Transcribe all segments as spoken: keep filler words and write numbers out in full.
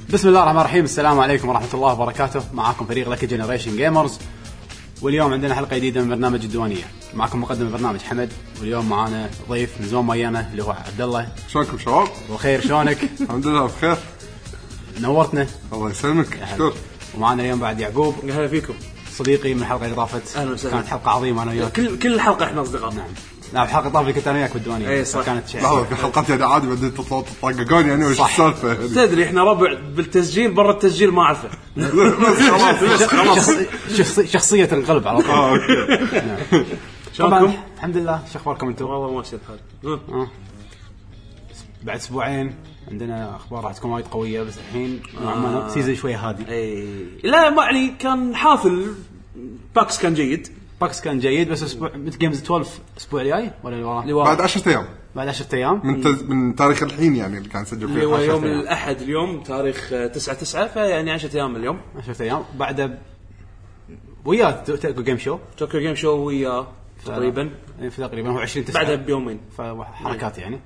بسم الله الرحمن الرحيم. السلام عليكم ورحمة الله وبركاته. معاكم فريق لكي جنريشن جيمرز، واليوم عندنا حلقة جديدة من برنامج الديوانية. معكم مقدم البرنامج حمد، واليوم معانا ضيف من زون ميانا اللي هو عبد الله. شلونكم شباب؟ وخير شلونك؟ الحمد لله بخير. نورتنا. الله يسلمك. شكرا. ومعانا اليوم بعد يعقوب. اهلا فيكم صديقي من الحلقة اللي طافت. كانت حلقة عظيمة انا وياك. كل كل حلقة احنا اصدقاء. نعم. لا الحلقة طافت كنت انا وياك بالديوانية. اي صح. كانت شيء. لحظة في حلقات يعني عادي بعدين تطققون يعني وش السالفة؟ تدري احنا ربع بالتسجيل، برا التسجيل ما اعرفه. خلاص شخصية تنقلب على طول. اه اوكي. طبعا الحمد لله. شو اخباركم انتم؟ والله ماشي الحال. بعد اسبوعين عندنا اخبار راح تكون وايد قويه، بس الحين معنا سيزن شويه هادي. اي لا ما يعني كان حافل. باكس كان جيد. باكس كان جيد، بس اسبوع مثل جيمز اثنا عشر الاسبوع الجاي ولا اللي وراه؟ بعد عشرة ايام. بعد عشرة ايام من تز... من تاريخ الحين يعني اللي كان سجل فيه. هو يوم الاحد اليوم تاريخ تسعة تسعة، فيعني عشرة ايام اليوم. عشرة ايام بعد ويا توكيو جيم شو. توكيو جيم شو ويا تقريبا في تقريبا هو عشرين تسعة بعدها بيومين. فحركات يعني.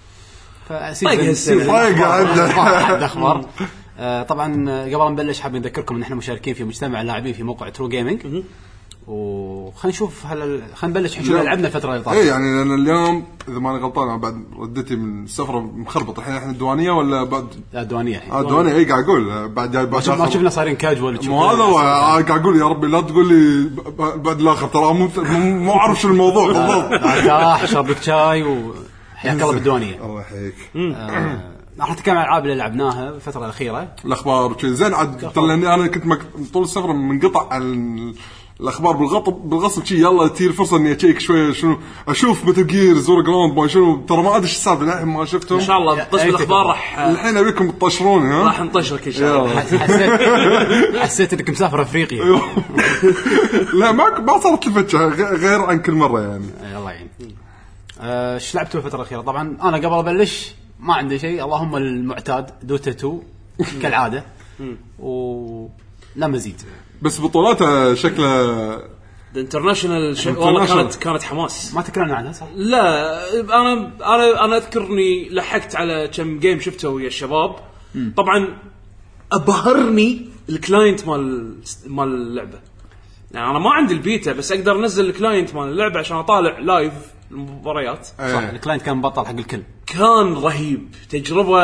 فسيزن طيب عنده اخبار. آه طبعا قبل ما نبلش حابين نذكركم ان احنا مشاركين في مجتمع اللاعبين في موقع ترو جيمنج، وخلينا نشوف هل خلينا نبلش شو لعبنا الفتره اللي طافت. اي يعني لان اليوم اذا ما انا غلطان بعد ردتي من السفره مخربط. الحين احنا الديوانيه ولا بعد؟ لا الديوانيه الحين. اه الديوانيه. اي قاعد اقول بعد جاي ما شفنا صايرين كاجوال. مو هذا قاعد اقول يا ربي لا تقول لي بعد الاخر ترى مو مو عارف شو الموضوع بالضبط. ارتاح اشرب لك شاي وحياك الله بالديوانيه. الله يحييك. راح نتكلم عن الالعاب اللي لعبناها الفتره الاخيره. الاخبار شيء زين عاد. لاني انا كنت مك... طول السفره منقطع عن الاخبار بالغطب بالغصب شيء. يلا تير فرصه اني اشيك شويه شنو اشوف مثل جيرز ور جراوند ما شنو. ترى ما ادري ايش السالفه الحين ما شفتهم. ان شاء الله قسم الاخبار راح الحين ابيكم تطشروني. ها راح نطشرك ان شاء الله. حسيت حسيت انك مسافر افريقيا. لا ما ما صارت الفتشه غير عن كل مره يعني. الله يعين. ايش لعبتوا الفتره الاخيره؟ طبعا انا قبل ابلش ما عندي شيء، اللهم المعتاد دوتا تو كالعاده ولا مزيد. بس بطولاته شكله الانترناشونال والله كانت كانت حماس. ما تكلمنا عنها صح؟ لا انا انا انا اذكرني لحقت على كم جيم شفته ويا الشباب. طبعا ابهرني الكلاينت مال مال اللعبه. يعني انا ما عندي البيتا بس اقدر انزل الكلاينت مال اللعبه عشان اطالع لايف المباريات. صح. الكلاينت كان بطل حق الكل. كان رهيب. تجربه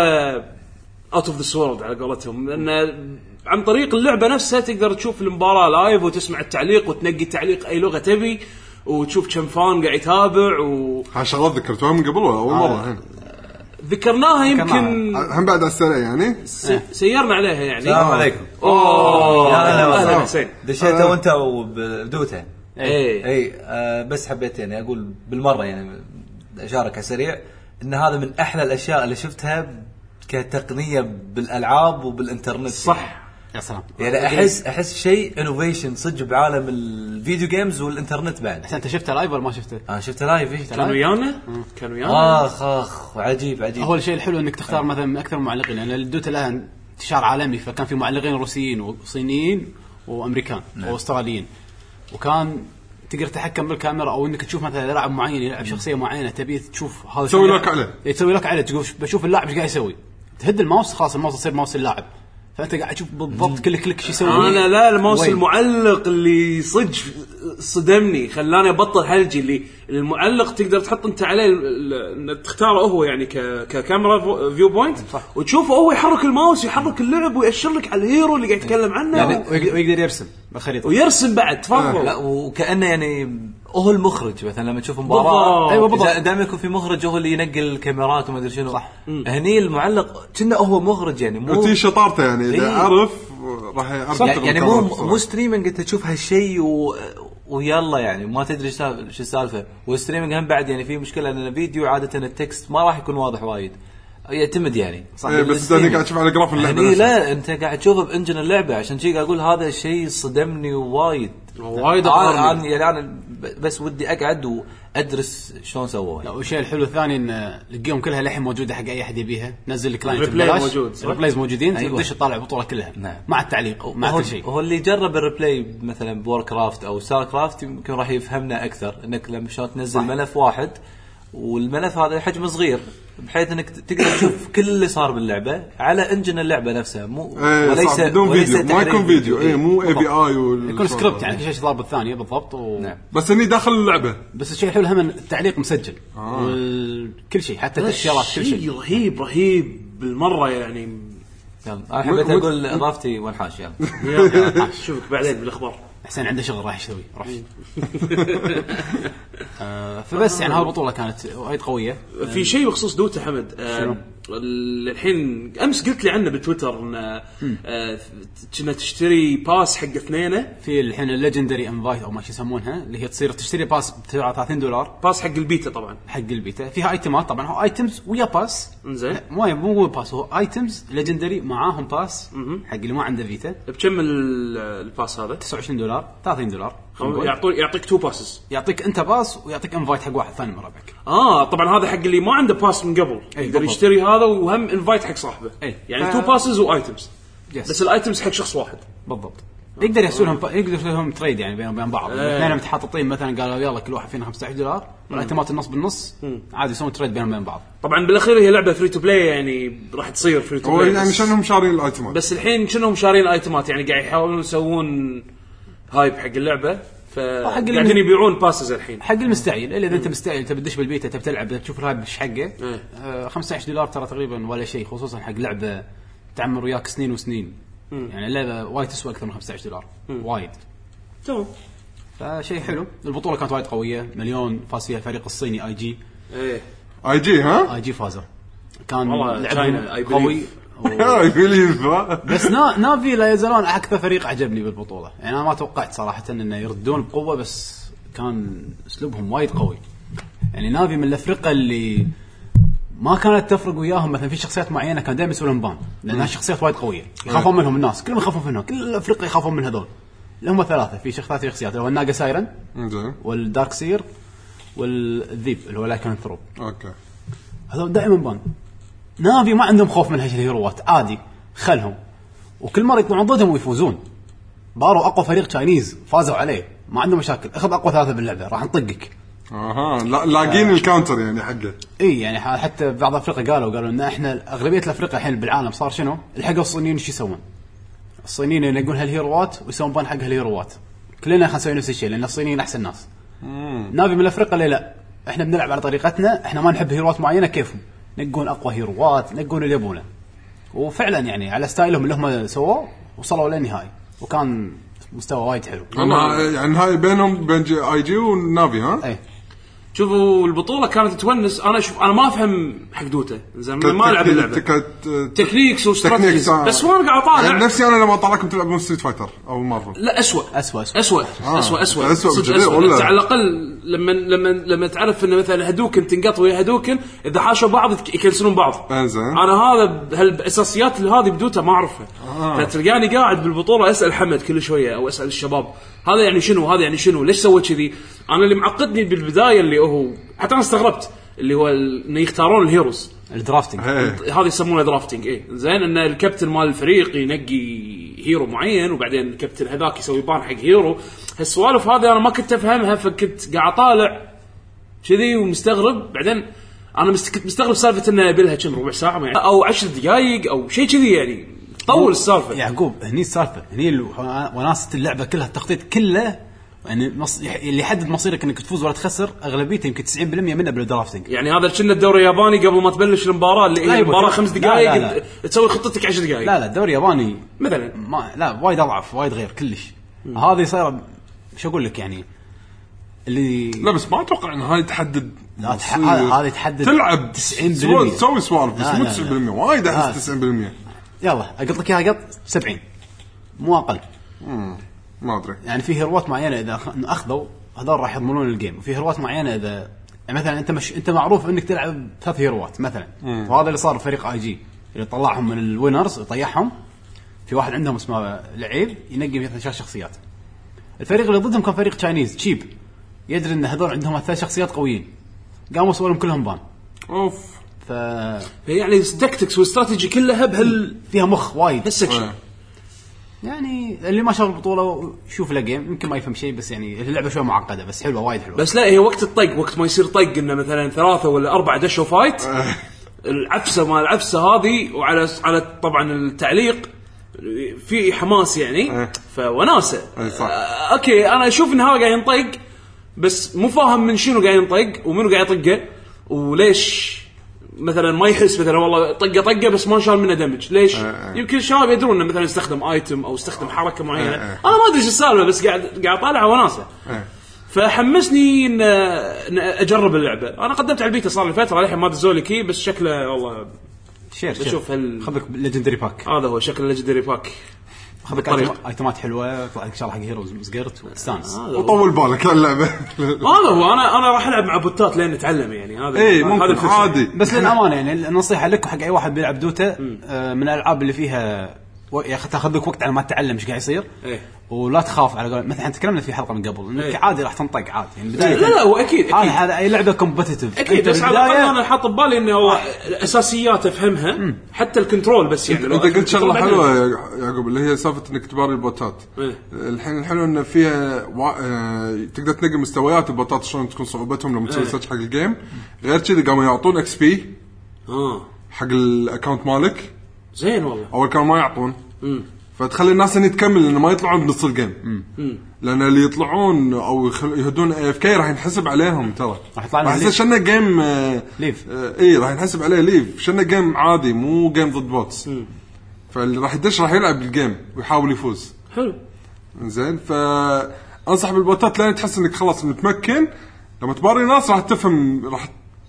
اوت اوف ذا سورد على قولتهم، لان عن طريق اللعبه نفسها تقدر تشوف المباراه لايف وتسمع التعليق وتنقي تعليق اي لغه تبي وتشوف كم فان قاعد يتابع. و هالشغلات ذكرتوها من قبل ولا اول مره الحين؟ ذكرناها يمكن هم بعد السنه يعني سيرنا عليها يعني. السلام عليكم. اوه يا هلا دشيتوا وانت وبدوته. اي اي آه بس حبيت يعني اقول بالمره يعني اشارك على سريع ان هذا من احلى الاشياء اللي شفتها كتقنيه بالالعاب وبالانترنت. صح يا سلام. يعني احس احس شيء انوفيشن صدق بعالم الفيديو جيمز والانترنت بعد. انت شفته لايف ولا ما شفته؟ انا شفته لايف. ايش كانوا ويانا كانوا ويانا اخ اخ عجيب عجيب. هو الشيء الحلو انك تختار مثلا من اكثر المعلقين، لان يعني الدوتا لها انتشار عالمي، فكان في معلقين روسيين وصينيين وامريكان نعم. واستراليين، وكان تقدر تتحكم بالكاميرا او انك تشوف مثلا لاعب معين يلعب شخصيه معينه تبي تشوف هذا تسوي لك عليه تسوي لك عليه تشوف بشوف اللاعب ايش قاعد يسوي. تهد الماوس خلاص الماوس يصير ماوس اللاعب، فانت قاعد تشوف بالضبط كل كليك ايش يسوي. انا لا الماوس وين. المعلق اللي صدق صدمني خلاني ابطل هلجي. اللي المعلق تقدر تحط انت عليه تختاره هو يعني ككاميرا فيو بوينت وتشوفه هو يحرك الماوس يحرك اللعب ويأشر لك على الهيرو اللي قاعد يتكلم عنه يعني ويقدر يرسم بالخريطه ويرسم بعد. تفضل. لا وكأنه يعني هو المخرج مثلا لما تشوف مباراه ايوه بالضبط دائما يكون في مخرج هو اللي ينقل الكاميرات وما ادري شنو. صح. هني المعلق كنا هو مخرج يعني مو تي شطارته يعني اذا إيه. عرف راح يعرف يعني مو مو ستريمينج انت تشوف هالشيء و... ويلا يعني ما تدري ايش السالفه. والستريمينج هم بعد يعني في مشكله ان الفيديو عاده التكست ما راح يكون واضح وايد يعتمد يعني صح. إيه بس انت قاعد تشوف على جراف اللعبه يعني لا انت قاعد تشوفه بانجن اللعبه عشان شيء اقول هذا الشيء صدمني وايد وايد. انا يعني انا بس ودي اقعد وادرس شلون سووها. لا والشيء الحلو الثاني ان الجيم كلها لحين موجوده حق اي احد يبيها. نزل الكلاينت الريبلاي موجود. الريبلايز موجودين أيوة. تقدر تطالع البطوله كلها نعم. مع التعليق مع كل شيء. هو اللي جرب الريبلاي مثلا بور كرافت او ستار كرافت يمكن راح يفهمنا اكثر انك لما شلون تنزل صح. ملف واحد والملف هذا حجمه صغير بحيث انك تقدر تشوف كل اللي صار باللعبه على انجن اللعبه نفسها مو ايه وليس بدون وليس فيديو ما يكون فيديو اي مو اي بي اي يكون سكريبت يعني كل شيء صار بالثانيه بالضبط و... نعم. بس اني داخل اللعبه. بس الشيء الحلو هم التعليق مسجل آه. كل شيء حتى التأشيرات كل شيء رهيب رهيب بالمره يعني. يلا انا حبيت اقول اضافتي والحاش يلا يلا شوفك بعدين بالاخبار. حسين عنده شغل راح يسوي روح. آه فبس يعني هالبطوله كانت وايد قويه. في شيء بخصوص دوتا حمد آه الحين امس قلت لي عنه بتويتر ان آه كنا تشتري باس حق اثنين في الحين الليجندري انفايت او ما شو يسمونها اللي هي تصير تشتري باس ب ثلاثين دولار باس حق البيتا طبعا حق البيتا فيها ايتمات طبعا هو ايتمز ويا باس انزين مو مو باس هو ايتمز ليجندري معاهم باس حق اللي ما عنده فيتا. بكم الباس هذا؟ تسعة وعشرين دولار ثلاثين دولار يعطيك يعطيك تو باسز يعطيك انت باس ويعطيك انفايت حق واحد ثاني من ربعك. اه طبعا هذا حق اللي ما عنده باس من قبل يقدر يشتري هذا وهم انفايت حق صاحبه أي. يعني ف... تو باسز وايتمز يس. بس الايتمز حق شخص واحد بالضبط. يقدر يسوونهم يقدر يسوونهم تريد يعني بينهم وبين بعض الاثنين أيه. متحططين مثلا قالوا يلا كل واحد فينا خمسة عشر دولار والايتمات النص بالنص عادي يسوون تريد بينهم وبين بعض. طبعا بالاخير هي لعبه فري تو بلاي يعني راح تصير فري تو بلاي يعني شنهم شارين الايتمات بس الحين شنهم شارين ايتمات يعني قاعد يحاولون يسوون هايب حق اللعبه فقاعدين يبيعون باسز الحين حق المستعجل اللي اذا انت مستعجل تبي تدش بالبيتا تبي تلعب تشوف الهايب ايش حقه آه خمسة عشر دولار ترى تقريبا ولا شيء خصوصا حق لعبه تعمر وياك سنين وسنين مم. يعني اللعبه وايد تسوى اكثر من خمسة عشر دولار مم. وايد تمام فشيء حلو. البطوله كانت وايد قويه مليون فاز فيها الفريق الصيني اي جي ايه اي جي ها اي جي فازوا كان لعبه قوي و... بس نا نافي لا يزالون اكثر فريق عجبني بالبطوله يعني انا ما توقعت صراحه انه يردون بقوه بس كان اسلوبهم وايد قوي يعني نافي من الافرقه اللي ما كانت تفرق وياهم مثلا في شخصيات معينه كان دائما يسوون بان لانها شخصيات وايد قويه يخافون منهم الناس كلهم يخافون منهم كل الافرقه يخافون من هذول اللي هم ثلاثه في شخصيات شخصيات اللي هو الناقه سايرن والدارك سير والذيب اللي هو لايكن ثروب اوكي هذول دائما بان. نافي ما عندهم خوف من هالهيروات عادي خلهم وكل مره يطلعون ضدهم ويفوزون. بارو اقوى فريق تشاينيز فازوا عليه ما عنده مشاكل اخذ اقوى ثلاثه باللعبه راح نطقك. اها لا لاقين الكاونتر يعني حقه اي يعني حتى بعض افريقيا قالوا قالوا ان احنا اغلبيه الافريقيا الحين بالعالم صار شنو الحقوا الصينيين ايش يسوون الصينيين ينقون هالهيروات ويسوون بان حق هالهيروات كلنا خلينا نسوي نفس الشيء لان الصينيين احسن ناس. نافي من الافريقيا اللي لا احنا بنلعب على طريقتنا احنا ما نحب هيروات معينه كيفهم نقون اقوى هيروات نقون اللي يبونه وفعلا يعني على ستايلهم اللي هم سووه وصلوا للنهائي وكان مستوى وايد حلو. انا يعني هاي بينهم بين اي جي ونافي ها اي شوفوا البطوله كانت تونس. انا شوف انا ما افهم حق دوتا زين ما العب اللعبه تكنيكس واستراتيجيز بس وانا قاعد اطالع يعني نفسي انا لما طلعكم تلعبون ستريت فايتر او مارفل لا اسوء اسوء اسوء اسوء اسوء اسوء على الاقل لما لما لما تعرف ان مثلا هدوكن تنقط ويا هدوكن اذا حاشوا بعض يكنسلون بعض انا هذا هالاساسيات هذه بدوتا ما اعرفها آه. فتلقاني قاعد بالبطوله اسال حمد كل شويه او اسال الشباب هذا يعني شنو هذا يعني شنو ليش سوى كذي. انا اللي معقدني بالبدايه اللي هو حتى انا استغربت اللي هو انه يختارون الهيروز الدرافتنج هذا يسمونه درافتنج ايه زين ان الكابتن مال الفريق ينقي هيرو معين وبعدين الكابتن هذاك يسوي بان حق هيرو. هالسوالف هذه انا ما كنت افهمها فكنت قاعد طالع كذي ومستغرب. بعدين انا كنت مستغرب سالفه انه يبلها كم ربع ساعه يعني او عشر دقائق او شيء كذي يعني طول السالفه. يعقوب هني السالفه هني وناسه اللعبه كلها التخطيط كله يعني اللي يحدد مصيرك انك تفوز ولا تخسر اغلبيته يمكن تسعين بالمية منه بالدرافتنج. يعني هذا كنا الدوري الياباني قبل ما تبلش المباراه اللي هي المباراه خمس دقائق تسوي خطتك عشر دقائق. لا لا الدوري الياباني مثلا ما لا وايد اضعف وايد غير كلش. هذه صار شو اقول لك يعني اللي لا بس ما اتوقع ان هاي تحدد هذا تحدد تلعب تسعين بالمية تسوي سوالف بس مو تسعين بالمية وايد احس تسعين بالمية. يلا اقط لك اياها قط سبعين مو اقل. امم ما ادري يعني في هيروات معينه اذا اخذوا هذول راح يضمنون الجيم وفي هيروات معينه اذا يعني مثلا انت مش انت معروف انك تلعب ثلاث هيروات مثلا مم. وهذا اللي صار فريق اي جي اللي طلعهم من الوينرز ويطيحهم في واحد عندهم اسمه لعيب ينقي مثلا ثلاث شخصيات. الفريق اللي ضدهم كان فريق تشاينيز تشيب يدري ان هذول عندهم ثلاث شخصيات قويين قاموا صورهم كلهم بان اوف ف يعني التكتكس والاستراتيجي كلها بهال فيها مخ وايد هالسكشن يعني اللي ما شاف البطوله شوف له جيم يمكن ما يفهم شيء، بس يعني اللعبه شويه معقده بس حلوه وايد حلوه. بس لا هي وقت الطق وقت ما يصير طق انه مثلا ثلاثه ولا اربعه دشوا فايت العفسه ما العفسه هذه وعلى على طبعا التعليق في حماس يعني فوناسه. آه اوكي انا اشوف ان هذا قاعد ينطق بس مو فاهم من شنو قاعد ينطق ومنو قاعد يطقه وليش مثلا ما يحس مثلا والله طقه طقه بس ما شال منه دمج ليش. يمكن الشباب يدرون انه مثلا يستخدم ايتم او يستخدم حركه معينه انا ما ادري ايش السالفه بس قاعد قاعد طالع وناسه. فحمسني ان اجرب اللعبه. انا قدمت على البيتا صار لي فتره الحين ما دزولي كي بس شكله والله شير بشوف هل خذك ليجندري باك هذا هو شكل ليجندري باك خذك ايتمات حلوه يطلع لك شغله حق هيروز مسقرت وتستانس وطول بالك اللعبه. هذا هو انا انا راح العب مع بوتات لين نتعلم يعني هذا اي هذا عادي. بس للامانه يعني النصيحه لك وحق اي واحد بيلعب دوتا من الالعاب اللي فيها يا اخي تاخذ لك وقت على ما تتعلم ايش قاعد يصير إيه؟ ولا تخاف على قول مثلا تكلمنا في حلقه من قبل انك إيه؟ عادي راح تنطق عادي يعني بدايه لا لا هو اكيد اكيد هذا اي لعبه كومبتيتيف اكيد بس على الاقل انا حاط ببالي انه هو الاساسيات افهمها مم. حتى الكنترول بس يعني انت قلت شغله حلوه يا يعقوب اللي هي سالفه انك تباري البوتات. إيه؟ الحين الحلو انه فيها و... آه... تقدر تنقل مستويات البوتات شلون تكون صعوبتهم لما تسوي إيه؟ سيرش حق الجيم. غير كذا قاموا يعطون اكس بي اه حق الاكونت مالك زين والله. اول كانوا ما يعطون امم فتخلي الناس ان تكمل انه ما يطلعون بنص الجيم. امم لان اللي يطلعون او يهدون اي اف كي راح ينحسب عليهم ترى راح يطلع لنا شنو جيم آه ليف آه اي راح ينحسب عليه ليف شنو جيم عادي مو جيم ضد بوتس. فاللي راح يدش راح يلعب الجيم ويحاول يفوز. حلو زين فانصح بالبوتات لين تحس انك خلاص متمكن لما تباري ناس راح تفهم راح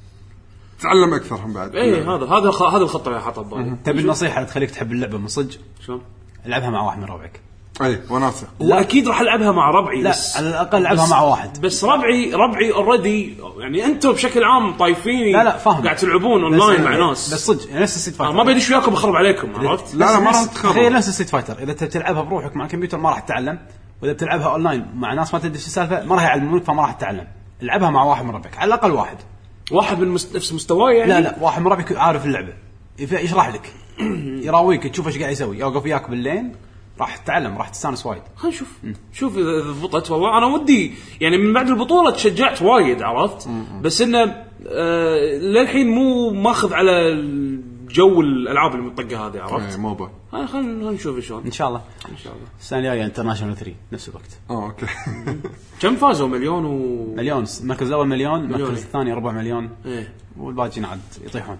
تتعلم اكثر هم بعد. اي هذا هذا هذا الخطه اللي حاطه ببالي. تبي النصيحه تخليك تحب اللعبه من صدق شلون العبها مع واحد من ربعك. اي وناسه واكيد راح العبها مع ربعي لا بس على الاقل العبها مع واحد بس ربعي ربعي اوريدي يعني انتم بشكل عام طايفيني لا لا فاهم قاعد تلعبون اونلاين مع ناس بس صدق نفس السيت فايتر ما بديش وياكم بخرب عليكم عرفت. لا لا ما راح تخرب تخيل نفس السيت فايتر اذا تلعبها بروحك مع الكمبيوتر ما راح تتعلم واذا بتلعبها اونلاين مع ناس ما تدري ايش السالفه ما راح يعلمونك فما راح تتعلم. العبها مع واحد من ربعك على الاقل واحد واحد من مست... نفس مستواي يعني. لا لا واحد من ربعك عارف اللعبه يشرح لك يراويك تشوف ايش قاعد يسوي يوقف وياك باللين راح تتعلم راح تستانس وايد. خلينا نشوف شوف اذا ضبطت والله انا ودي يعني من بعد البطوله تشجعت وايد عرفت م-م. بس انه آه للحين مو ماخذ على جو الالعاب المطقه هذه عرفت. اي موبا خلينا نشوف شلون ان شاء الله ان شاء الله السنه الجايه انترناشونال ثلاثة نفس الوقت. اه اوكي كم فازوا مليون و مليون المركز الاول مليون المركز الثاني ربع مليون ايه والباقيين عاد يطيحون.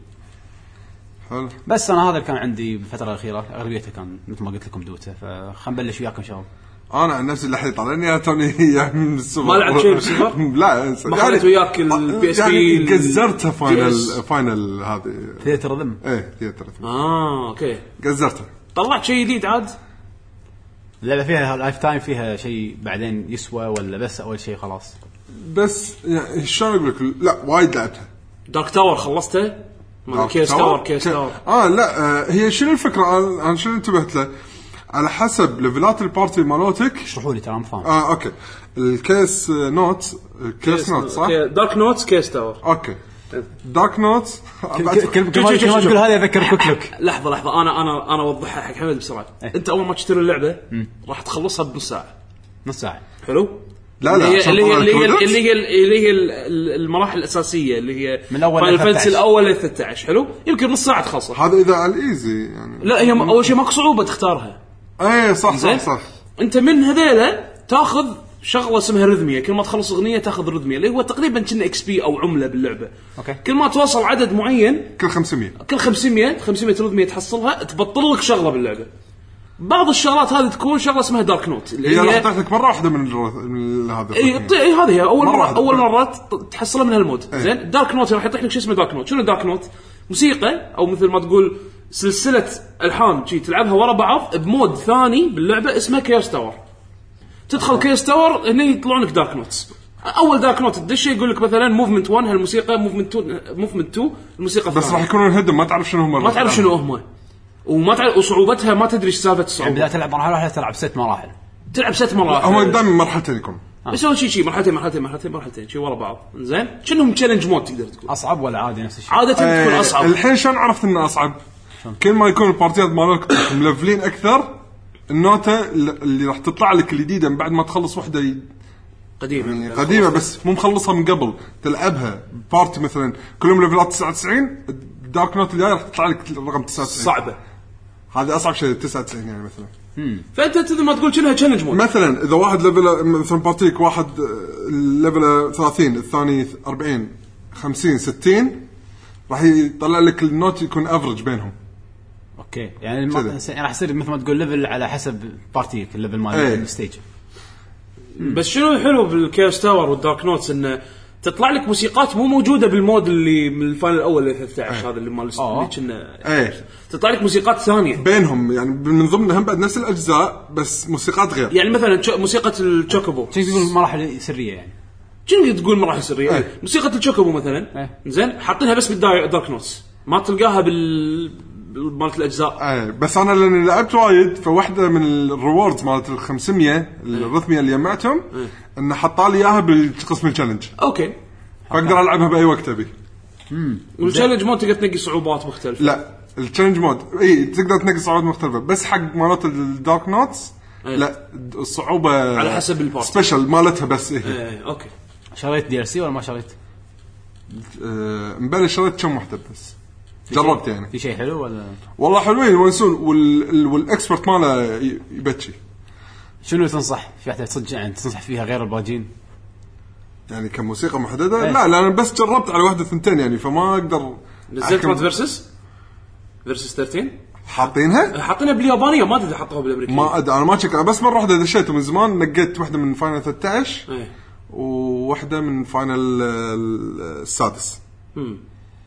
حلو بس انا هذا كان عندي بالفتره الاخيره اغلبيته كان مثل ما قلت لكم دوتا فخلينا نبلش وياكم شباب. انا عن نفسي اللي حيطلع لاني توني يعني من السوبر ما لعبت شيء بالسوبر لا ما خليت وياك البي اس بي يعني قزرتها فاينل فاينل هذه ثياتر رذم ايه ثياتر اه اوكي قزرتها طلعت شيء جديد عاد اللعبه فيها لايف تايم فيها شيء بعدين يسوى ولا بس اول شيء خلاص بس يعني شلون اقول لك لا وايد لعبتها. دارك تاور خلصته ما كيس تاور كيس تاور اه لا آه هي شنو الفكره انا شنو انتبهت له على حسب ليفلات البارتي مالوتك اشرحوا لي ترى ما فاهم. اه اوكي الكيس نوت كيس نوت صح دارك نوتس كيس تاور اوكي دارك نوت كل تقول هذا اذكر كوك لوك. لحظه لحظه انا انا انا اوضحها حق حمد بسرعه. انت اول ما تشتري اللعبه راح تخلصها بنص ساعه نص ساعه حلو. لا لا اللي هي اللي هي اللي هي اللي هي المراحل الاساسيه اللي هي من اول الفلس الاول ل ثلاثة عشر حلو يمكن نص ساعه تخلصها. هذا اذا على الايزي يعني لا هي اول شيء ماكو صعوبه تختارها. ايه صح صح صح. انت من هذيله تاخذ شغله اسمها رذميه كل ما تخلص اغنيه تاخذ رذميه اللي هو تقريبا كنا اكس بي او عمله باللعبه. أوكي. كل ما توصل عدد معين كل خمسمية كل خمسمية خمسمية رذميه تحصلها تبطل لك شغله باللعبه. بعض الشغلات هذه تكون شغله اسمها دارك نوت اللي هي راح تاخذك مره واحده من هذا. اي اي هذه هي اول مره, مرة اول مره تحصلها من هالمود. ايه. زين دارك نوت راح يطيح لك شيء اسمه دارك نوت. شنو دارك نوت؟ موسيقى او مثل ما تقول سلسله الحان شيء تلعبها ورا بعض بمود ثاني باللعبه اسمه كيوس تاور. تدخل كيوس تاور هنا يطلعون لك دارك نوتس. اول دارك نوت تدش يقول لك مثلا موفمنت واحد هالموسيقى موفمنت اثنين موفمنت اثنين الموسيقى بس راح يكونون هدم ما تعرف شنو هم ما تعرف شنو هم وما تعرف وصعوبتها ما تدري ايش سالفه الصعوبه. يعني بدأت تلعب مرحله واحده تلعب ست مراحل تلعب ست مراحل هم قدام مرحلتين يكون آه. يسوون شيء شيء مرحلتين مرحلتين مرحلتين مرحلتين شيء ورا بعض. زين شنهم تشالنج مود تقدر تقول اصعب ولا عادي نفس الشيء عاده ايه تكون اصعب. الحين شلون عرفت انه اصعب؟ كل ما يكون البارتيات مالك ملفلين اكثر النوتة اللي راح تطلع لك الجديدة من بعد ما تخلص وحدة قديمة يعني قديمة بس مو مخلصها من قبل تلعبها بارتي مثلا كلهم ليفلات تسعة وتسعين الدارك نوت اللي راح تطلع لك الرقم تسعة وتسعين صعبة هذا أصعب شيء تسعة وتسعين يعني مثلا. فأنت تقدر ما تقول كأنها تشالنج مود مثلا إذا واحد ليفل مثلا بارتيك واحد ليفل ثلاثين الثاني أربعين خمسين ستين راح يطلع لك النوت يكون افرج بينهم. اوكي يعني الم... راح يصير مثل ما تقول ليفل على حسب بارتيك الليفل مال ايه. الستيج. بس شنو الحلو بالكاس تاور والدارك نوتس انه تطلع لك موسيقات مو موجوده بالمود اللي من الفاينل الاول اللي ثلاثة عشر هذا اللي مال اللي كنا ايه تطلع لك موسيقات ثانيه بينهم يعني من ضمنهم بعد نفس الاجزاء بس موسيقات غير. يعني مثلا موسيقى التشوكوبو شو تقول مراحل سريه يعني شنو تقول مراحل سريه ايه. موسيقى التشوكوبو مثلا ايه. زين حاطينها بس بالدارك نوتس ما تلقاها بال مالت الاجزاء. ايه بس انا لاني لعبت وايد فواحده من الريوردز مالت ال خمسمية الرثميه اللي جمعتهم ايه. ان حط لي اياها بقسم التشالنج اوكي فاقدر العبها باي وقت ابي. والتشالنج مود تقدر تنقي صعوبات مختلفه. لا التشالنج مود اي تقدر تنقي صعوبات مختلفه بس حق مالت الدارك نوتس ايه. لا الصعوبه على حسب البارت سبيشل مالتها بس ايه, ايه. اوكي شريت دي ال سي ولا ما شريت؟ أه مبلش شريت كم واحده بس جربت يعني في شيء حلو ولا والله حلوين يونسون وال والاكسبرت ماله يبتشي. شنو تنصح في واحده صدق يعني تنصح فيها غير الباجين يعني كموسيقى محدده ايه. لا لا انا بس جربت على واحده ثنتين يعني فما اقدر نزلت مود فيرسس فيرسس ثلاثة عشر حاطينها حاطينها باليابانيه ما ادري حطوها بالامريكيه ما ادري انا ما شك بس مره واحده دشيت من زمان نقيت واحده من فاينل ثلاثة عشر ايه. وواحده من فاينل السادس امم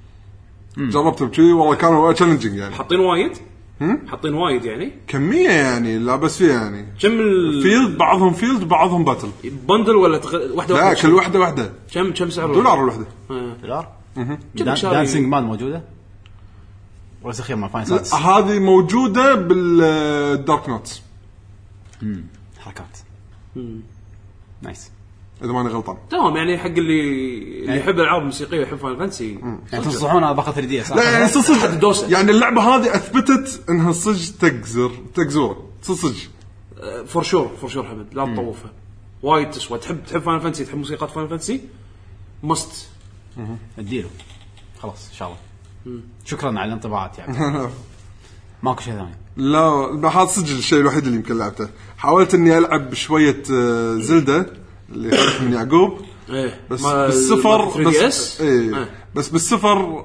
جربت بشي والله كانوا تشالنجينج يعني حاطين وايد حاطين وايد يعني كميه يعني لا بس فيها يعني كم ال... فيلد بعضهم فيلد بعضهم باتل بندل ولا تغ... واحده لا واحدة كل واحده واحده كم كم سعر دولار الوحده آه. دولار كم شاري؟ دانسينج مان موجوده ولا سخير مال فاين ساتس هذه موجوده بالدارك نوتس امم حركات امم نايس اذا ماني غلطان تمام يعني حق اللي اللي يحب الالعاب الموسيقيه ويحب فاين فانسي يعني تنصحون انا باخذ ثري دي اس لا يعني صدق حد دوسة. يعني اللعبه هذه اثبتت انها صدق تقزر تقزور صدق فور شور فور شور حمد لا تطوفها وايد تسوى تحب تحب فاين فانسي تحب موسيقى فاين فانسي مست اديله خلاص ان شاء الله شكرا على الانطباعات يعني ماكو شيء ثاني لا هذا صدق الشيء الوحيد اللي يمكن لعبته حاولت اني العب شويه زلدة اللي خلف من يعقوب ايه بس بالصفر بس ايه اه. بس بالصفر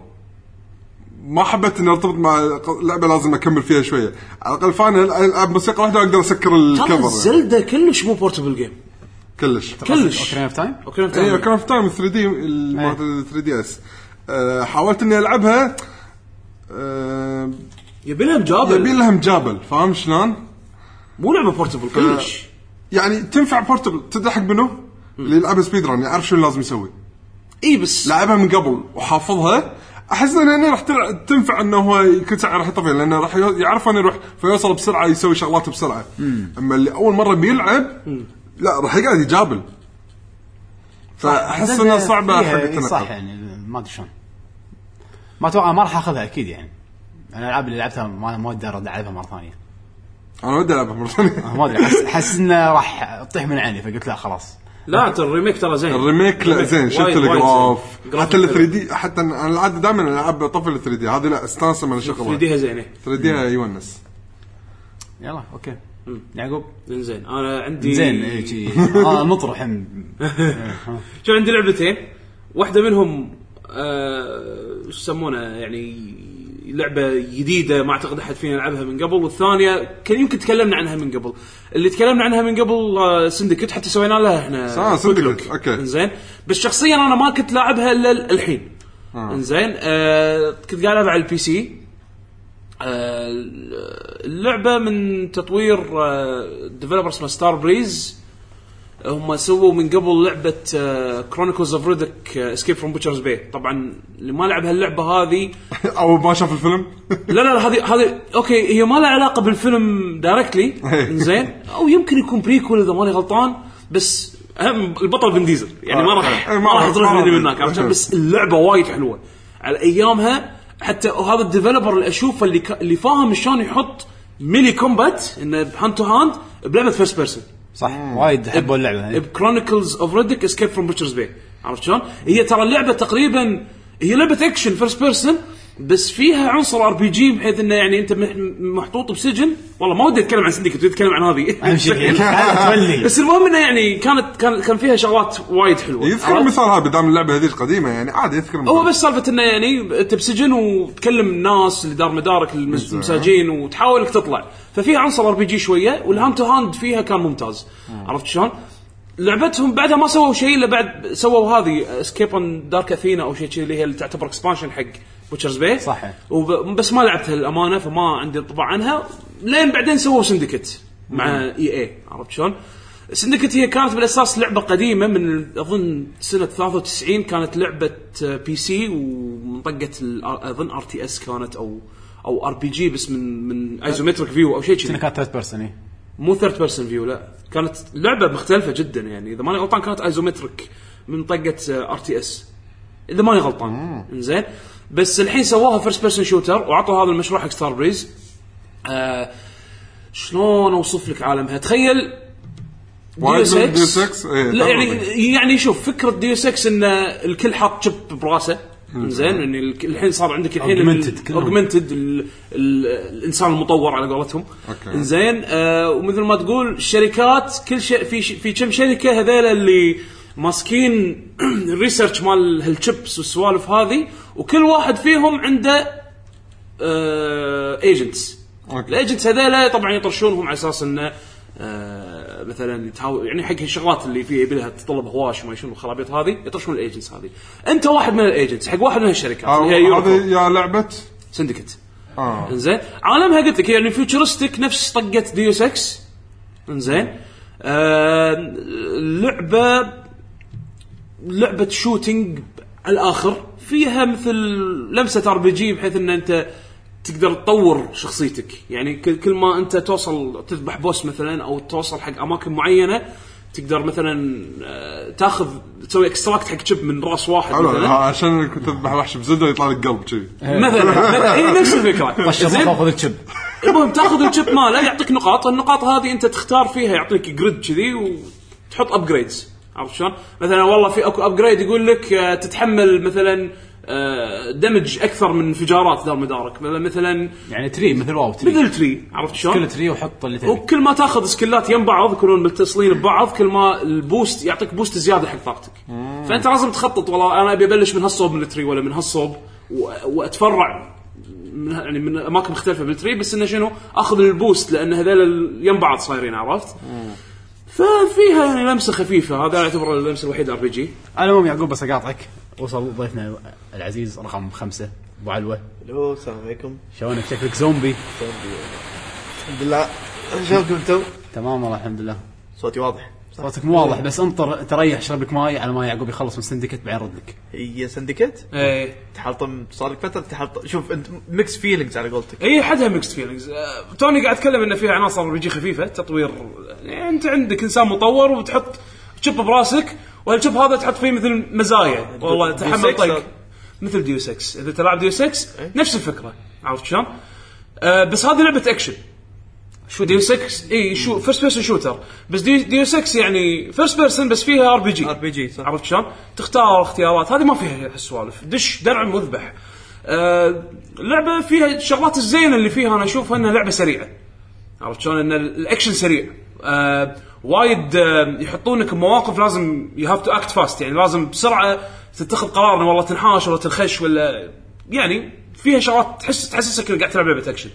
ما حبيت اني ارتبط مع لعبه لازم اكمل فيها شويه على الاقل فاينل العب موسيقى واحده واقدر اسكر الكفر زلدة كلش مو بورتبل جيم كلش كلش اوكرين اوف تايم اوكي ايه كان في تايم ثري دي مال ثري دي اس أه حاولت اني العبها أه يبي لها مجابل يبي لها مجابل فاهم شلون مو لعبه بورتبل كلش يعني تنفع بورتبل تضحك منه اللي يلعبها سبيد ران يعرف شو لازم يسوي اي بس لعبها من قبل وحافظها احس ان هنا راح تنفع انه هو يكون ساعه راح يطفي لانه راح يعرف انه يروح فيوصل بسرعه يسوي شغلات بسرعه. اما اللي اول مره بيلعب لا راح يقعد يجابل فاحس انها صعبه حق التنقل صح يعني ما ادري شلون ما اتوقع ما راح اخذها اكيد يعني انا الالعاب اللي لعبتها ما ما ودي ارد العبها مره ثانيه انا ودي العبها مره ثانيه ما ادري احس احس انه راح تطيح من عيني فقلت لا خلاص لا ترى الريميك ترى زين الريميك لا زين شفت الجراف حتى ال ثري ثري دي حتى انا العاده دائما العب طفل ال ثري دي هذه لا استانس من الشغله ثري دي زينه ثري دي يونس يلا اوكي يعقوب زين انا عندي زين اي شيء اه نطرح شو عندي لعبتين واحده منهم ااا ايش يسمونه يعني لعبه جديده ما اعتقد احد فينا يلعبها من قبل والثانيه كان يمكن تكلمنا عنها من قبل اللي تكلمنا عنها من قبل سندكت حتى سوينا لها احنا سندكت اوكي زين بس شخصيا انا ما كنت لاعبها الا الحين زين آه كنت قاعد العب على البي سي آه اللعبه من تطوير ديفلوبر اسمه ستار بريز هم سووا من قبل لعبه كرونيكلز اوف ريدك اسكيب فروم بوتشرز باي طبعا اللي ما لعب هاللعبه هذه او ما شاف الفيلم لا لا هذه هذه اوكي هي ما لها علاقه بالفيلم دايركتلي زين او يمكن يكون بريكول اذا ماني غلطان بس اهم البطل فين ديزل يعني ما راح ما راح يطرح مني من هناك بس اللعبه وايد حلوه على ايامها حتى هذا الديفلوبر اللي اشوفه اللي ك... اللي فاهم شلون يحط ميلي كومبات انه هاند تو هاند بلعبه فيرست بيرسون. صح وايد احبوا اللعبه بكرونيكلز اوف ريديك اسكيب فروم بوتشرز باي. عرفت شلون؟ هي ترى اللعبه تقريبا هي لعبه اكشن فيرست بيرسون بس فيها عنصر ار بي جي بحيث انه يعني انت محطوط بسجن. والله ما ودي اتكلم عن سندكت ودي اتكلم عن هذه بس المهم انه يعني كانت كان كان فيها شغلات وايد حلوه. يذكر مثال هذا بدام اللعبه هذه القديمه يعني عادي يذكر هو بس سالفه انه يعني انت بسجن وتكلم الناس اللي دار مدارك المساجين وتحاول انك تطلع ففيها عنصر ار بي جي شويه والهاند تو هاند فيها كان ممتاز. عرفت شلون؟ لعبتهم بعدها ما سووا شيء الا بعد سووا هذه اسكيب اون دارك اثينا او شيء كذي اللي هي اللي تعتبر اكسبانشن حق بوتشرز باي. صح. بس ما لعبتها الامانه فما عندي انطباع عنها لين بعدين سووا سندكت مع اي اي. عرفت شلون؟ سندكت هي كانت بالاساس لعبه قديمه من اظن سنه ثلاثة وتسعين كانت لعبه بي سي ومنطقه اظن ار تي اس كانت او او ار بي جي بس من من ايزومتريك فيو او شيء كذي. كانت ثيرد بيرسون مو ثيرد بيرسون فيو لا كانت لعبه مختلفه جدا يعني اذا ماني غلطان كانت ايزومتريك من طقه ار تي اس اذا ماني غلطان. زين بس الحين سووها فيرست بيرسون شوتر وعطوا هذا المشروع حق ستار بريز. آه شلون اوصف لك عالمها؟ تخيل ديوس اكس. إيه لا يعني يعني شوف فكره ديوس اكس ان الكل حاط شيب براسه. زين ان الحين صار عندك الحين اوجمنتد الانسان المطور على قولتهم. زين آه ومثل ما تقول الشركات كل شيء في في كم شركه هذول اللي ماسكين الريسيرش مال هالشيبس والسوالف هذه وكل واحد فيهم عنده آه ايجنتس. الايجنتس هذول طبعا يطرشونهم على اساس انه آه مثلا يتحاول يعني حق الشغلات اللي فيها يبيلها تطلب هواش وما شنو الخرابيط هذه يطرشون الايجنتس هذه. انت واحد من الايجنتس حق واحد من هالشركات هذه يا لعبه سندكت. اه انزين عالمها قلت لك يعني فيوتشرستيك نفس طقه ديوس اكس. انزين آه لعبه لعبه شوتينج على الاخر فيها مثل لمسه ار بي جي بحيث ان انت تقدر تطور شخصيتك يعني كل ما انت توصل تذبح بوس مثلا او توصل حق اماكن معينه تقدر مثلا تاخذ تسوي اكستراكت حق شيب من راس واحد مثلا عشان كنت تذبح وحش بزلده يطلع لك قلب شيء مثلا. هي نفس الفكره زين تاخذ الشيب المهم تاخذ الشيب ماله يعطيك نقاط. النقاط هذه انت تختار فيها يعطيك جريد كذي وتحط ابجريدز. عرفت شلون؟ مثلا والله في اكو ابجريد يقول لك تتحمل مثلا دمج اكثر من انفجارات دار مدارك مثلا يعني تري مثل واو تري مثل تري. عرفت شلون؟ كل تري وحط اللي تبي وكل ما تاخذ سكيلات يم بعض يكونون متصلين ببعض كل ما البوست يعطيك بوست زياده حق طاقتك. فانت لازم تخطط والله انا ابي ابلش من هالصوب من التري ولا من هالصوب واتفرع من يعني من اماكن مختلفه بالتري بس انه شنو اخذ البوست لان هذول يم بعض صايرين. عرفت؟ ففيها يعني لمسه خفيفه. هذا يعتبر اللمسه الوحيده ار بي جي. انا مو يعقوب بس اقاطعك. وصل ضيفنا العزيز رقم خمسة ابو علوه. الو السلام عليكم. شلونك؟ شكلك زومبي. الحمد لله. شلونكم انتم؟ تمام والله الحمد لله. صوتي واضح؟ صوتك مو واضح بس انطر تريح شرب لك ماي على ما يعقوب يخلص من سندكت بعدين رد لك. هي سندكت؟ ايه تحلطم صار لك فتره تحلط. شوف انت ميكس فيلينجز على قولتك. اي حدها ميكس فيلينجز. أه توني قاعد اتكلم انه فيها عناصر بيجي خفيفه تطوير. يعني انت عندك انسان مطور وتحط تشب براسك وهالشب هذا تحط فيه مثل مزايا والله تحمل طق مثل ديو ستة. اذا تلعب ديو ستة نفس الفكره. عرفت شلون؟ أه بس هذه لعبه اكشن. شو ديو ستة اي شو فيرست بيرسون شوتر بس ديو, ديو ستة يعني فيرست بيرسون بس فيها ار بي جي. ار بي جي صح. عرفت شلون؟ تختار اختيارات هذه ما فيها هالسوالف دش درع مذبح. أه لعبه فيها الشغلات الزينه اللي فيها انا اشوفها انها لعبه سريعه. عرفت شلون؟ ان الاكشن سريع. أه وايد أه يحطونك مواقف لازم يو هاف تو اكت فاست يعني لازم بسرعه تتخذ قرار انه والله تنحاش ولا تنخش ولا يعني فيها شغلات تحس تحسسك انك قاعد تلعب لعبه اكشن.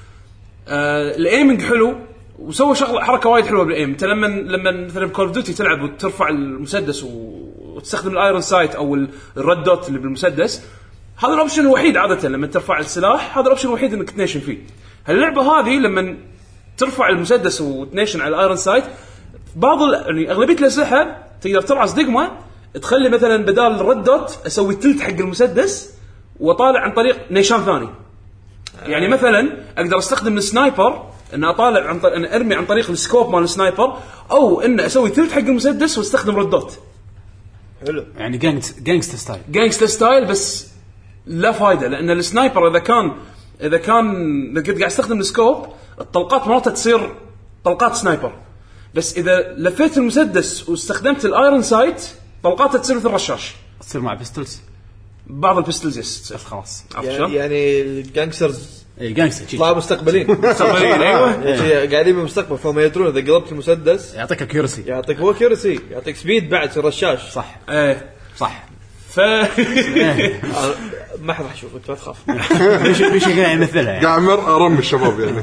آه الايمنج حلو وسوى شغله حركه وايد حلوه بالايم. انت لما لما مثلا بكول اوف ديوتي تلعب وترفع المسدس وتستخدم الايرون سايت او الريد دوت اللي بالمسدس هذا الاوبشن الوحيد عاده لما ترفع السلاح هذا الاوبشن الوحيد انك تنيشن فيه. هاللعبه هذه لما ترفع المسدس وتنيشن على الايرون سايت بعض يعني اغلبيه الاسلحه تقدر ترعس دقمه تخلي مثلا بدال الريد دوت اسوي تلت حق المسدس واطالع عن طريق نيشان ثاني. يعني مثلا اقدر استخدم السنايبر ان اطالع عن طريق ان ارمي عن طريق السكوب مال السنايبر او ان اسوي تلت حق المسدس واستخدم ريد دوت. حلو يعني جانجست جانجست ستايل جانجست ستايل بس لا فايده لان السنايبر اذا كان اذا كان كنت قاعد استخدم السكوب الطلقات مرات تصير طلقات سنايبر، بس اذا لفيت المسدس واستخدمت الايرون سايت طلقاتها تصير مثل الرشاش. تصير مع بيستلز بعض البيستلز يس بس خلاص. يعني, يعني الجانكسترز اي جانكستر طلعوا مستقبلين مستقبلين ايوه قاعدين بالمستقبل، فهم يدرون اذا قلبت المسدس يعطيك الكيورسي، يعطيك هو كيورسي، يعطيك سبيد بعد الرشاش. صح ايه صح. ف ما حد راح يشوفك لا تخاف. ايش ايش قاعد يمثلها يعني. قاعد مر ارم الشباب يعني.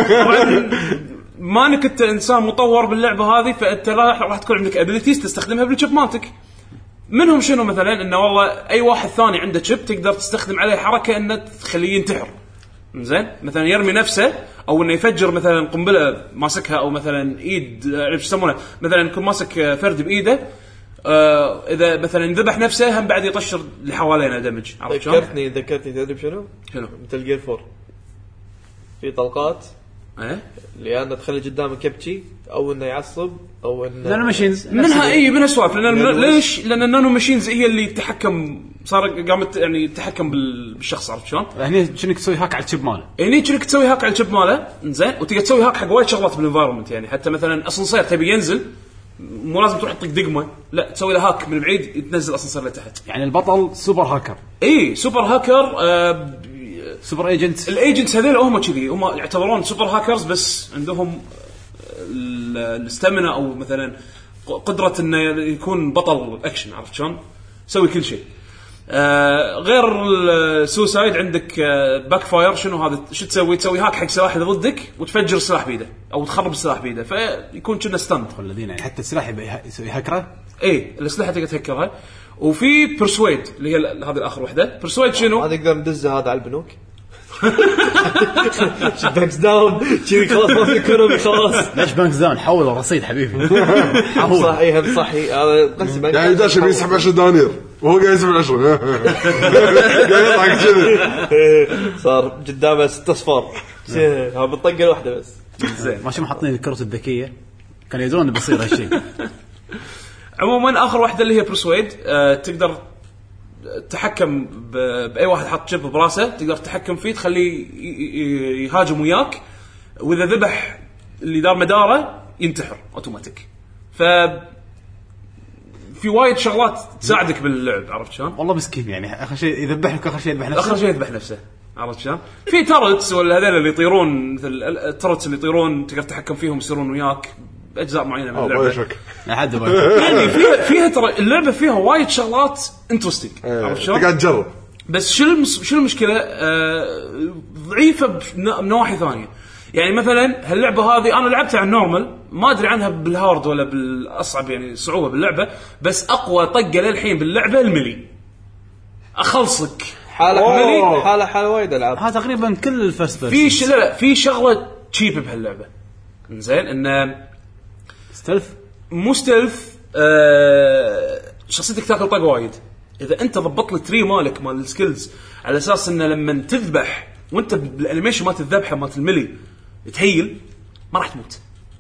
ما انك انت انسان مطور باللعبه هذه، فانت راح راح تكون عندك ابيليتيز تستخدمها بالشيب مالتك. منهم شنو مثلا انه والله اي واحد ثاني عنده شيب تقدر تستخدم عليه حركه انه تخليه ينتحر. زين مثلا يرمي نفسه او انه يفجر مثلا قنبله ماسكها، او مثلا ايد ايش يسمونه مثلا يكون ماسك فرد بايده، آه اذا مثلا ذبح نفسه هم بعد يطشر اللي حوالينا دمج. عرفت شلون؟ ذكرتني ذكرتني تدري شنو؟ شنو مثل جير فور في طلقات ايه اللي انا تخلي قدامه كبتشي او انه يعصب او انه نانو ماشينز منها اي منها سوالف. لان ليش؟ لان النانو ماشينز هي اللي تتحكم، صار قامت يعني تتحكم بالشخص. عرفت شلون؟ هني شنك تسوي هاك على الشيب ماله، هني شنك تسوي هاك على الشيب ماله زين، وتقدر تسوي هاك حق وايد شغلات بالانفايرمنت. يعني حتى مثلا اسانسير تبي ينزل مو لازم تروح تطق دقمه، لا تسوي له هاك من بعيد يتنزل اسانسير لتحت. يعني البطل سوبر هاكر. اي سوبر هاكر. آه سوبر ايجنت. الايجنتس هذول هم كذي، هم يعتبرون سوبر هاكرز بس عندهم الاستامينا او مثلا قدره انه يكون بطل اكشن. عرفت شلون؟ يسوي كل شيء. آه غير السوسايد عندك آه باك فاير. شنو هذا؟ شو تسوي؟ تسوي هاك حق سلاح ضدك وتفجر السلاح بيده او تخرب السلاح بيده فيكون كنا ستاند. الذين يعني حتى السلاح يسوي هاكره. اي الاسلحه تقدر تهكرها. وفي برسويد اللي هي هذه الاخر وحده. برسويد شنو؟ هذا نقدر ندزه هذا على البنوك. بانكس داون شيء خلاص ما في ايكونومي خلاص. ليش بانكس داون؟ حول الرصيد حبيبي. صحيح هم صحي هذا قسم بنك يعني داش بيسحب عشرة دنانير وهو قاعد يسحب عشرة. قاعد يضحك كذا صار قدامه ست اصفار ها بالطقه الواحده بس. زين ماشي محطين الكروت الذكيه كانوا يدرون انه بيصير هالشيء. عموما اخر واحده اللي هي برسويد. أه تقدر تتحكم باي واحد حط شيب براسه، تقدر تتحكم فيه تخليه يهاجم وياك، واذا ذبح اللي دار مداره ينتحر اوتوماتيك. ف في وايد شغلات تساعدك باللعب. عرفت شلون؟ والله مسكين يعني اخر شيء يذبحك، اخر شيء يذبح نفسه، اخر شيء يذبح نفسه. عرفت شلون؟ في تارتس ولا هذول اللي يطيرون، مثل التارتس اللي يطيرون تقدر تتحكم فيهم يصيرون وياك اجزاء معينه من اللعبه. لحد يعني فيها فيها ترى اللعبه فيها وايد شغلات انترستينج. عرفت شلون؟ قاعد تجرب. بس شو المس... شو المشكله؟ آه... ضعيفه بن... بنواحي ثانيه. يعني مثلا هاللعبه هذه انا لعبتها على النورمال، ما ادري عنها بالهارد ولا بالاصعب يعني صعوبه باللعبه، بس اقوى طقه للحين باللعبه الملي. اخلصك حاله ملي حاله حاله وايد العاب. هذا تقريبا كل الفيرست في ش... لا لا في شغله تشيب بهاللعبه. زين انه ستلف مو ستلف. آه... شخصيتك تاكل طق وايد. اذا انت ضبط لي تري مالك مال السكيلز على اساس انه لما تذبح وانت بالانيميشن مالت الذبحه مالت الملي تهيل ما راح تموت.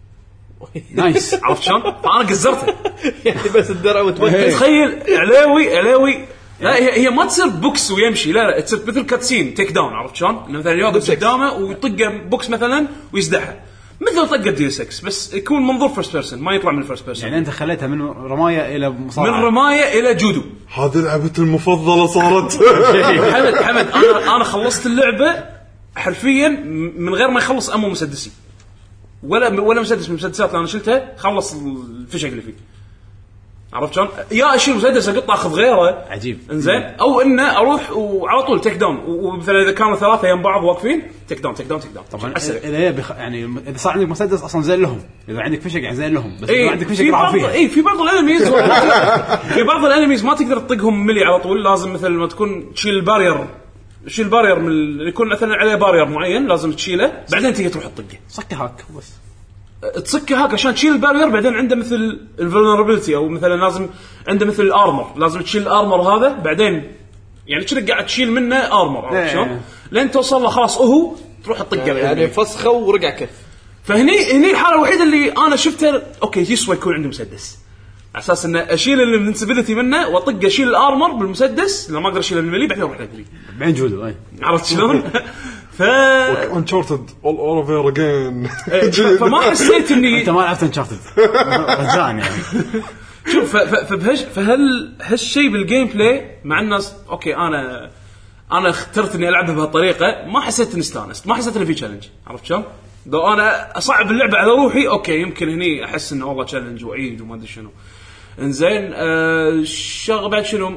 نايس. عرفت شلون؟ فانا قزرته يعني بس الدرع وتوقف. تخيل علاوي علاوي. لا هي هي ما تصير بوكس ويمشي، لا لا تصير مثل كاتسين تيك داون. عرفت شلون؟ مثلا يوقف قدامه ويطقه بوكس مثلا ويزدحها مثل طقه دي ستة، بس يكون منظور فيرست بيرسون ما يطلع من الفيرست بيرسون. يعني انت خليتها من رمايه الى مصارعه، من رمايه الى جودو. هذه لعبتي المفضله صارت. حمد حمد انا انا خلصت اللعبه حرفيا من غير ما يخلص امو مسدسي ولا ولا مسدس من المسدسات اللي انا شلتها خلص الفشق اللي فيه. عرفت شلون؟ يا اشيل مسدس اقطع اخذ غيره عجيب. انزين او انه اروح وعلى طول تيك داون، ومثلا اذا كانوا ثلاثه يم بعض واقفين تيك داون تيك داون تيك داون. طبعا اذا هي بخ... يعني اذا صار عندك مسدس اصلا زين لهم، اذا عندك فشق يعني زين لهم، بس إيه اذا عندك فشق راح فيها. اي في بعض الانميز في بعض الانميز ما تقدر تطقهم ملي على طول، لازم مثل ما تكون تشيل البارير تشيل البارير من يكون مثلا عليه بارير معين لازم تشيله بعدين تيجي تروح تطقه. صك هاك بس تصكه هاك عشان تشيل البارير، بعدين عنده مثل الفولنربيلتي او مثلا لازم عنده مثل الارمر، لازم تشيل الارمر هذا بعدين يعني كذا قاعد تشيل منه ارمر. عرفت شلون؟ لين توصل له خلاص هو تروح تطقه يعني فسخه ورجع كف. فهني هني الحاله الوحيده اللي انا شفتها اوكي يسوى يكون عنده مسدس على اساس انه اشيل الانفنسبيلتي منه واطق اشيل الارمر بالمسدس، لما ما اقدر اشيله بالملي بعدين اروح للملي بعدين جودو. اي عرفت شلون؟ ف انشارتد اول اوفر اجين. فما حسيت اني انت ما لعبت انشارتد رجعان يعني. شوف فبهش فهل هالشيء بالجيم بلاي مع الناس اوكي انا انا اخترت اني العبها بهالطريقه ما حسيت اني استانست ما حسيت انه في تشالنج عرفت شلون لو انا اصعب اللعبه على روحي اوكي يمكن هني احس انه والله تشالنج وعيد وما ادري شنو انزين الشغله بعد شنو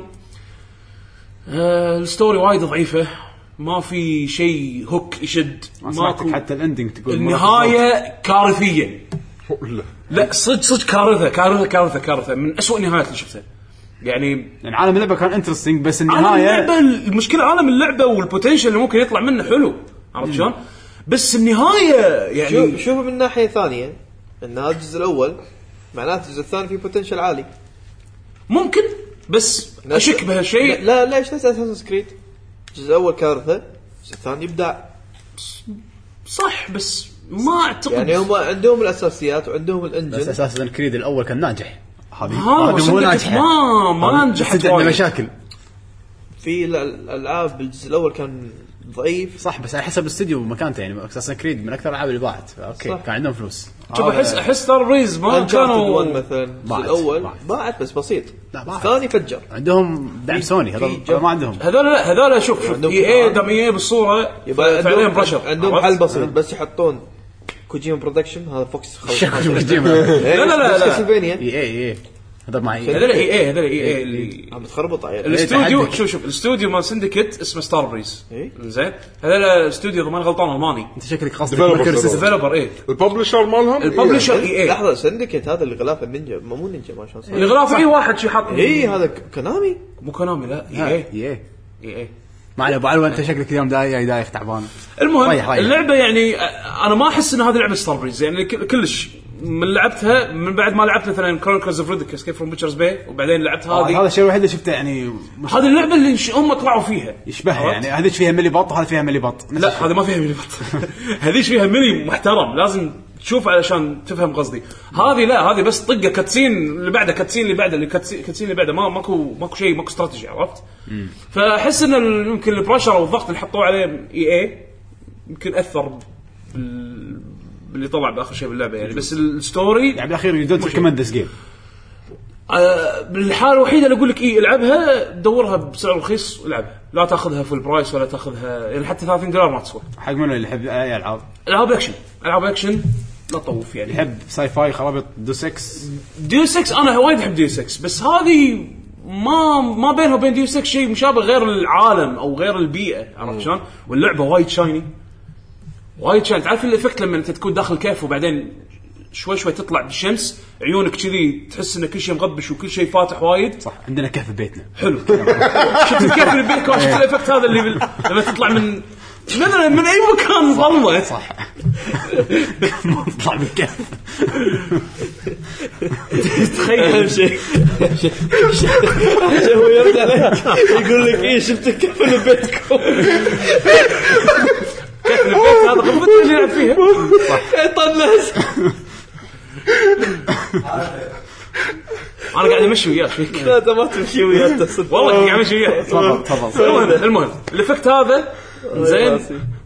آه الستوري وايد ضعيفه ما في شيء هوك يشد ماكو حتى الاندنج تقول النهايه كارثيه لا لا صدق صدق كارثه كارثه كارثه كارثه من أسوأ النهايات اللي شفتها يعني يعني عالم اللعبه كان انترستينج بس عالم النهايه اللعبه المشكله عالم اللعبه والبوتنشل اللي ممكن يطلع منه حلو عرفت شلون بس النهايه يعني شوف شوف من ناحيه ثانيه ان هذا الجزء الاول معناته الجزء الثاني فيه بوتنشل عالي ممكن بس اشك بهالشيء لا لا ليش نفس اساسن كريد الجزء الاول كارثه الجزء الثاني ابداع صح بس ما اعتقد يعني هم عندهم الاساسيات وعندهم الانجن بس اساسا كريد الاول كان ناجح هذه هذا مو ناجح ما ما نجحت عندنا مشاكل في الالعاب بالجزء الاول كان ضعيف صح بس على حسب الاستوديو ومكانته يعني اساسا كريد من اكثر الالعاب اللي باعت اوكي صح. كان عندهم فلوس شوف احس احس ستار ريز ما كانوا مثلا الجزء الاول باعت بس بسيط الثاني فجر عندهم دعم سوني هذول ما عندهم هذول لا هذول شوف شوف اي اي دم اي بالصوره فعليهم برشر عندهم حل بسيط بس يحطون كوجيما برودكشن هذا فوكس كوجيما لا لا لا كاسلفينيا اي اي اي هذا معي هذول اي اي هذول اي اي اللي عم تخربط عليه الاستوديو شوف شوف الاستوديو مال سندكيت اسمه ستار بريز زين هذول الاستوديو ضمان غلطان الماني انت شكلك قصدك ديفلوبر ايه الببلشر مالهم الببلشر اي اي لحظه سندكيت هذا اللي غلاف النينجا مو نينجا ما شاء الله الغلاف اي واحد شي حاط اي هذا كونامي مو كونامي لا اي اي اي اي ما عليه ابو علوه انت شكلك اليوم دايخ دايخ تعبان المهم ريح ريح. اللعبه يعني انا ما احس ان هذه لعبه ستار بريز يعني كلش من لعبتها من بعد ما لعبت مثلا كرونيكلز اوف ريدك اسكيب فروم بيتشرز باي وبعدين لعبت هذه هذا الشيء الوحيد اللي شفته يعني هذه اللعبه اللي هم طلعوا فيها يشبهها يعني هذيك فيها ملي بط وهذه فيها ملي بط لا هذا ما فيها ملي بط هذيك فيها ملي محترم لازم تشوف علشان تفهم قصدي هذه لا هذه بس طقه كاتسين اللي بعده كاتسين اللي بعده اللي كاتسين اللي بعده ما ماكو ماكو شيء ماكو استراتيجي عرفت فاحس ان يمكن البريشر والضغط اللي حطوه عليه اي اي يمكن اثر اللي طلع باخر شيء باللعبه يعني بس الستوري يعني بالاخير يو دونت ريكومند ذس جيم بالحاله الوحيده اللي اقول لك اي العبها دورها بسعر رخيص والعبها لا تاخذها فول برايس ولا تاخذها يعني حتى ثلاثين دولار ما تسوى حق منو اللي يحب اي العاب العاب اكشن العاب اكشن لا طوف يعني يحب ساي فاي خرابيط دو ستة ديو ستة انا وايد احب ديو ستة بس هذه ما ما بينها وبين ديو ستة شيء مشابه غير العالم او غير البيئه عرفت شلون واللعبه وايد شايني وايد شايني تعرف الافكت لما انت تكون داخل كيف وبعدين شوي شوي تطلع بالشمس عيونك كذي تحس ان كل شيء مغبش وكل شيء فاتح وايد صح عندنا كيف ببيتنا حلو شفت الكيف اللي ببيتك وشفت الافكت هذا اللي بال... لما تطلع من من من اي مكان ظلمه صح تطلع بالكيف تخيل شيء هو يرجع يقول لك ايه شفت الكيف اللي ببيتكم كيف البيت هذا غرفتي اللي نلعب فيها طنز انا قاعد امشي وياك فيك لا انت ما تمشي وياه تصدق والله قاعد امشي وياك تفضل تفضل المهم المهم الافكت هذا زين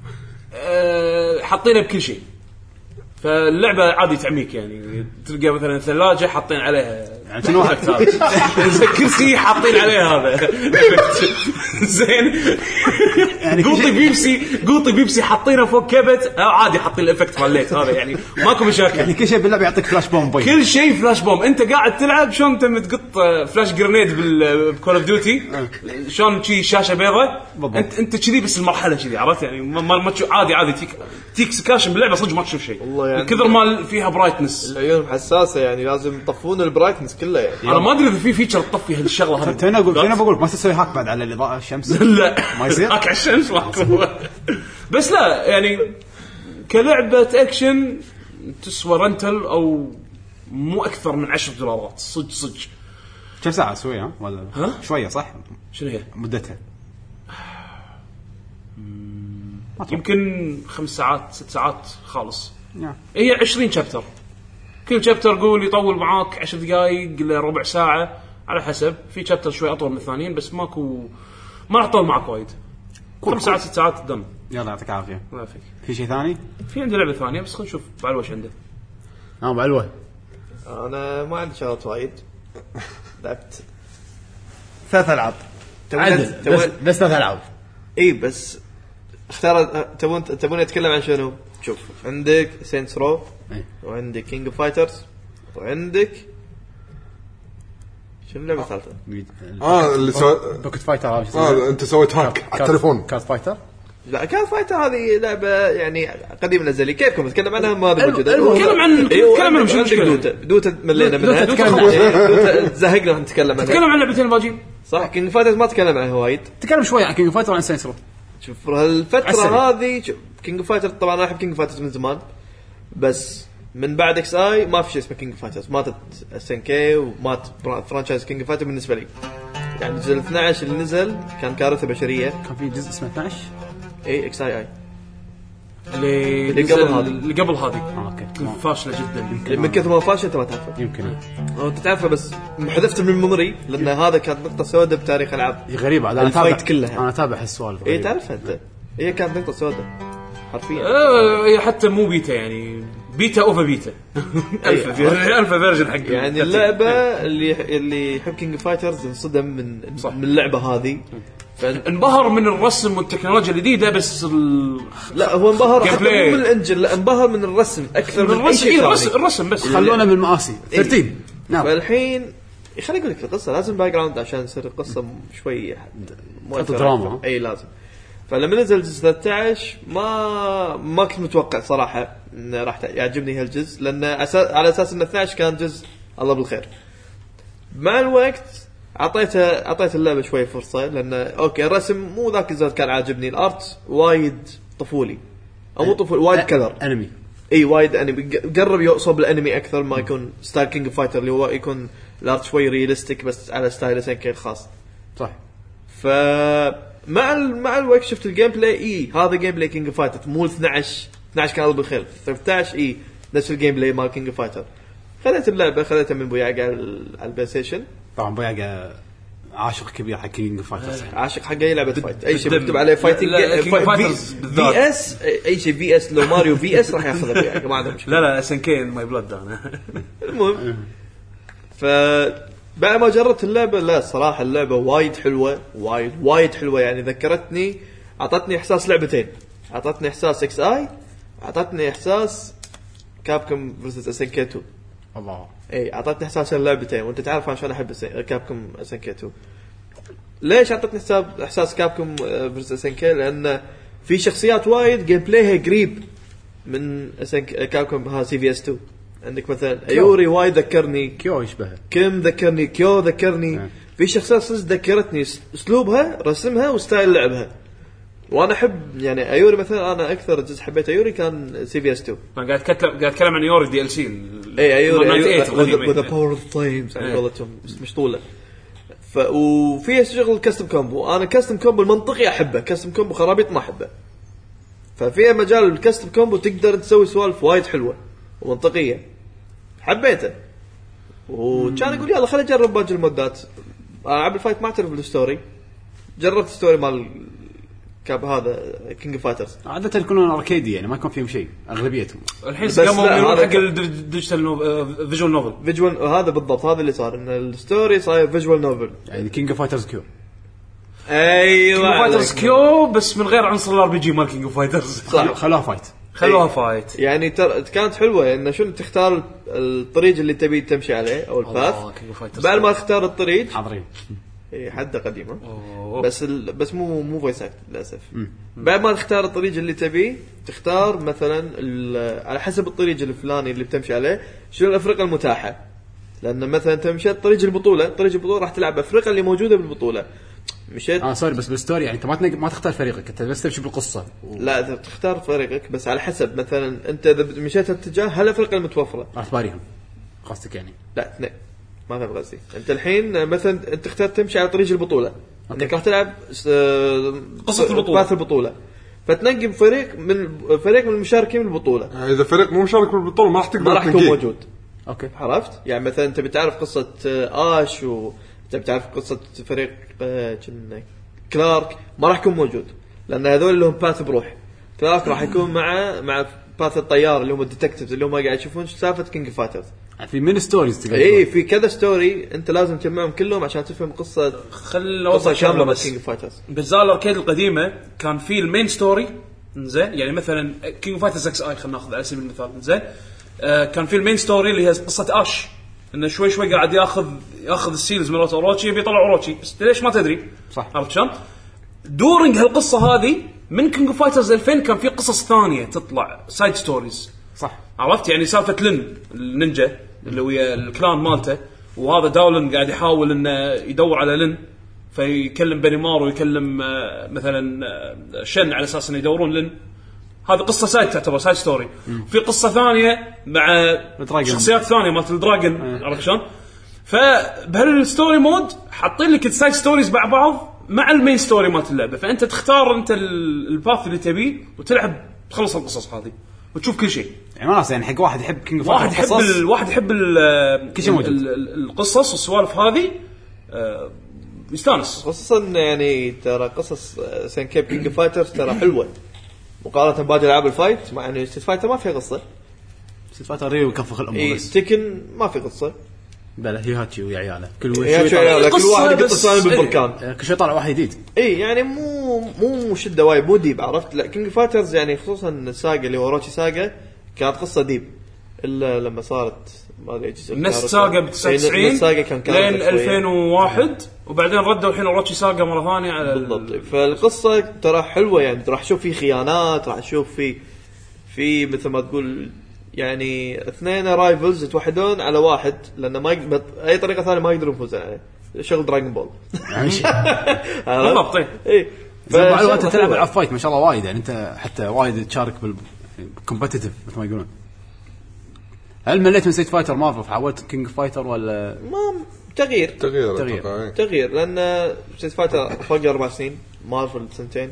حاطينه بكل شيء فاللعبه عادي تعميك يعني تلقى مثلا ثلاجه حاطين عليها يعني شنو هذا كرسي حاطين عليه هذا زين يعني قوطي بيبسي قوطي بيبسي حاطينه فوق كبت عادي حاطين الافكت مالت هذا يعني ماكو مشاكل يعني كل شيء باللعبه يعطيك فلاش بوم بي. كل شيء فلاش بوم انت قاعد تلعب شلون انت متقط فلاش جرينيد بالكول اوف ديوتي شلون شي شاشه بيضاء انت انت كذي بس المرحله كذي عرفت يعني ما ما تشوف عادي عادي تيك تيك سكاشن باللعبه صدق ما تشوف شيء يعني كثر ما فيها برايتنس العيون حساسه يعني لازم يطفون البرايتنس كله يعني انا ما ادري اذا في فيتشر تطفي هالشغله هذه انا اقول انا بقول ما تسوي هاك بعد على الاضاءه الشمس لا ما يصير هاك على الشمس ما بس لا يعني كلعبه اكشن تسوى رنتل او مو اكثر من عشرة دولارات صدق صدق كم ساعه اسويها ولا شويه صح شنو هي مدتها يمكن خمس ساعات ست ساعات خالص نعم هي عشرين شابتر كل شابتر قول يطول معاك عشر دقائق لربع ساعه على حسب في شابتر شوي اطول من الثانيين بس ماكو ما راح يطول معك وايد خمس ساعات ست ساعات دم يلا يعطيك العافيه. ما فيك. في شيء ثاني؟ في عنده لعبه ثانيه بس خلينا نشوف بعلوش عنده. اه بعلوه. انا ما عندي شغلات وايد. لعبت ثلاث العاب عدل بس بس ثلاث العاب. اي بس اختار. تبون تبون اتكلم عن شنو؟ شوف عندك سينتس رو أي. وعندك كينج اوف فايترز وعندك شنو اللعبه الثالثه؟ اه اللي سو... بوكيت فايتر. اه انت سويت هاك على التليفون. كات فايتر. لا كان فايتر هذه لعبه يعني قديم نزل. كيفكم اتكلم عنها ما هذا موجود. نتكلم عن نتكلم عن شو المشكله. دوتا دوتا ملينا منها. دوتا زهقنا نتكلم عنها. نتكلم عن لعبتين الباجين صح. كينج فايترز ما تكلم عنها وايد. تكلم شوي عن كينج فايتر وعن سينسرو. شوف هالفتره هذه كينج فايتر طبعا انا احب كينج فايترز من زمان بس من بعد اكس اي ما في شيء اسمه كينج فايترز. ماتت اس ان كي ومات فرانشايز كينج فايتر بالنسبه لي. يعني الجزء اثناشر اللي نزل كان كارثه بشريه. كان في جزء اسمه اثناشر اي اكس اي اي اللي اللي قبل هذه اللي قبل هذه اه اوكي فاشله جدا. من كثر ما فاشل انت ما تعرفه. يمكن انت تعرفه بس حذفته من الميموري لان هذا كانت نقطه سوداء بتاريخ العاب غريب. عاد انا الفايت اتابع كلها. انا اتابع هالسوالف. اي تعرفها انت. هي كانت نقطه سوداء حرفيا. آه حتى مو بيتا يعني بيتا اوفر بيتا. الفا الفا فيرجن حق يعني اللعبه اللي اللي يحب كينج فايترز انصدم من صح. من اللعبه هذه. انبهر من الرسم والتكنولوجيا الجديده بس ال... لا هو انبهر حتى Gameplay. مو من الانجن. لا انبهر من الرسم اكثر من, من من اي الرسم شيء إيه ثاني. الرسم, الرسم بس خلونا بالمآسي إيه. ترتيب. نعم فالحين خليني اقول لك القصه لازم باك جراوند عشان تصير القصه شوي خط دراما. اي لازم. فلما نزل جزء ثلاثة عشر ما ما كنت متوقع صراحه انه راح يعجبني هالجزء لان أساس على اساس انه اثناشر كان جزء الله بالخير. مع الوقت اعطيته اعطيت اللعبه شوي فرصه لان اوكي الرسم مو ذاك الزود كان عاجبني. الارت وايد طفولي او مو طفولي وايد كلر انمي. اي وايد انمي قرب يوصل الانمي اكثر ما يكون ستايل كينج فايتر اللي هو يكون الارت شوي رياليستيك بس على ستايل سنكي الخاص. صح. ف مع ال... مع الوقت شفت الجيم بلاي اي هذا جيم بلاي كينج فايتر مو اثناشر اثناشر كان بالخير ثلاثة عشر اي نفس الجيم بلاي مال كينج فايتر. خذيت اللعبه خذيتها من بوياق على البلاي ستيشن. طبعا بوياق عاشق كبير حق كينج فايترز. عاشق حق اي لعبه فايت اي شيء مكتوب عليه فايتنج في اس اي شيء في اس لو ماريو في اس راح ياخذها بوياق ما عنده مشكله. لا لا اس ان كي ماي بلاد انا. المهم ف بعد ما جربت اللعبه لا صراحه اللعبه وايد حلوه وايد وايد حلوه. يعني ذكرتني اعطتني احساس لعبتين. اعطتني احساس اكس اي اعطتني احساس كابكوم فيرسس اس ان كي تو. الله. اي اعطتني احساس اللعبتين وانت تعرف عشان احب كابكوم اس ان كي تو. ليش اعطتني حساب احساس كابكوم فيرسس اس ان كي؟ لان في شخصيات وايد جيم بلايها قريب من اس ان كابكوم ها سي في اس تو. عندك مثلا ايوري وايد ذكرني كيو يشبه. كيم ذكرني كيو ذكرني نعم. في شخصيات صدق ذكرتني اسلوبها رسمها وستايل لعبها. وانا احب يعني ايوري مثلا انا اكثر جزء حبيت ايوري كان سي في اس تو. انا قاعد اتكلم قاعد اتكلم عن يوري دي ال سي. اي ايوري وذا ذا باور اوف فليمز على قولتهم مش طوله. ف وفيها شغل كاستم كومبو. انا كاستم كومبو المنطقي احبه. كاستم كومبو خرابيط ما احبه. ففيها مجال الكاستم كومبو تقدر تسوي سوالف وايد حلوه ومنطقيه حبيته. وكان اقول يلا خليني اجرب باقي المودات. العب الفايت ما اعترف بالستوري. جربت الستوري مال كاب هذا كينج فايترز عادة يكونون اركيدي يعني ما يكون فيهم شيء اغلبيتهم. الحين قاموا يروح حق الديجيتال نوفل فيجوال نوفل. فيجوال هذا بالضبط هذا اللي صار ان الستوري صاير فيجوال نوفل. يعني كينج فايترز كيو. ايوه كينج فايترز كيو بس من غير عنصر الار بي جي مال كينج فايترز. صح خلوها فايت. خلوها فايت. يعني تر... كانت حلوه انه شنو تختار الطريق اللي تبي تمشي عليه او الباث. بعد ما اختار الطريق حاضرين اي حده قديمه أوه. بس ال... بس مو مو فويس اكت للاسف. بعد ما تختار الطريق اللي تبي تختار مثلا ال... على حسب الطريق الفلاني اللي بتمشي عليه شنو الافرقه المتاحه. لان مثلا انت مشيت طريق البطوله طريق البطوله راح تلعب افرقه اللي موجوده بالبطوله. مشيت اه سوري بس بالستوري يعني انت ما تنق... ما تختار فريقك انت بس تمشي بالقصه و... لا انت تختار فريقك بس على حسب مثلا انت اذا مشيت اتجاه هل الفرقه المتوفره اخبارهم قصدك يعني لا اثنين ما فهم قصدي. انت الحين مثلا انت تختار تمشي على طريق البطوله انك راح تلعب قصه البطوله باث البطوله فتنقي فريق من فريق من المشاركين بالبطوله. اذا فريق مو مشارك بالبطوله ما راح تقدر ما راح يكون موجود. اوكي عرفت يعني مثلا انت بتعرف قصه اش و انت بتعرف قصه فريق كنا كلارك ما راح يكون موجود لان هذول لهم باث بروح ثلاث راح يكون مع مع باث الطيار اللي هم الديتكتيفز اللي هم قاعد يشوفون سالفه كينج فايترز. في من ستوريز تقدر اي في كذا ستوري انت لازم تجمعهم كلهم عشان تفهم قصه خل قصه اوضح كامله بس كينج فايترز. بالزال الاركيد القديمه كان في المين ستوري زين يعني مثلا كينج فايترز اكس اي خلينا ناخذ على سبيل المثال زين آه كان في المين ستوري اللي هي قصه اش انه شوي شوي قاعد ياخذ ياخذ السيلز من اوروتشي بيطلع اوروتشي بس ليش ما تدري صح عرفت شلون دورينج هالقصه هذه من كينج فايترز ألفين كان في قصص ثانيه تطلع سايد ستوريز صح عرفت يعني سالفه لين النينجا اللي ويا الكلان مالته وهذا داولن قاعد يحاول انه يدور على لين فيكلم بنيمار ويكلم مثلا شن على اساس انه يدورون لين هذه قصه سايد تعتبر سايد ستوري. في قصه ثانيه مع شخصيات ثانيه مالت الدراجون عرفت شلون فبهالستوري مود حاطين لك السايد ستوريز مع بعض مع المين ستوري مالت اللعبه فانت تختار انت الباث اللي تبيه وتلعب تخلص القصص هذه وتشوف كل شيء يعني ما يعني حق واحد يحب كينج واحد يحب ال... واحد يحب ال... كل شيء موجود ال... ال... القصص والسوالف هذه أه... يستانس خصوصا يعني ترى قصص سين كيب كينج فايترز ترى حلوه مقارنه باقي العاب الفايت مع انه ستريت فايتر ما في قصه ستريت فايتر ريو يكفخ الامور إيه بس تيكن ما في قصه بلا هي هاتشي ويا عياله كل شوي طالع كل واحد يقص ثاني بالبركان كل شيء طالع واحد جديد اي يعني مو مو شده وايد مو ديب عرفت لا كينج فايترز يعني خصوصا الساغا اللي وروتشي ساغا كانت قصه ديب الا لما صارت ما ادري نست ساغا ب تسعة وتسعين لين ألفين وواحد وبعدين ردوا الحين وروتشي ساغا مره ثانيه على بالضبط ال... فالقصه ترى حلوه يعني راح تشوف في خيانات راح تشوف في في مثل ما تقول يعني اثنين رايفلز يتوحدون على واحد لانه ما يقدر اي طريقه ثانيه ما يقدرون يفوزون عليه شغل دراغون بول بالضبط اي فانت تلعب العاب فايت ما شاء الله وايد يعني انت حتى وايد تشارك بالكومبتيتيف مثل ما يقولون هل مليت من ستريت فايتر مارفل حاولت كينج فايتر ولا ما تغيير تغيير تغيير تغيير لان ستريت فايتر فوق اربع سنين مارفل سنتين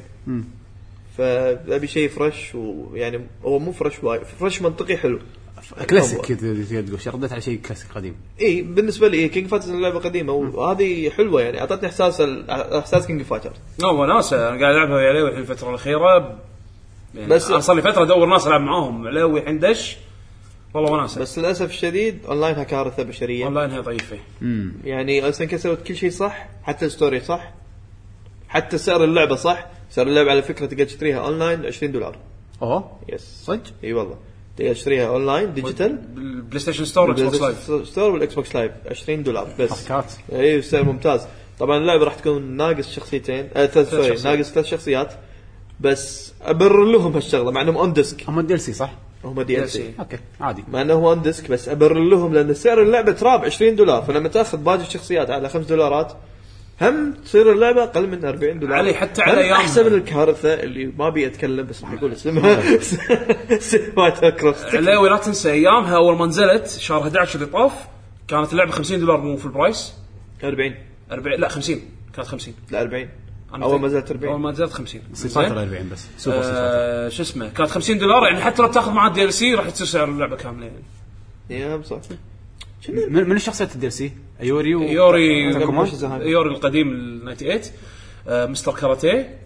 فابي شيء فريش ويعني هو مو فريش وايد فريش منطقي حلو كلاسيك كذا تقول رديت على شيء كلاسيك قديم اي بالنسبه لي كينج فايتر لعبه قديمه وهذه حلوه يعني اعطتني احساس احساس كينج فايتر هو ناس انا قاعد العبها ويا لوي الفتره الاخيره يعني بس صار لي فتره ادور ناس العب معاهم لوي عندش والله وناسه بس للاسف الشديد اونلاين كارثه بشريه اونلاين هي ضعيفه يعني اصلا كسرت كل شيء صح حتى الستوري صح حتى سعر اللعبه صح سعر اللعبه على فكره تقدر تشتريها اونلاين عشرين دولار اوه يس صدق اي والله تقدر تشتريها اونلاين ديجيتال بالبلاي ستيشن ستور واكس بوكس لايف ستور والاكس بوكس لايف عشرين دولار بس اي سعر ممتاز طبعا اللعبه راح تكون ناقص شخصيتين آه ثلاث شخصيات ناقص ثلاث شخصيات بس ابرر لهم هالشغله مع انهم اون ديسك هم دي ال سي صح هم دي ال سي اوكي عادي مع انه هو اون ديسك بس ابرر لهم لان سعر اللعبه تراب عشرين دولار فلما تاخذ باقي الشخصيات على خمس دولارات هم تصير اللعبه اقل من أربعين دولار علي حتى على ايام احسن من الكارثه اللي ما بي اتكلم بس راح اقول اسمها سيفايتر كروس علاوي لا تنسى ايامها اول ما نزلت شهر أحد عشر اللي طاف كانت اللعبه خمسين دولار مو في البرايس أربعين أربعين لا خمسين كانت خمسين لا أربعين اول ما نزلت أربعين اول ما نزلت خمسين سيفايتر أربعين بس سوبر سيفايتر شو اسمه كانت خمسين دولار يعني حتى لو تاخذ معاه الدي ال سي راح تصير سعر اللعبه كامله يعني يا صح من من الشخصيات الدي ال سي ايوري و... ايوري ايوري القديم ال ثمانية وتسعين آه مستر كاراتيه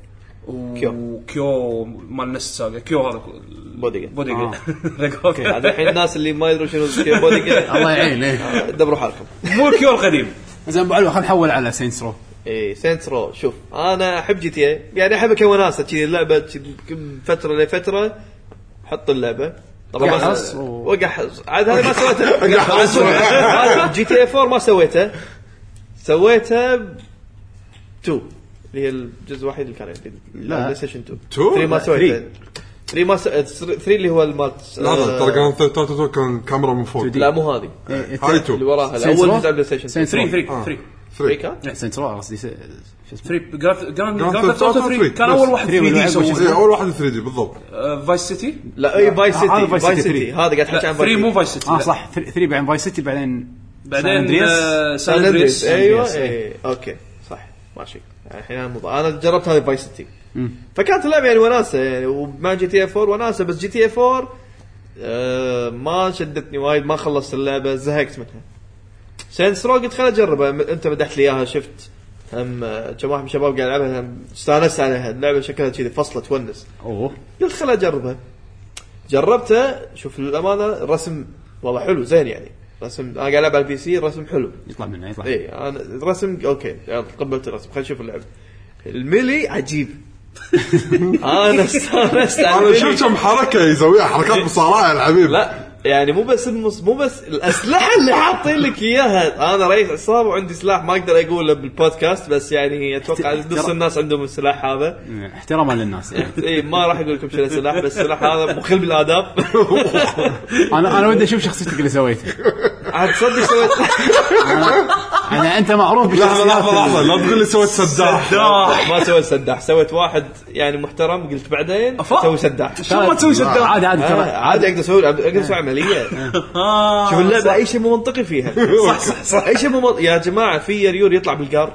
وكيو مال نست ساغا كيو هذا بوديجا بوديجا اوكي هذا الحين الناس اللي ما يدرون شنو كيو بوديجا الله يعين دبروا حالكم مو كيو القديم زين ابو علو خلينا نحول على سينس رو ايه سينس رو شوف انا احب جي تي اي يعني احب كوناسه كذي اللعبه فتره لفتره حط اللعبه طبعا وقحص عاد هذا ما سويته جي تي اي أربعة ما سويته سويته اثنين اللي هي الجزء الوحيد اللي كان بلاي ستيشن اثنين ثلاثة ما سويته ثلاثة ما ثلاثة اللي هو المات لا ترى كان ثلاثة كان كاميرا من فوق لا مو هذه هاي تو اللي وراها الاول جزء بلاي ستيشن ثلاثة ثلاثة ثلاثة ثلاثة لا سينس رو قصدي ثلاثة جراند جراند ثلاثة كان اول واحد ثري دي سووه اول واحد ثري دي بالضبط فايس سيتي لا اي فايس سيتي فايس سيتي هذا قاعد تحكي عن ثري مو فايس سيتي اه صح ثري بعدين فايس سيتي بعدين بعدين سان اندرياس ايوه اوكي صح ماشي الحين انا مض... انا جربت هذه فايس سيتي فكانت اللعبه يعني وناسه يعني ومع جي تي اي أربعة وناسه بس جي تي اي أربعة آه ما شدتني وايد ما خلصت اللعبه زهقت منها سينس رو قلت خليني اجربها انت مدحت لي اياها شفت هم جماعه من الشباب قاعد يلعبها هم استانست عليها اللعبه شكلها كذي فصله تونس اوه قلت خل اجربها جربتها شوف الامانه الرسم والله حلو زين يعني رسم انا قاعد العب على البي سي الرسم حلو يطلع منه يطلع اي انا الرسم اوكي يعني قبلت الرسم خلينا نشوف اللعبه الميلي عجيب انا استانست انا شفت كم حركه يسويها حركات مصارعه الحبيب لا يعني مو بس المص... مو بس الاسلحه اللي حاطين لك اياها انا رئيس عصابه وعندي سلاح ما اقدر اقوله بالبودكاست بس يعني اتوقع نص الناس عندهم السلاح هذا احتراما للناس يعني. اي ما راح اقول لكم شو السلاح بس السلاح هذا مخل بالاداب انا انا ودي اشوف شخصيتك اللي سويتها عاد تصدق سويت انا انت معروف لحظه لحظه لحظه لا تقول لي سويت سداح ما سويت سداح سويت واحد يعني محترم قلت بعدين سوي سداح شو ما تسوي سداح عادي عادي ترى عادي اقدر اسوي اقدر اسوي عمليه شوف اللعبه اي شيء مو منطقي فيها صح صح صح اي شيء مو منطقي يا جماعه في يريور يطلع بالقار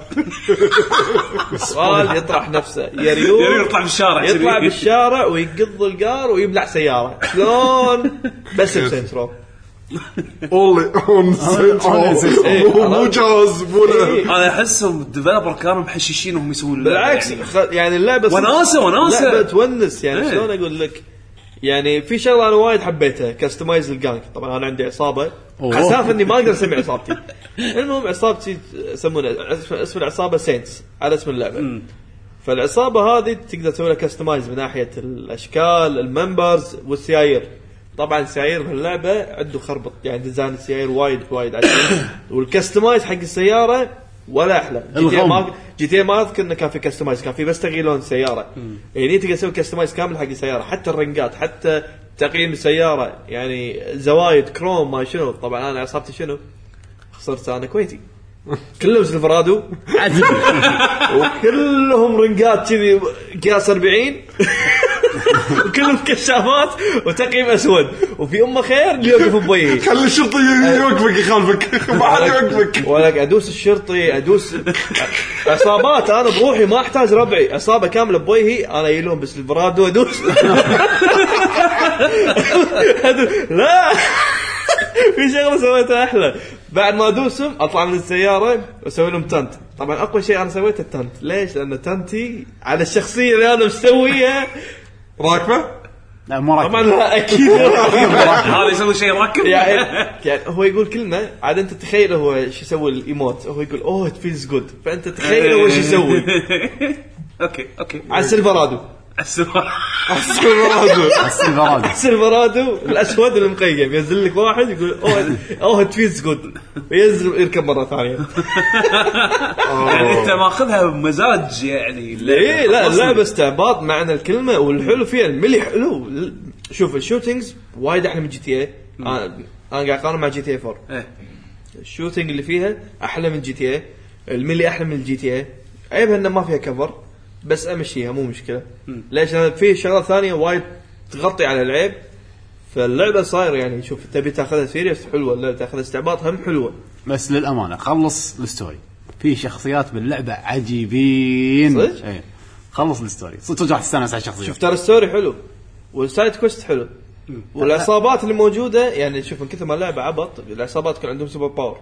سؤال يطرح نفسه يريور يريور يطلع بالشارع يطلع بالشارع ويقض القار ويبلع سياره شلون بس بسنترو اولي اون سنترو مو جاز انا احسهم الديفلوبر كانوا محششين وهم يسوون بالعكس يعني اللعبه وناسه وناسه لعبه تونس يعني شلون اقول لك يعني في شغله انا وايد حبيتها كاستمايز الجانك طبعا انا عندي عصابه حساف اني ما اقدر اسمي عصابتي المهم عصابتي يسمونها اسم العصابه سينتس على اسم اللعبه فالعصابه هذه تقدر تسوي لها كاستمايز من ناحيه الاشكال الممبرز والسيايير طبعا السيايير باللعبه عنده خربط يعني ديزاين السيايير وايد وايد عجيب والكاستمايز حق السياره ولا احلى جي تي ما جي تي ما اذكر انه كان في كاستمايز كان في بس تغيير لون السياره يعني تقدر تسوي كاستمايز كامل حق السياره حتى الرنجات حتى تقييم السياره يعني زوايد كروم ما شنو طبعا انا عصابتي شنو خسرت انا كويتي كلهم سلفرادو وكلهم رنجات كذي قياس أربعين وكلهم كشافات وتقييم اسود وفي امه خير اللي يوقف بوجهي خلي الشرطي يوقفك يخالفك ما حد يوقفك ولك ادوس الشرطي ادوس عصابات انا بروحي ما احتاج ربعي عصابه كامله بوجهي انا يلهم بس البرادو ادوس لا في شغله سويتها احلى بعد ما ادوسهم اطلع من السياره واسوي لهم تنت طبعا اقوى شيء انا سويته التنت ليش لان تنتي على الشخصيه اللي انا مسويها راكبه لا مو راكب طبعا لا اكيد هذا يسوي شيء راكب يعني يعني هو يقول كلمه عاد انت تخيل هو شو يسوي الايموت هو يقول اوه ات فيلز جود فانت تخيل هو شو يسوي اوكي اوكي على السيلفرادو السلفرادو السيلفرادو السيلفرادو الاسود المقيم ينزل لك واحد يقول اوه اوه ات فيلز جود وينزل يركب مره ثانيه يعني انت ماخذها بمزاج يعني ايه لا اللعبه استعباط معنى الكلمه والحلو فيها الملي حلو شوف الشوتينجز وايد احلى من جي تي اي انا انا قاعد اقارن مع جي تي اي فور ايه الشوتينج اللي فيها احلى من جي تي اي الملي احلى من الجي تي اي عيبها انه ما فيها كفر بس امشيها مو مشكله ليش في شغله ثانيه وايد تغطي على العيب فاللعبه صاير يعني شوف تبي تاخذها سيريس حلوه ولا تاخذها استعباط هم حلوه بس للامانه خلص الستوري في شخصيات باللعبه عجيبين ايه خلص الستوري صدق ترجع تستانس على الشخصيات شوف ترى الستوري حلو والسايد كويست حلو والعصابات اللي موجوده يعني شوف من كثر ما اللعبه عبط العصابات كان عندهم سوبر باور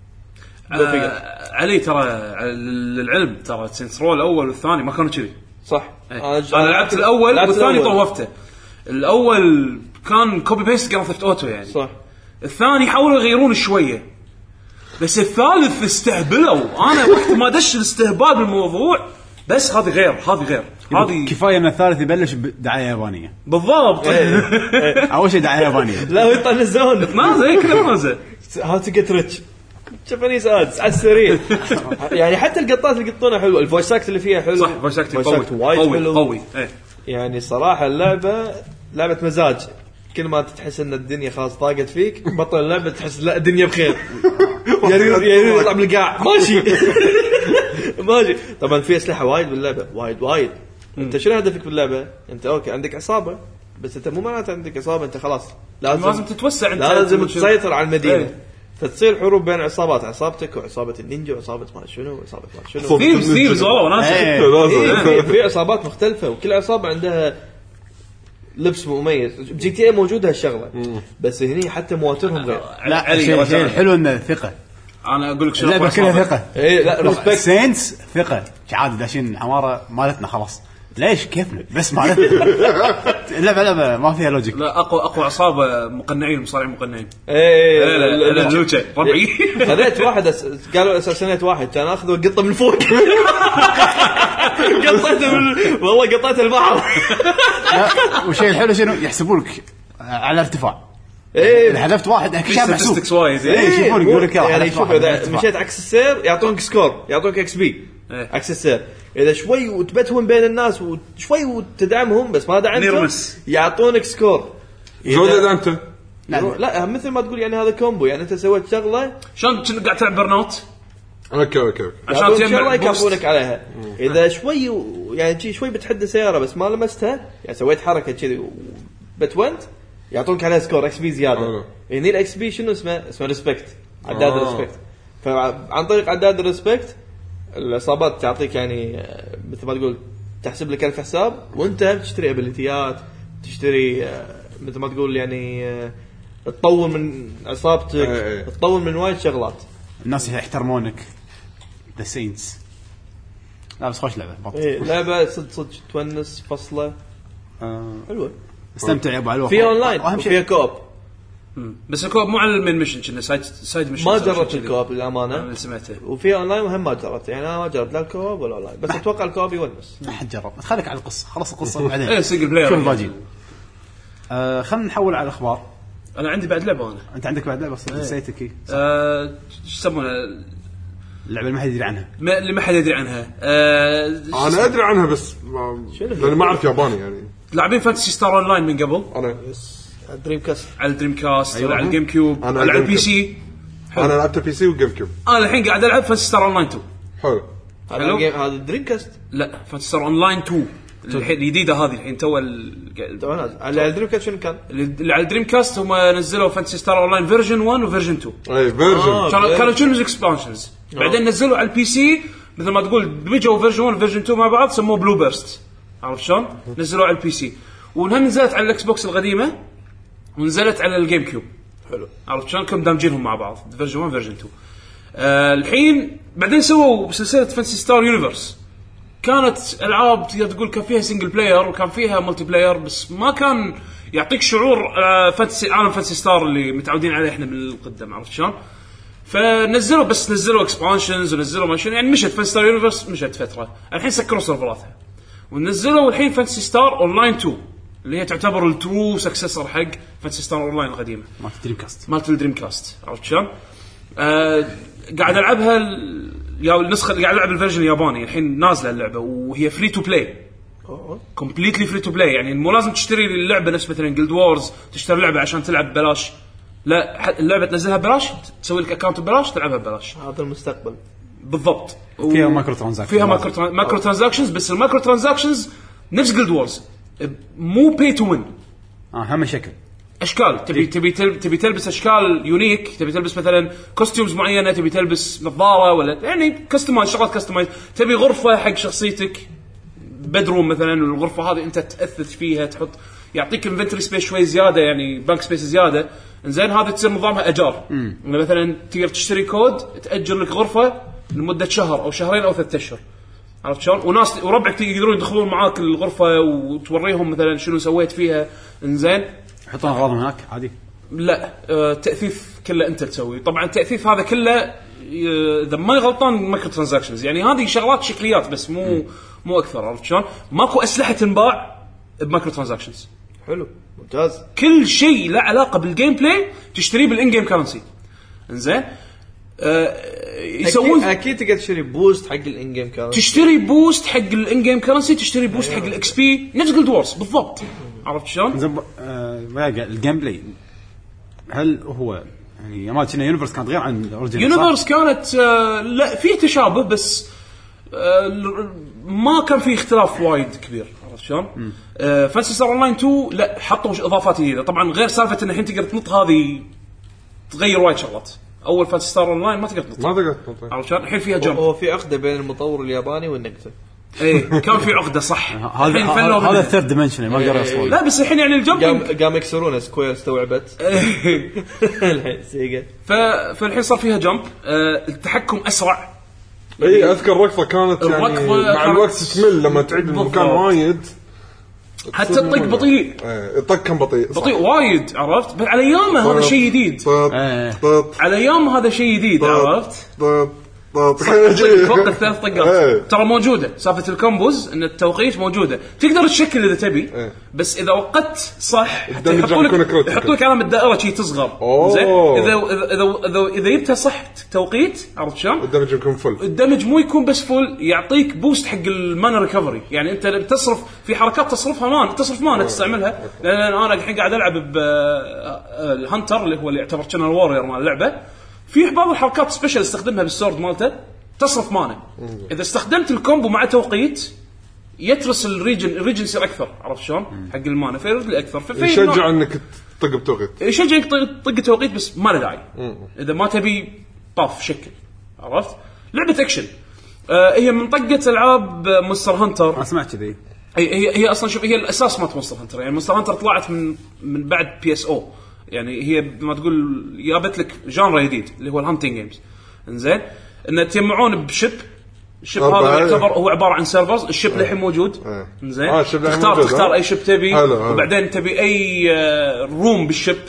آه علي ترى للعلم ترى سينس رو الاول والثاني ما كانوا كذي صح ايه. انا لعبت الاول لعبت والثاني الأول. طوفته الاول كان كوبي بيست جراند ثيفت اوتو يعني صح الثاني حاولوا يغيرون شويه بس الثالث استهبلوا انا وقت ما دش الاستهبال بالموضوع بس هذه غير هذه غير هذه كفايه ان الثالث يبلش بدعايه يابانيه بالضبط اول شيء دعايه يابانيه لا يطنزون ما زي كذا ما زي هاو تو جيت ريتش جابانيز ادز على السريع يعني حتى القطات اللي يقطونها حلوه الفويس اكت اللي فيها حلو صح فويس اكت قوي وايد قوي, حلو قوي. ايه. يعني صراحه اللعبه لعبه مزاج كل ما تحس ان الدنيا خلاص طاقت فيك بطل اللعبه تحس لا الدنيا بخير يا ريت يطلع بالقاع ماشي ماشي طبعا في اسلحه وايد باللعبه وايد وايد انت شنو هدفك باللعبه انت اوكي عندك عصابه بس انت مو معناته عندك عصابه انت خلاص لازم لازم تتوسع انت لازم تسيطر على المدينه ايه. فتصير حروب بين عصابات عصابتك وعصابه النينجا وعصابه ما شنو وعصابه ما شنو في ستيلز والله ناس ايه في عصابات مختلفه وكل عصابه عندها لبس مميز جي تي اي موجود هالشغله بس هني حتى مواترهم غير لا الشيء الحلو انه ثقه انا اقول لك شنو اللعبه كلها ثقه. اي لا ريسبكت سينس ثقه عادي داشين عماره مالتنا خلاص ليش كيفنا بس مالتنا. اللعبه لعبه ما فيها لوجيك. لا اقوى اقوى عصابه مقنعين مصارعين مقنعين. اي لا لا لا لوتشا ربعي. خذيت واحد أس... قالوا اساسنيت واحد كان اخذه وقطه من فوق. قطيته من... والله قطيت البحر. والشيء الحلو شنو يحسبونك على ارتفاع. ايه اذا حذفت واحد اكشاف محسوب. ايه يشوفون يقول لك يعني شوف اذا مشيت عكس السير يعطونك سكور يعطونك اكس بي عكس السير. اذا شوي وتبتهم بين الناس وشوي وتدعمهم بس ما دعمتهم يعطونك سكور. جودة انت لا لا مثل ما تقول يعني هذا كومبو يعني انت سويت شغله شلون كنت قاعد تلعب برنوت اوكي اوكي عشان تجمع يكفونك عليها. اذا شوي يعني شيء شوي بتحدى سياره بس ما لمستها يعني سويت حركه كذي بتونت يعطونك عليها سكور اكس بي زياده. يعني الاكس بي شنو اسمه اسمه ريسبكت عداد الريسبكت. فعن طريق عداد الريسبكت الاصابات تعطيك يعني مثل ما تقول تحسب لك الف حساب وانت تشتري ابيليتيات تشتري مثل ما تقول يعني تطور من عصابتك تطور من وايد شغلات. الناس يحترمونك ذا سينتس. لا بس خوش لعبه بطل. إيه لعبه صدق صدق تونس فصله آه. حلوه استمتع يا ابو علوه. فيها اونلاين وفيها كوب بس الكوب مو على المين ميشن كنا سايد سايد ميشن. ما جربت الكوب للامانه اللي سمعته وفيها اونلاين وهم ما جربت يعني انا ما جربت لا الكوب ولا اونلاين بس اتوقع الكوب يونس. ما حد جرب خليك على القصه خلص القصه بعدين. ايه سنجل بلاير شوف الباجي. آه خلينا نحول على الاخبار. انا عندي بعد لعبه انا. انت عندك بعد لعبه بس نسيتك ايه ااا ايش يسمونها اللعبه اللي ما حد يدري عنها ما اللي ما حد يدري عنها. آه انا ادري عنها بس ما... لان ما اعرف ياباني يعني. لاعبين فانتسي ستار اون لاين من قبل انا دريم كاست على الدريم كاست أيوة. ولا على الجيم كيوب أنا ولا على الجيم البي سي. انا لعبت بي سي وجيم كيوب. انا الحين قاعد العب فانتسي ستار اون لاين تو. حلو هذا الجيم هذا دريم كاست لا فانتسي ستار اون لاين تو الحين الجديده هذه الحين تو تو نازل على الدريم كاست شنو كان اللي على الدريم كاست هم نزلوا فانتسي ستار اون لاين فيرجن واحد وفيرجن تو. اي فيرجن كانوا كانوا تشيلز اكسبانشنز بعدين نزلوا على البي سي مثل ما تقول بيجوا فيرجن واحد وفيرجن تو مع بعض سموه بلو بيرست. عرفت شلون نزلوا على البي سي وهم نزلت على الاكس بوكس القديمه ونزلت على الجيم كيوب. حلو عرفت شلون كم دامجينهم مع بعض فيرجن واحد فيرجن تو. آه الحين بعدين سووا سلسله فانتسي ستار يونيفرس كانت العاب تقدر تقول كان فيها سنجل بلاير وكان فيها ملتي بلاير بس ما كان يعطيك شعور آه فانتسي عالم فانتسي ستار اللي متعودين عليه احنا من القدم. عرفت شلون فنزلوا بس نزلوا اكسبانشنز ونزلوا ماشين يعني مشت فانتسي ستار يونيفرس مشت فتره الحين سكروا سيرفراتها ونزلوا الحين فانتسي ستار اونلاين تو اللي هي تعتبر الترو سكسسور حق فانتسي ستار اونلاين القديمه مالت دريم كاست مالت الدريم كاست. عرفت شلون آه قاعد العبها ال... يا النسخه اللي قاعد العب الفيرجن الياباني الحين نازله اللعبه وهي فري تو بلاي كومبليتلي فري تو بلاي يعني مو لازم تشتري اللعبه نفس مثلا جلد وورز تشتري لعبه عشان تلعب ببلاش. لا اللعبه تنزلها ببلاش تسوي لك اكونت ببلاش تلعبها ببلاش. هذا المستقبل بالضبط. فيها مايكرو ترانزاكشنز فيها مايكرو تران... مايكرو ترانزاكشنز بس المايكرو ترانزاكشنز نفس جلد وورز مو باي تو وين. اه هم شكل اشكال تبي تبي تبي تلبس اشكال يونيك تبي تلبس مثلا كوستيومز معينه تبي تلبس نظاره ولا يعني كستمايز شغلات كستمايز تبي غرفه حق شخصيتك بدروم مثلا والغرفه هذه انت تاثث فيها تحط يعطيك انفنتوري سبيس شوي زياده يعني بانك سبيس زياده. انزين هذا تصير نظامها اجار مثلا تقدر تشتري كود تاجر لك غرفه لمده شهر او شهرين او ثلاثة اشهر. عرفت شلون وناس وربعك يقدرون يدخلون معاك الغرفه وتوريهم مثلا شنو سويت فيها. انزين يحطون اغراضهم هناك عادي لا آه تاثيث كله انت تسوي. طبعا التاثيث هذا كله اذا ما غلطان مايكرو ترانزاكشنز يعني هذه شغلات شكليات بس مو مو اكثر. عرفت شلون ماكو اسلحه تنباع بمايكرو ترانزاكشنز. حلو ممتاز كل شيء له علاقه بالجيم بلاي تشتريه بالان جيم كرنسي. انزين آه يسوون اكيد تقدر تشتري بوست حق الان جيم كرنسي تشتري بوست حق الان جيم كرنسي تشتري بوست حق الاكس بي نفس جلد وورز بالضبط. عرفت شلون زين آه الجيم بلاي هل هو يعني ما كنا يونيفرس كانت غير عن الاوريجينال يونيفرس كانت آه لا في تشابه بس آه ما كان في اختلاف وايد كبير. عرفت شلون آه فانتسي ستار اون لاين تو لا حطوا اضافات جديده طبعا غير سالفه ان الحين تقدر تنط هذه تغير وايد شغلات. اول فانتسي ستار اون لاين ما تقدر تنط ما تقدر تنط. عرفت شلون الحين فيها جمب. هو في عقده بين المطور الياباني والنكته ايه كان في عقده صح. هذا هذا الثيرد ديمنشن ما اقدر اوصل. لا بس الحين يعني الجمبينج قام قام يكسرونه سكوير استوعبت الحين سيجا. ف فالحين صار فيها جمب. أه التحكم اسرع. اي اذكر ركضه كانت يعني الركضة مع الوقت تمل لما تعيد المكان وايد حتى الطق بطيء. ايه الطق كان بطيء بطيء وايد عرفت. بس على ايامه هذا شيء جديد. على ايام هذا شيء جديد عرفت. فوق الثلاث طقات ترى موجوده. سالفه الكومبوز ان التوقيت موجوده تقدر تشكل اذا تبي. بس اذا وقت صح يحطوا لك يحطوا لك علامه الدائره شيء تصغر زين. اذا اذا اذا اذا جبتها صح توقيت عرفت شلون الدمج يكون فل. الدمج مو يكون بس فل يعطيك بوست حق المانا ريكفري. يعني انت تصرف في حركات تصرفها مان تصرف مانا تستعملها. لان انا الحين قاعد العب بالهانتر اللي هو اللي يعتبر شانل وورير مال اللعبه. في بعض الحركات سبيشال استخدمها بالسورد مالته تصرف مانا. اذا استخدمت الكومبو مع توقيت يترس الريجن الريجن يصير اكثر عرفت شلون حق المانا فيرد لي اكثر. يشجع انك تطق بتوقيت يشجعك طق توقيت بس ما له داعي. اذا ما تبي طاف شكل عرفت. لعبه اكشن. آه هي من طقه العاب مونستر هانتر. ما سمعت كذي. هي هي هي اصلا شوف هي الاساس مالت مونستر هانتر. يعني مونستر هانتر طلعت من من بعد بي اس او. يعني هي ما تقول جابت لك جانرا جديد اللي هو الهانتنج جيمز. انزين ان تجمعون بشيب. الشيب هذا يعتبر هو عباره عن سيرفرز. الشيب الحين موجود. انزين آه تختار تختار اي شيب تبي. وبعدين تبي اي روم بالشيب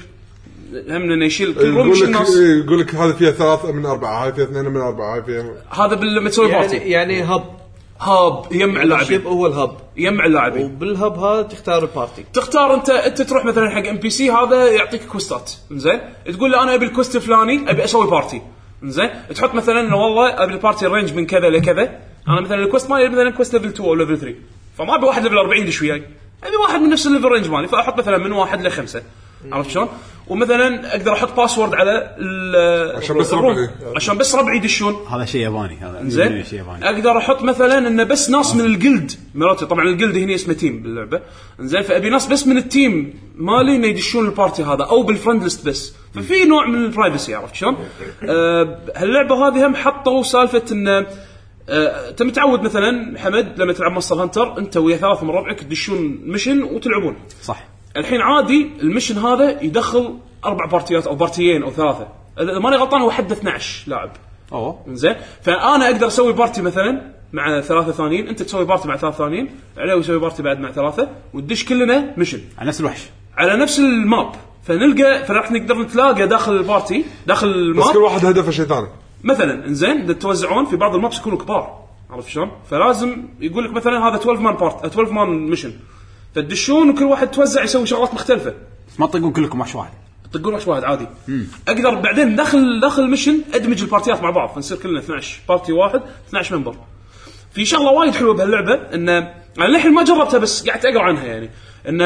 هم انه يشيل كل روم يشيل ناس. يقول لك هذا فيها ثلاثة من أربعة هاي فيها اثنين من أربعة هاي فيها. هذا لما تسوي يعني بارتي يعني هب هاب يجمع اللاعبين. هو الهب يجمع اللاعبين. وبالهب هذا تختار البارتي. تختار انت انت تروح مثلا حق ام بي سي هذا يعطيك كوستات. زين تقول له انا ابي الكوست الفلاني ابي اسوي بارتي. زين تحط مثلا انه والله ابي البارتي رينج من كذا لكذا. انا مثلا الكوست مالي مثلا كوست ليفل اثنين او ليفل ثلاثة فما ابي واحد ليفل أربعين دش وياي. ابي واحد من نفس الليفل رينج مالي فاحط مثلا من واحد لخمسة عرفت شلون. ومثلا اقدر احط باسورد على عشان بس ربعي عشان بس ربعي يدشون. هذا شيء ياباني هذا زين شيء ياباني. اقدر احط مثلا انه بس ناس من الجلد مراتي. طبعا الجلد هنا اسمه تيم باللعبه. زين فابي ناس بس من التيم مالي انه يدشون البارتي هذا او بالفرند ليست بس. ففي نوع من البرايفسي عرفت شلون. أه هاللعبه هذه هم حطوا سالفه انه أه انت متعود مثلا حمد لما تلعب مونستر هانتر انت ويا ثلاثه من ربعك تدشون ميشن وتلعبون صح. الحين عادي الميشن هذا يدخل اربع بارتيات او بارتيين او ثلاثه. اذا ماني غلطان هو حد اثناشر لاعب. اوه زين فانا اقدر اسوي بارتي مثلا مع ثلاثه ثانيين. انت تسوي بارتي مع ثلاثه ثانيين عليه ويسوي بارتي بعد مع ثلاثه وندش كلنا ميشن على نفس الوحش على نفس الماب. فنلقى فراح نقدر نتلاقى داخل البارتي داخل الماب. بس كل واحد هدفه شيء ثاني مثلا. انزين تتوزعون في بعض المابس يكونوا كبار عرفت شلون. فلازم يقول لك مثلا هذا اثناشر مان بارت اثناشر مان ميشن فتدشون وكل واحد توزع يسوي شغلات مختلفه. ما تطقون كلكم وحش واحد. تطقون وحش واحد عادي. مم. اقدر بعدين داخل داخل الميشن ادمج البارتيات مع بعض فنصير كلنا اثناشر بارتي واحد اثناشر ممبر. في شغله وايد حلوه بهاللعبه ان انا الحين ما جربتها بس قاعد اقرا عنها. يعني ان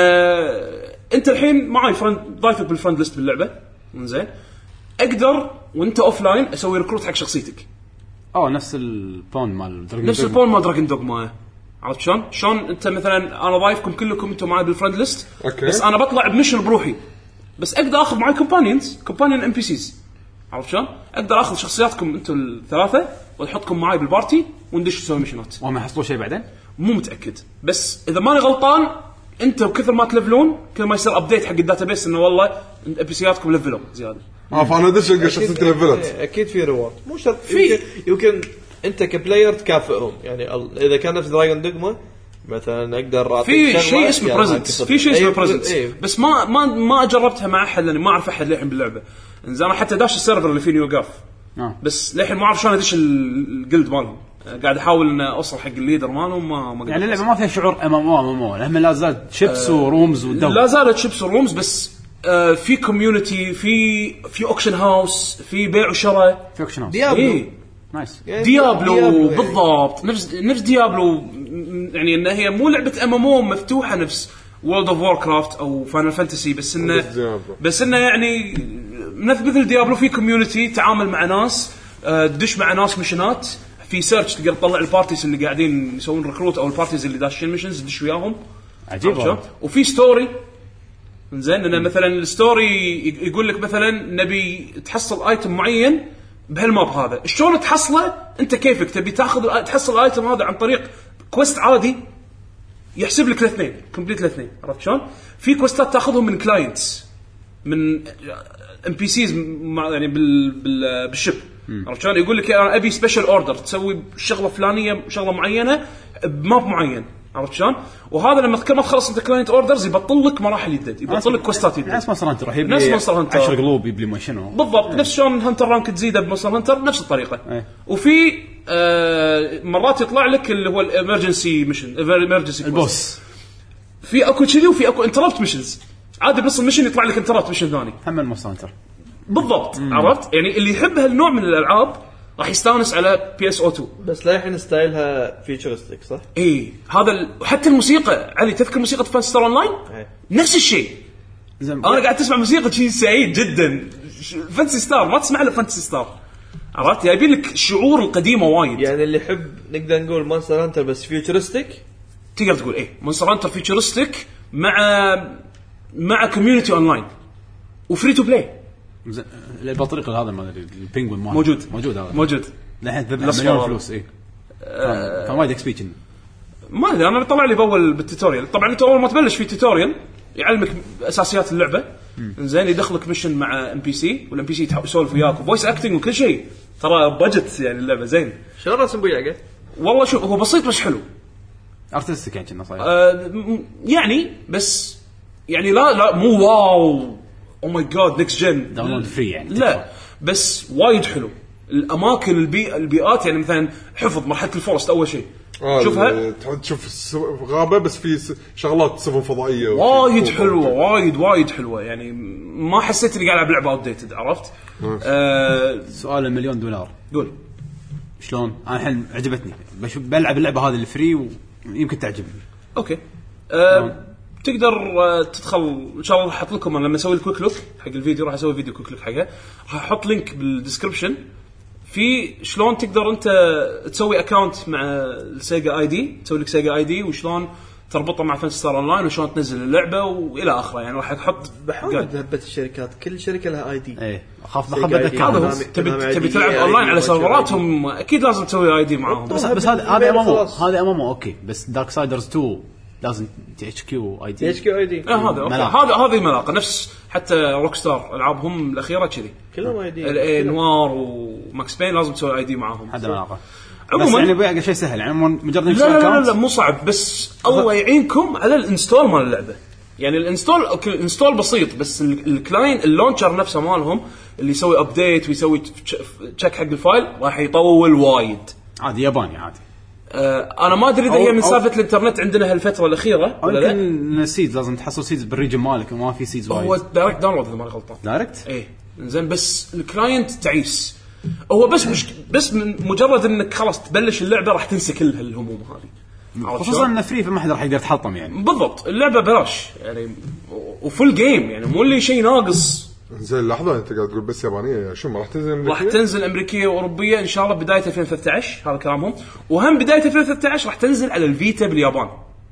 انت الحين معي فرند ضايفك بالفرند ليست باللعبه. زين اقدر وانت اوف لاين اسوي ريكروت حق شخصيتك. اه نفس البون مال دراجون نفس البون مال دراجون دوغما عرفت شلون. شلون انت مثلا انا ضايفكم كلكم انتم معي بالفرند ليست بس انا بطلع بمشن بروحي بس اقدر اخذ معي كومبانيونز كومبانيون ام بي سيز عرفت شلون. اقدر اخذ شخصياتكم انتم الثلاثه واحطكم معي بالبارتي وندش نسوي ميشنات. وما يحصلوا شيء بعدين مو متاكد بس اذا ماني غلطان انت وكثر ما تلفلون كل ما يصير ابديت حق الداتابيس انه والله ام بي سياتكم ليفلوا زياده. اه فانا ادش القى شخصيتي ليفلت. اكيد في ريورد مو شرط يمكن, يمكن انت كبلاير تكافئهم. يعني اذا كان نفس دراجون دوغما مثلا اقدر اعطيك في شيء اسمه بريزنت في شيء اسمه بريزنت بس ما ما ما جربتها مع احد لاني ما اعرف احد للحين باللعبه. انزين حتى داش السيرفر اللي فيه نيوغاف آه. بس للحين ما اعرف شلون ادش الجلد مالهم. قاعد احاول ان اوصل حق الليدر مالهم ما ما يعني اللعبه ما فيها شعور ام ام او ام او لما لا زالت شيبس آه ورومز ودو. لا زالت شيبس ورومز بس آه في كوميونتي في في اوكشن هاوس في بيع وشراء في اوكشن هاوس ديابلو إيه. نايس ديابلو, ديابلو بالضبط نفس نفس ديابلو. يعني ان هي مو لعبه ام ام او مفتوحه نفس وورلد اوف ووركرافت او فاينل فانتسي بس انه بس انه يعني مثل ديابلو في كوميونتي تعامل مع ناس تدش مع ناس ميشنات في سيرش تقدر تطلع البارتيز اللي قاعدين يسوون ريكروت او البارتيز اللي داشين ميشنز تدش وياهم. عجيب. وفي ستوري زين انه مثلا الستوري يقول لك مثلا نبي تحصل ايتم معين بهالماب هذا شلون تحصله انت كيفك تبي تاخذ تحصل الايتم هذا عن طريق كويست عادي يحسب لك الاثنين كومبليت الاثنين. عرفت شلون؟ في كويستات تاخذهم من كلاينتس من ام بي سيز يعني بال بال بالشب. عرفت شلون؟ يقول لك انا ابي سبيشال اوردر تسوي شغله فلانيه شغله معينه بماب معين. عرفت شلون؟ وهذا لما كل ما تخلص انت كلاينت اوردرز يبطل لك مراحل يدد يبطل لك كوستات يدد نفس مونستر هانتر راح يبي نفس مونستر هانتر عشرة قلوب يبلي ما شنو بالضبط. أيه. نفس شلون هانتر رانك تزيده بمونستر هانتر نفس الطريقه. أيه. وفي آه مرات يطلع لك اللي هو الامرجنسي ميشن الامرجنسي البوس في اكو كذي وفي اكو انتربت ميشنز عادي بنص الميشن يطلع لك انتربت ميشن ثاني هم المونستر هانتر بالضبط. مم. عرفت يعني اللي يحب هالنوع من الالعاب راح يستانس على بي اس او تو بس لا الحين ستايلها فيتشرستيك صح؟ اي هذا ال... حتى الموسيقى علي تذكر موسيقى فان ستار اون لاين نفس الشيء. انا قاعد تسمع موسيقى شيء سعيد جدا فانتسي ستار ما تسمع له فانتسي ستار. عرفت يبي لك شعور القديمه وايد يعني اللي يحب نقدر نقول مونستر هانتر بس فيوتشرستيك تقدر تقول ايه مونستر هانتر فيوتشرستيك مع مع كوميونتي اون لاين وفري تو بلاي. البطريقه هذا ما البينجوين موجود موجود هذا موجود الحين ذبح مليون فلوس ايه آه كان وايد اكسبيشن ما ادري انا بطلع لي باول بالتوتوريال. طبعا انت اول ما تبلش في توتوريال يعلمك اساسيات اللعبه زين يدخلك ميشن مع ام بي سي والام بي سي يسولف وياك وفويس اكتنج وكل شيء ترى بادجت يعني اللعبه زين. شلون رسم ابو يعقوب؟ والله شوف هو بسيط بس حلو ارتستيك يعني كنا صاير آه يعني بس يعني لا لا مو واو او ماي جاد نكست جن داونلود فري يعني لا بس وايد حلو. الاماكن البيئه البيئات يعني مثلا حفظ مرحله الفورست اول شيء آه شوفها تشوف غابه بس في شغلات سفن فضائيه وايد حلوه وايد وايد حلوه يعني ما حسيت اني قاعد العب لعبه ابديتد. عرفت آه سؤال المليون دولار قول شلون انا الحين عجبتني بلعب اللعبه هذه الفري ويمكن تعجبني اوكي آه تقدر تدخل ان شاء الله راح احط لكم لما اسوي الكويك لوك حق الفيديو راح اسوي فيديو كويك لوك حقه راح احط لينك بالديسكربشن في شلون تقدر انت تسوي اكاونت مع السيجا اي دي تسوي لك سيجا اي دي وشلون تربطه مع فانتسي ستار اون لاين وشلون تنزل اللعبه والى اخره يعني راح احط بحاول ذبت الشركات كل شركه لها اي دي ايه اخاف باخذ اكاونت تبي تبي تلعب اون لاين على سيرفراتهم اكيد لازم تسوي اي دي معاهم بس بس هذا هذا امامه هذا امامه اوكي بس دارك سايدرز تو لازم تي اتش كيو اي دي اتش كيو اي دي اه هذا هذا هذه ملاقه نفس حتى روك ستار العابهم الاخيره كذي كلهم اي دي الاي نوار وماكس بين لازم تسوي اي دي معاهم هذا ملاقه عموما يعني بيع شيء سهل يعني مجرد لا لا, لا لا مو صعب بس الله يعينكم على الانستول مال اللعبه يعني الانستول الانستول بسيط بس الكلاين اللونشر نفسه مالهم اللي يسوي ابديت ويسوي تشيك حق الفايل راح يطول وايد عادي ياباني عادي. آه انا ما ادري اذا هي من سالفه الانترنت عندنا هالفتره الاخيره ولا لا السيدز لازم تحصل سيدز بالريجن مالك وما في سيدز وايد هو دايركت داونلود اذا ما غلطان دايركت ايه زين بس الكلاينت تعيس هو بس مش بس من مجرد انك خلاص تبلش اللعبه راح تنسى كل هالهموم هذه خصوصا انه فري فما حد راح يقدر يتحطم يعني بالضبط اللعبه بلاش يعني وفول جيم يعني مو اللي شيء ناقص. زين لحظه انت قاعد تقول بس يابانيه شو ما راح تنزل امريكيه راح تنزل امريكيه واوروبيه ان شاء الله بدايه ألفين وثلاثة عشر هذا كلامهم وهم بدايه ألفين وثلاثة عشر راح تنزل على الفيتا باليابان.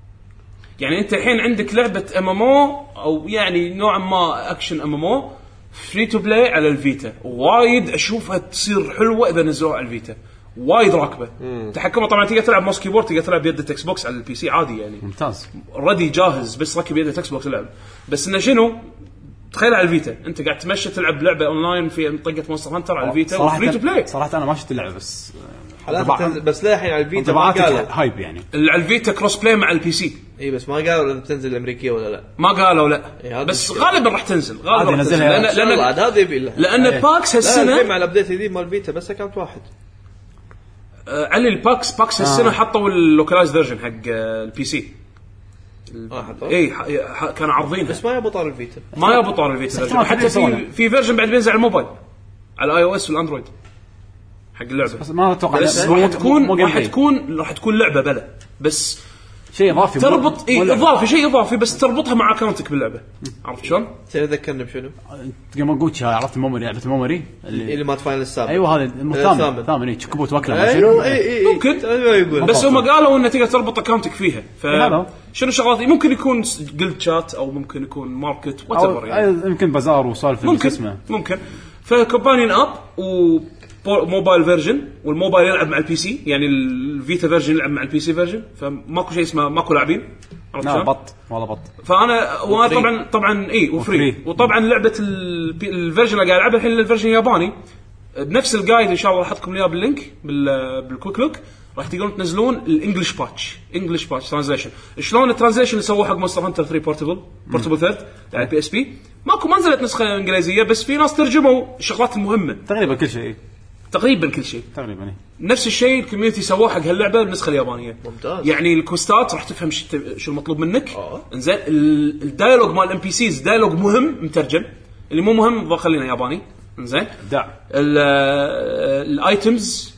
يعني انت الحين عندك لعبه ام ام او او يعني نوعا ما اكشن ام ام او فري تو بلاي على الفيتا وايد اشوفها تصير حلوه اذا نزلوها على الفيتا وايد راكبه تحكمه طبعا تقدر تلعب ماوس كيبورد تقدر تلعب بيد اكس بوكس على البي سي عادي يعني ممتاز ردي جاهز بس ركب يد اكس بوكس لعب بس انه شنو تخيل على الفيتا انت قاعد تمشي تلعب لعبه اونلاين في منطقه مونستر هانتر على الفيتا وفري تو بلاي. صراحه انا ما شفت اللعبه بس بس لا الحين على الفيتا ما قالوا هايب يعني على الفيتا كروس بلاي مع البي سي اي بس ما قالوا اذا بتنزل الامريكيه ولا لا ما قالوا لا إيه بس غالبا راح تنزل غالبا راح تنزل لان لان هذا يبي لان إيه. باكس هالسنه مع الابديت ذي مال الفيتا بس اكونت واحد آه على الباكس باكس هالسنه آه. حطوا اللوكلايز فيرجن حق البي سي اه اي كانوا عارضين بس ما يبطل الفيتا ما يبطل الفيتا حتى في في فيرجن بعد بينزل على الموبايل على الاي او اس والاندرويد حق اللعبه بس ما اتوقع راح تكون راح تكون راح تكون لعبه بلا بس شيء اضافي تربط اي اضافي شيء اضافي بس تربطها مع اكونتك باللعبه عرفت شلون تذكرني بشنو قبل جوتشا عرفت الميموري لعبه الميموري اللي, اللي ما تفاينل السابق ايوه هذا الثامن الثامن تشكبوت وكله شنو اي اي ممكن بس هم قالوا ان تقدر تربط اكونتك فيها ف شنو شغلات ممكن يكون جلد شات او ممكن يكون ماركت وات ايفر يعني يمكن بازار وسالفه ممكن اسمه ممكن فكومبانيون اب و موبايل فيرجن والموبايل يلعب مع البي سي يعني الفيتا فيرجن يلعب مع البي سي فيرجن فماكو شيء اسمه ماكو لاعبين لا بط والله بط فانا وانا طبعا طبعا اي وفري وطبعا لعبه الفيرجن اللي قاعد العبها الحين الفيرجن الياباني بنفس الجايد ان شاء الله راح احطكم اياه باللينك بالكويك لوك راح تقدرون تنزلون الانجليش باتش انجليش باتش ترانزليشن شلون الترانزليشن اللي سووه حق مونستر هانتر ثري بورتبل بورتبل ثيرد على البي اس بي ماكو ما نزلت نسخه انجليزيه بس في ناس ترجموا الشغلات المهمه تقريبا كل شيء تقريبا كل شيء تقريبا نفس الشيء الكوميونتي سووه حق هاللعبه بالنسخه اليابانيه ممتاز يعني الكوستات راح تفهم شو المطلوب منك انزين الدايلوج مال الام بي سيز دايلوج مهم مترجم اللي مو مهم خلينا ياباني انزين دع الايتمز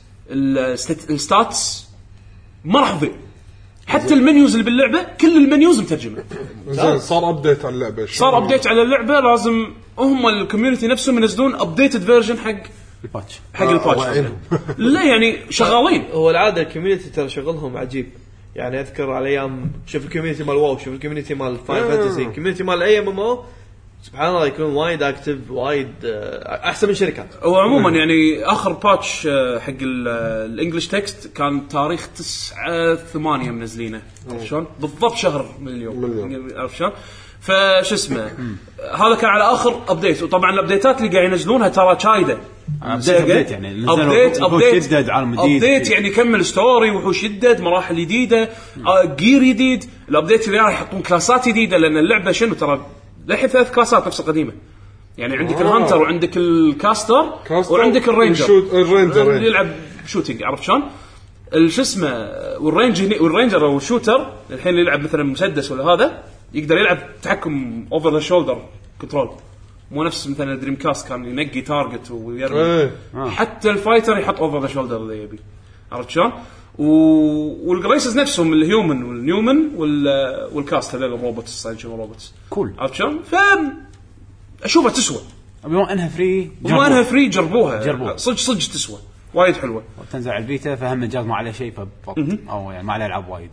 الستاتس ما راح تضيع حتى المنيوز اللي باللعبه كل المنيوز مترجمه زين صار ابديت على اللعبه صار ابديت على اللعبه لازم هم الكوميونتي نفسهم ينزلون ابديتد فيرجن حق الباتش حق الباتش لا يعني شغالين هو العاده الكوميونتي ترى شغلهم عجيب يعني اذكر على ايام شوف الكوميونتي مال واو شوف الكوميونتي مال فاين فانتسي الكوميونتي مال اي ام ام او سبحان الله يكون وايد اكتف وايد احسن من شركات وعموما يعني اخر باتش حق الانجليش تكست كان تاريخ تسعة ثمانية منزلينه عرفت شلون بالضبط شهر من اليوم عرفت شلون فش اسمه هذا كان على اخر ابديت وطبعا الابديتات اللي قاعد ينزلونها ترى شايده ابديت يعني ابديت ابديت يدد عالم جديد ابديت يعني كمل ستوري وحوش يدد مراحل جديده جير جديد الابديت اللي راح يحطون كلاسات جديده لان اللعبه شنو ترى لحين ثلاث كلاسات نفس القديمه يعني عندك آه. الهانتر وعندك الكاستر وعندك الرينجر الرينجر اللي يلعب شوتينج عرفت شلون شو اسمه والرينجر والرينجر او الشوتر الحين اللي يلعب مثلا مسدس ولا هذا يقدر يلعب تحكم اوفر ذا شولدر كنترول مو نفس مثلا الدريم كاست كان ينقي تارجت ويرمي ايه. آه. حتى الفايتر يحط اوفر ذا شولدر اذا يبي عرفت شلون و... والجريسز نفسهم الهيومن والنيومن وال... والكاست هذول الروبوتس ساينشن روبوتس كول عرفت شلون ف اشوفها تسوى بما انها فري بما انها فري جربوها جربوها صدق صدق تسوى وايد حلوه تنزل على الفيتا فهم الجهاز ما عليه شيء فبط او يعني ما عليه العاب وايد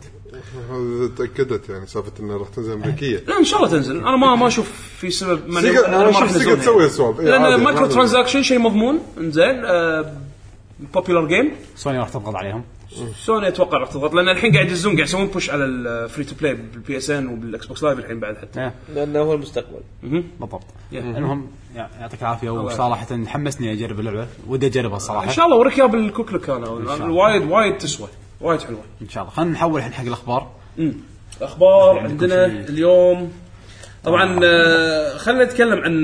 تاكدت يعني سالفه انها راح تنزل امريكيه لا ان شاء الله تنزل انا ما ما اشوف في سبب ما انا ما راح تسوي سواب لان مايكرو ترانزاكشن شيء مضمون انزين بوبيلر جيم سوني راح تضغط عليهم سوني اتوقع راح تضغط لان الحين قاعد يزون قاعد يسوون بوش على الفري تو بلاي بالبي اس ان وبالاكس بوكس لايف الحين بعد حتى لانه هو المستقبل بالضبط المهم يعطيك العافيه وصراحه حمسني اجرب اللعبه ودي اجربها الصراحه ان شاء الله وريك يا بالكوك لك انا وايد وايد تسوى وايد حلوه ان شاء الله خلينا نحول الحين حق الاخبار امم الاخبار عندنا اليوم طبعا خلينا نتكلم عن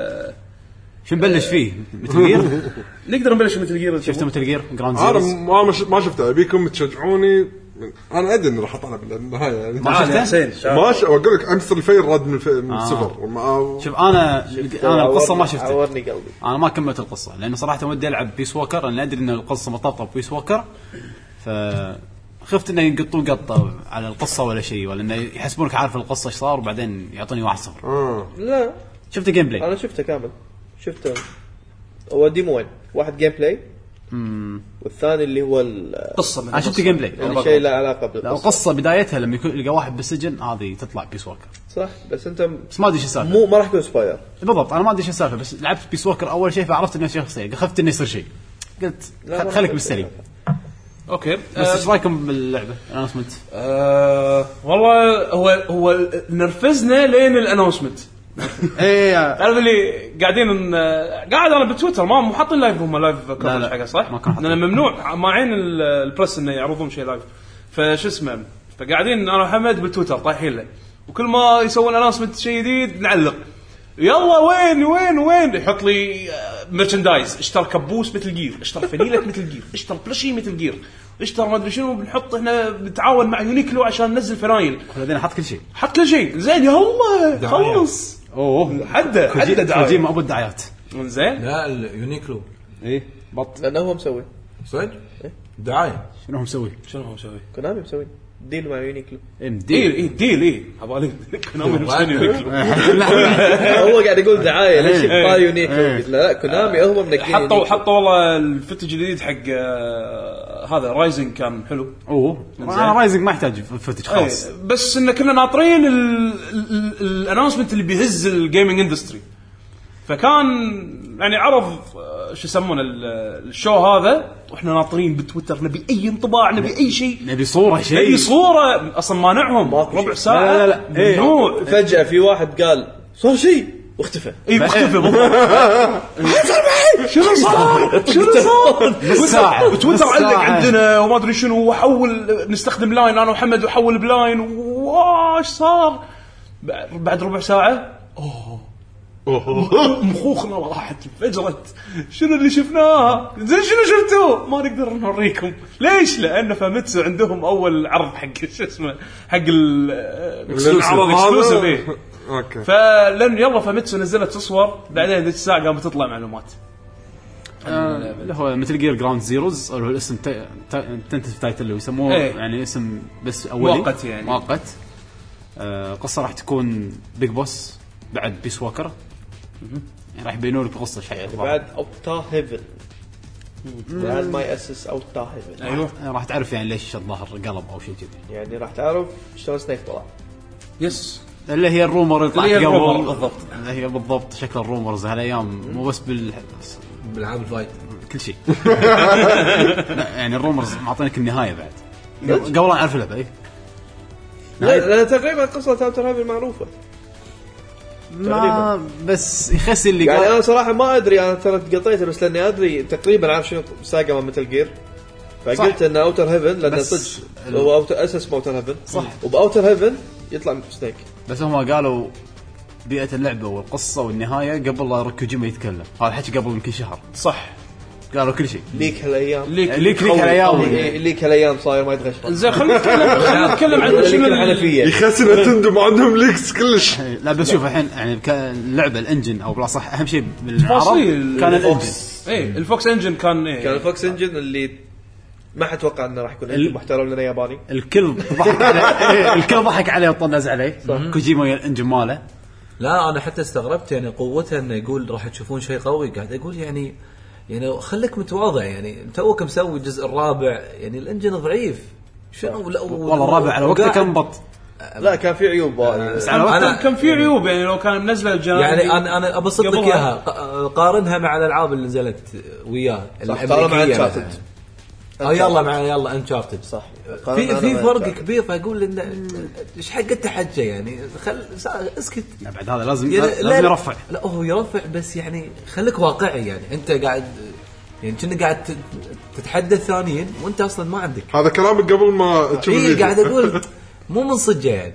شو نبلش فيه مثل جير نقدر نبلش مثل جير شفت مثل جير جراند زيروز انا ما ما شفته ابيكم تشجعوني انا ادري اني راح اطلع بالنهايه يعني ما شفته ما ش... اقول لك امس الفير رد من, الفي... من السفر آه. وما... شوف انا انا القصه ما شفتها عورني قلبي انا ما كملت القصه لانه صراحه ودي العب بيس ووكر انا ادري ان القصه مرتبطه ببيس ووكر ف خفت انه ينقطون قطه على القصه ولا شيء ولا انه يحسبونك عارف القصه ايش صار وبعدين يعطوني واحد صفر اه لا شفت جيم بلاي انا شفته كامل شفته هو ديموين واحد جيم بلاي امم والثاني اللي هو القصه انا شفت جيم بلاي يعني شيء له علاقه بالقصه القصه بدايتها لما يكون يلقى واحد بالسجن هذه تطلع بيس ووكر صح بس انت بس ما ادري ايش السالفه مو ما راح يكون سباير بالضبط انا ما ادري ايش السالفه بس لعبت بيس ووكر اول شيء فعرفت انه شيء خسير خفت انه يصير شيء قلت خليك بالسليم اوكي بس ايش أه رايكم باللعبه الانونسمنت أه والله هو هو نرفزنا لين الانونسمنت ايه تعرف اللي قاعدين قاعد انا بتويتر ما مو حاطين لايف هم لايف كفرج حاجه صح لان ممنوع ماعين البريس انه يعرضون شيء لايف فش اسمه فقاعدين انا وحمد بالتويتر طايحين له وكل ما يسوون انونسمنت شيء جديد نعلق يلا وين وين وين يحط لي مرشندايز اشترى كبوس مثل جير اشترى فنيله مثل جير اشترى بلشي مثل جير اشترى ما ادري شنو بنحط احنا نتعاون مع يونيكلو عشان ننزل فنايل بعدين حط كل شيء حط كل شيء زين يلا خلص اوه حد حد دعايه جيم ابو الدعايات زين لا اليونيكلو ايه بط لانه هو مسوي صدق دعايه شنو هو مسوي شنو هو مسوي كونامي مسوي ديل مع يونيكلو ديل ايه ديل ايه ابغى كونامي مسوي يونيكلو هو قاعد يقول دعايه ليش يبقى يونيكلو لا كونامي هم منقين حطوا حطوا والله الفتج الجديد حق هذا رايزنج كان حلو اوه انا رايزنج ما يحتاج فتج خلاص بس ان كنا ناطرين الانونسمنت اللي بيهز الجيمنج اندستري فكان يعني عرض شو يسمونه الشو هذا، واحنا ناطرين بتويتر نبي اي انطباع، نبي اي شيء، نبي صوره شيء، نبي صوره. اصلا مانعهم ربع ساعه. لا لا لا, لا. ممنوع. فجاه في واحد قال صار شيء واختفى. اي اختفى بالضبط. شنو صار؟ شنو صار؟ بالساعه تويتر علق عندنا وما ادري شنو، وحول نستخدم لاين انا ومحمد وحول بلاين، واش صار بعد ربع ساعه. اوه مخوخنا راحت انفجرت. شنو اللي شفناه؟ زين شنو شفتوه؟ ما نقدر نوريكم. ليش؟ لان فاميتسو عندهم اول عرض حق شو اسمه حق العرض اكسكلوسيف. ايه اوكي. فلن يلا فاميتسو نزلت تصور، بعدين ذيك الساعه قامت تطلع معلومات. اللي هو مثل جير جراوند زيروز، او الاسم تنتف تايتل اللي يسموه ايه. يعني اسم بس اولي مؤقت يعني مؤقت. آه قصه راح تكون بيج بوس بعد بيس واكر، يعني راح يبينوا لك قصه شيء يعني بعد اوتا هيفن، بعد ما ياسس اوتا هيفن. ايوه راح تعرف يعني ليش الظهر قلب او شيء كذي، يعني راح تعرف شلون سنيك طلع. يس اللي هي الرومر اللي طلعت قبل بالضبط. اللي هي بالضبط شكل الرومرز هالايام، مو بس بال بالعاب الفايت كل شيء. يعني الرومرز معطينك النهايه بعد قبل لا نعرف اللعبه. اي لا لا تقريبا قصه اوتا هيفن معروفه ما بس يخسي اللي يعني قال. انا صراحه ما ادري، انا ترى قطيت بس لاني ادري تقريبا عارف شنو ساقه مع متل جير، فقلت ان اوتر هيفن لان صدق هو اوتر اساس اوتر هيفن صح، وباوتر هيفن يطلع سنيك. بس هم قالوا بيئه اللعبه والقصه والنهايه قبل لا كوجيما يتكلم. هذا حكي قبل يمكن شهر. صح قالوا كل شيء ليك هالايام، ليك ليك ليك هالايام ليك هالايام صاير ما يتغش. زين خلينا نتكلم خلينا نتكلم عن شنو الحنفيه. يخسر نتندو ما عندهم ليكس كلش. لا بس شوف الحين يعني اللعبه الانجن او بلا صح اهم شيء بالعرض تفاصيل كان الانجن. ايه الفوكس انجن كان ايه كان الفوكس انجن اللي ما حد توقع انه راح يكون انجن محترم لنا ياباني. الكل ضحك عليه الكل ضحك عليه وطنز عليه كوجيما الانجن ماله. لا انا حتى استغربت يعني قوتها انه يقول راح تشوفون شيء قوي. قاعد اقول يعني يعني خليك متواضع، يعني توك مسوي الجزء الرابع، يعني الانجن ضعيف شنو. والله الرابع على وقته كان بط. لا كان في عيوب بس على وقته كان في عيوب، يعني لو كان منزله الجناب يعني انا انا ابسط لك اياها قارنها مع الالعاب اللي نزلت وياه الامريكيه. اه يلا مع يلا انشارتد صح. في في فرق كبير، فاقول ان ايش حق التحجه يعني خل اسكت. لا بعد هذا لازم يعني لازم يرفع. لا هو يرفع بس يعني خليك واقعي، يعني انت قاعد يعني كنا قاعد تتحدث ثانيين وانت اصلا ما عندك هذا كلامك قبل ما تشوف الفيديو. قاعد اقول مو من صجه يعني،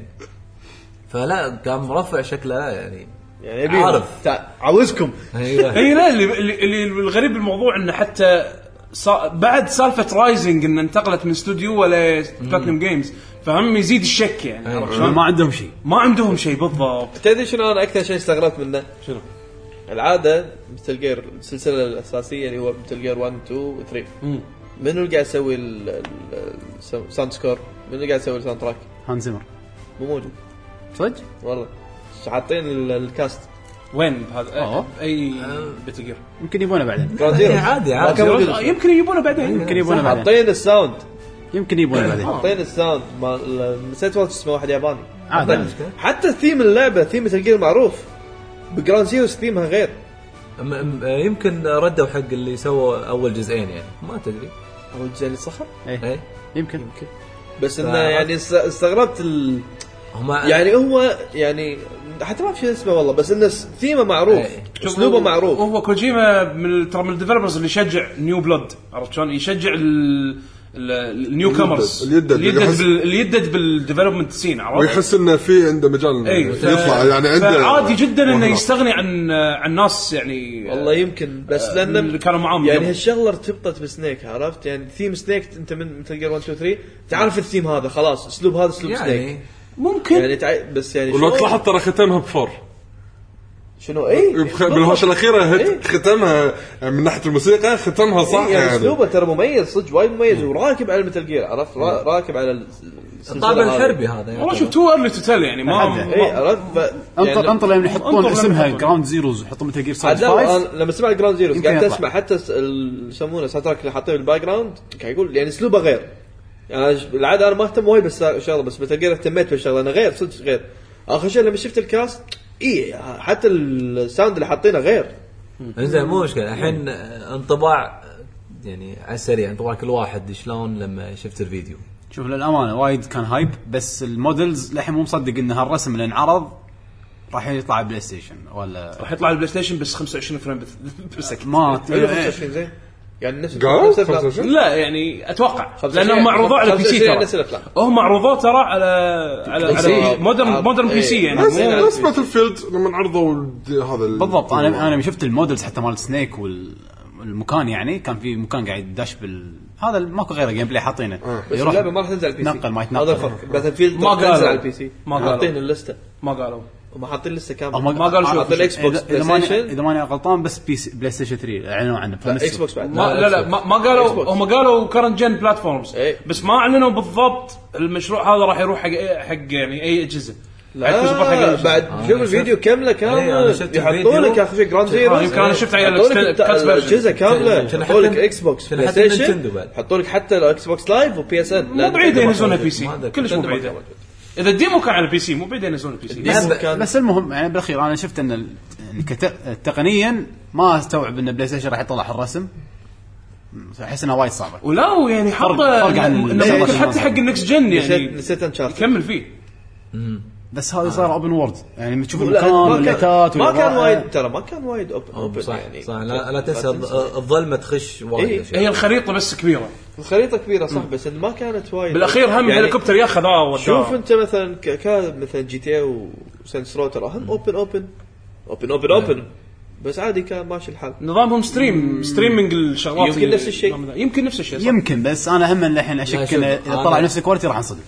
فلا كان مرفع شكله يعني يعني عارف عاوزكم. ايوه اي لا اللي اللي الغريب بالموضوع انه حتى بعد سالفه رايزنج ان انتقلت من استوديو ولا بلاتنم جيمز، فهم يزيد الشك يعني. أيوة. ما عندهم شيء ما عندهم شيء بالضبط. تدري شنو انا اكثر شيء استغربت منه؟ شنو العاده مثل جير السلسله الاساسيه اللي هو مثل جير واحد اثنين ثلاثة، منو اللي قاعد يسوي الساوند سكور؟ منو اللي قاعد يسوي الساوند تراك؟ هانز زيمر مو موجود صدق والله. حاطين الكاست وين بهذا اي بتجر يمكن يبونه بعدين عادي عادي يمكن يبونه بعدين يمكن يبونه بعدين حاطين الساوند يمكن يبونه بعدين حاطين الساوند مال نسيت والله اسمه واحد ياباني عادي. حتى ثيم اللعبه ثيم الجير معروف بجراند زيروز ثيمها غير. يمكن ردوا حق اللي سووا اول جزئين يعني ما تدري اول جزء اللي صخر ايه يمكن يمكن بس انه يعني استغربت ال... يعني هو يعني حتى ما في شيء اسمه والله، بس انه ثيمه معروف اسلوبه معروف. وهو كوجيما من ترى من الديفلوبرز اللي يشجع نيو بلود، عرفت شلون يشجع النيو كامرز اللي يدد بالديفلوبمنت سين، عرفت ويحس انه في عنده مجال يطلع يعني عنده عادي جدا انه يستغني عن عن ناس يعني والله يمكن بس لان اللي كانوا معاهم يعني هالشغله ارتبطت بسنيك، عرفت يعني ثيم سنيك انت من مثل جير واحد اثنين ثلاثة تعرف الثيم هذا خلاص اسلوب هذا اسلوب يعني سنيك ممكن يعني تع... بس يعني ولو تلاحظ ترى ختمها بفور شنو ايه بالهوشه الاخيره إيه؟ ختمها من ناحيه الموسيقى ختمها صح إيه يعني اسلوبه ترى مميز صدق وايد مميز وراكب على المتل جير، عرفت راكب على الطابع الحربي هذا والله شوف تو ايرلي تو تيل يعني ما ايه عرفت انطر انطر لما يحطون اسمها جراوند زيروز يحطون متل جير سايد فايف. لما سمع جراوند زيروز قاعد تسمع حتى يسمونه ساوند تراك اللي حاطينه بالباك جراوند قاعد يقول يعني اسلوبه غير. يعني العاده انا ما اهتم وايد بس شغله بس متل جير اهتميت بالشغله انا غير صدق غير. اخر شيء لما شفت الكاست اي حتى الساوند اللي حاطينه غير. زين مو مشكله. الحين انطباع يعني على السريع، انطباع كل واحد شلون لما شفت الفيديو؟ شوف للامانه وايد كان هايب، بس المودلز للحين مو مصدق ان هالرسم اللي انعرض راح يطلع بلاي ستيشن ولا راح يطلع البلاي ستيشن بس خمسة وعشرين فريم بالسكند. ما زين يعني نفس قال لا يعني اتوقع لانهم معروضوا على بي سي ترى. هم معروضوا ترى على على على مودرن مودرن بي سي يعني بس باتل فيلد لما عرضوا هذا بالضبط. انا انا شفت المودلز حتى مال سنيك والمكان، يعني كان في مكان قاعد داش بال هذا ماكو غيره جيم بلاي حاطينه. بس اللعبه ما راح تنزل على البي سي. نقل ما يتنقل. هذا الفرق. باتل فيلد ما تنزل على البي سي. ما حاطين اللسته. ما قالوا وما حاطين لسه كامل. ما قالوا شو حاطين الاكس بوكس اذا ماني اذا ماني غلطان بس بي سي بلاي ستيشن ثري اعلنوا عنه. اكس بوكس بعد. ما لا لا ما, ما قالوا هم قالوا كرنت جن بلاتفورمز ايه. بس ما اعلنوا بالضبط المشروع هذا راح يروح حق حق يعني اي اجهزه. لا بعد شوف الفيديو كامله كامل يحطوا لك اخر شيء جراند زيرو. يمكن انا شفت على الاجهزه كامله يحطوا لك اكس بوكس بلاي ستيشن يحطوا لك حتى الاكس بوكس لايف وبي اس ان. مو بعيد ينزلونها بي سي كلش مو بعيد. اذا الديمو كان على البي سي مو بعيد ينزلون البي سي. بس, بس المهم يعني بالاخير انا شفت ان تقنيا ما استوعب ان بلاي ستيشن راح يطلع الرسم. احس انها وايد صعبه. ولا يعني حطه حتى حق النكست جن يعني نسيت انشارت كمل فيه. بس هذا صار اوبن وورد يعني تشوف المكان والليتات ما كان وايد ترى ما كان وايد اوبن صح يعني صح. لا, لا تنسى الظلمه تخش وايد. إيه؟ هي الخريطه بس كبيره. الخريطه كبيره صح بس ما كانت وايد. بالاخير هم يعني هليكوبتر ياخذ اه شوف انت مثلا كان مثلا جي تي اي وسنس روتر هم اوبن اوبن اوبن اوبن اوبن بس عادي كان ماشي الحال. نظامهم ستريم ستريمينج الشغلات يمكن نفس الشيء يمكن نفس الشيء يمكن بس انا هم الحين اشك انه اذا طلع نفس الكواليتي راح انصدم.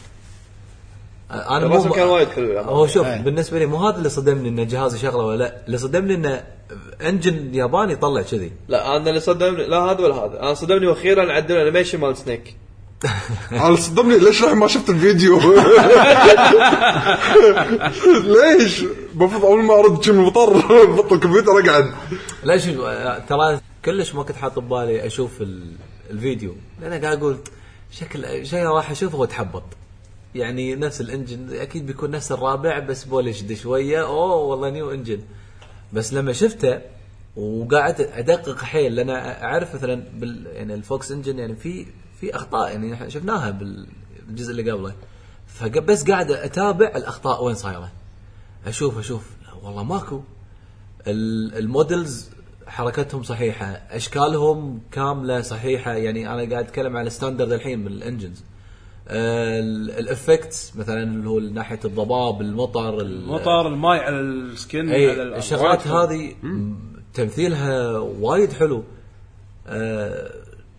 انا مو كان وايد حلو. هو شوف أيه. بالنسبه لي مو هذا اللي صدمني ان جهازي شغله ولا لا، اللي صدمني انه انجن ياباني طلع كذي. لا انا اللي صدمني لا هذا ولا هذا. انا صدمني واخيرا عدلوا الانيميشن مال سنيك. انا صدمني ليش راح ما شفت الفيديو. ليش المفروض اول ما ارد شيء مضطر بطل الكمبيوتر اقعد. لا شوف ترى كلش ما كنت حاط ببالي اشوف الفيديو لان قاعد اقول شكل شيء راح اشوفه واتحبط يعني نفس الانجن اكيد بيكون نفس الرابع بس بولش دي شويه اوه والله نيو انجن. بس لما شفته وقاعد ادقق حيل لان اعرف مثلا بال يعني الفوكس انجن يعني في في اخطاء يعني شفناها بالجزء اللي قبله فبس قاعد اتابع الاخطاء وين صايره اشوف اشوف والله ماكو. المودلز حركتهم صحيحه اشكالهم كامله صحيحه يعني انا قاعد اتكلم على ستاندرد الحين من الانجنز. الافكتس مثلا اللي هو ناحيه الضباب المطر المطر الماء على السكن على الشغلات هذه تمثيلها وايد حلو. أه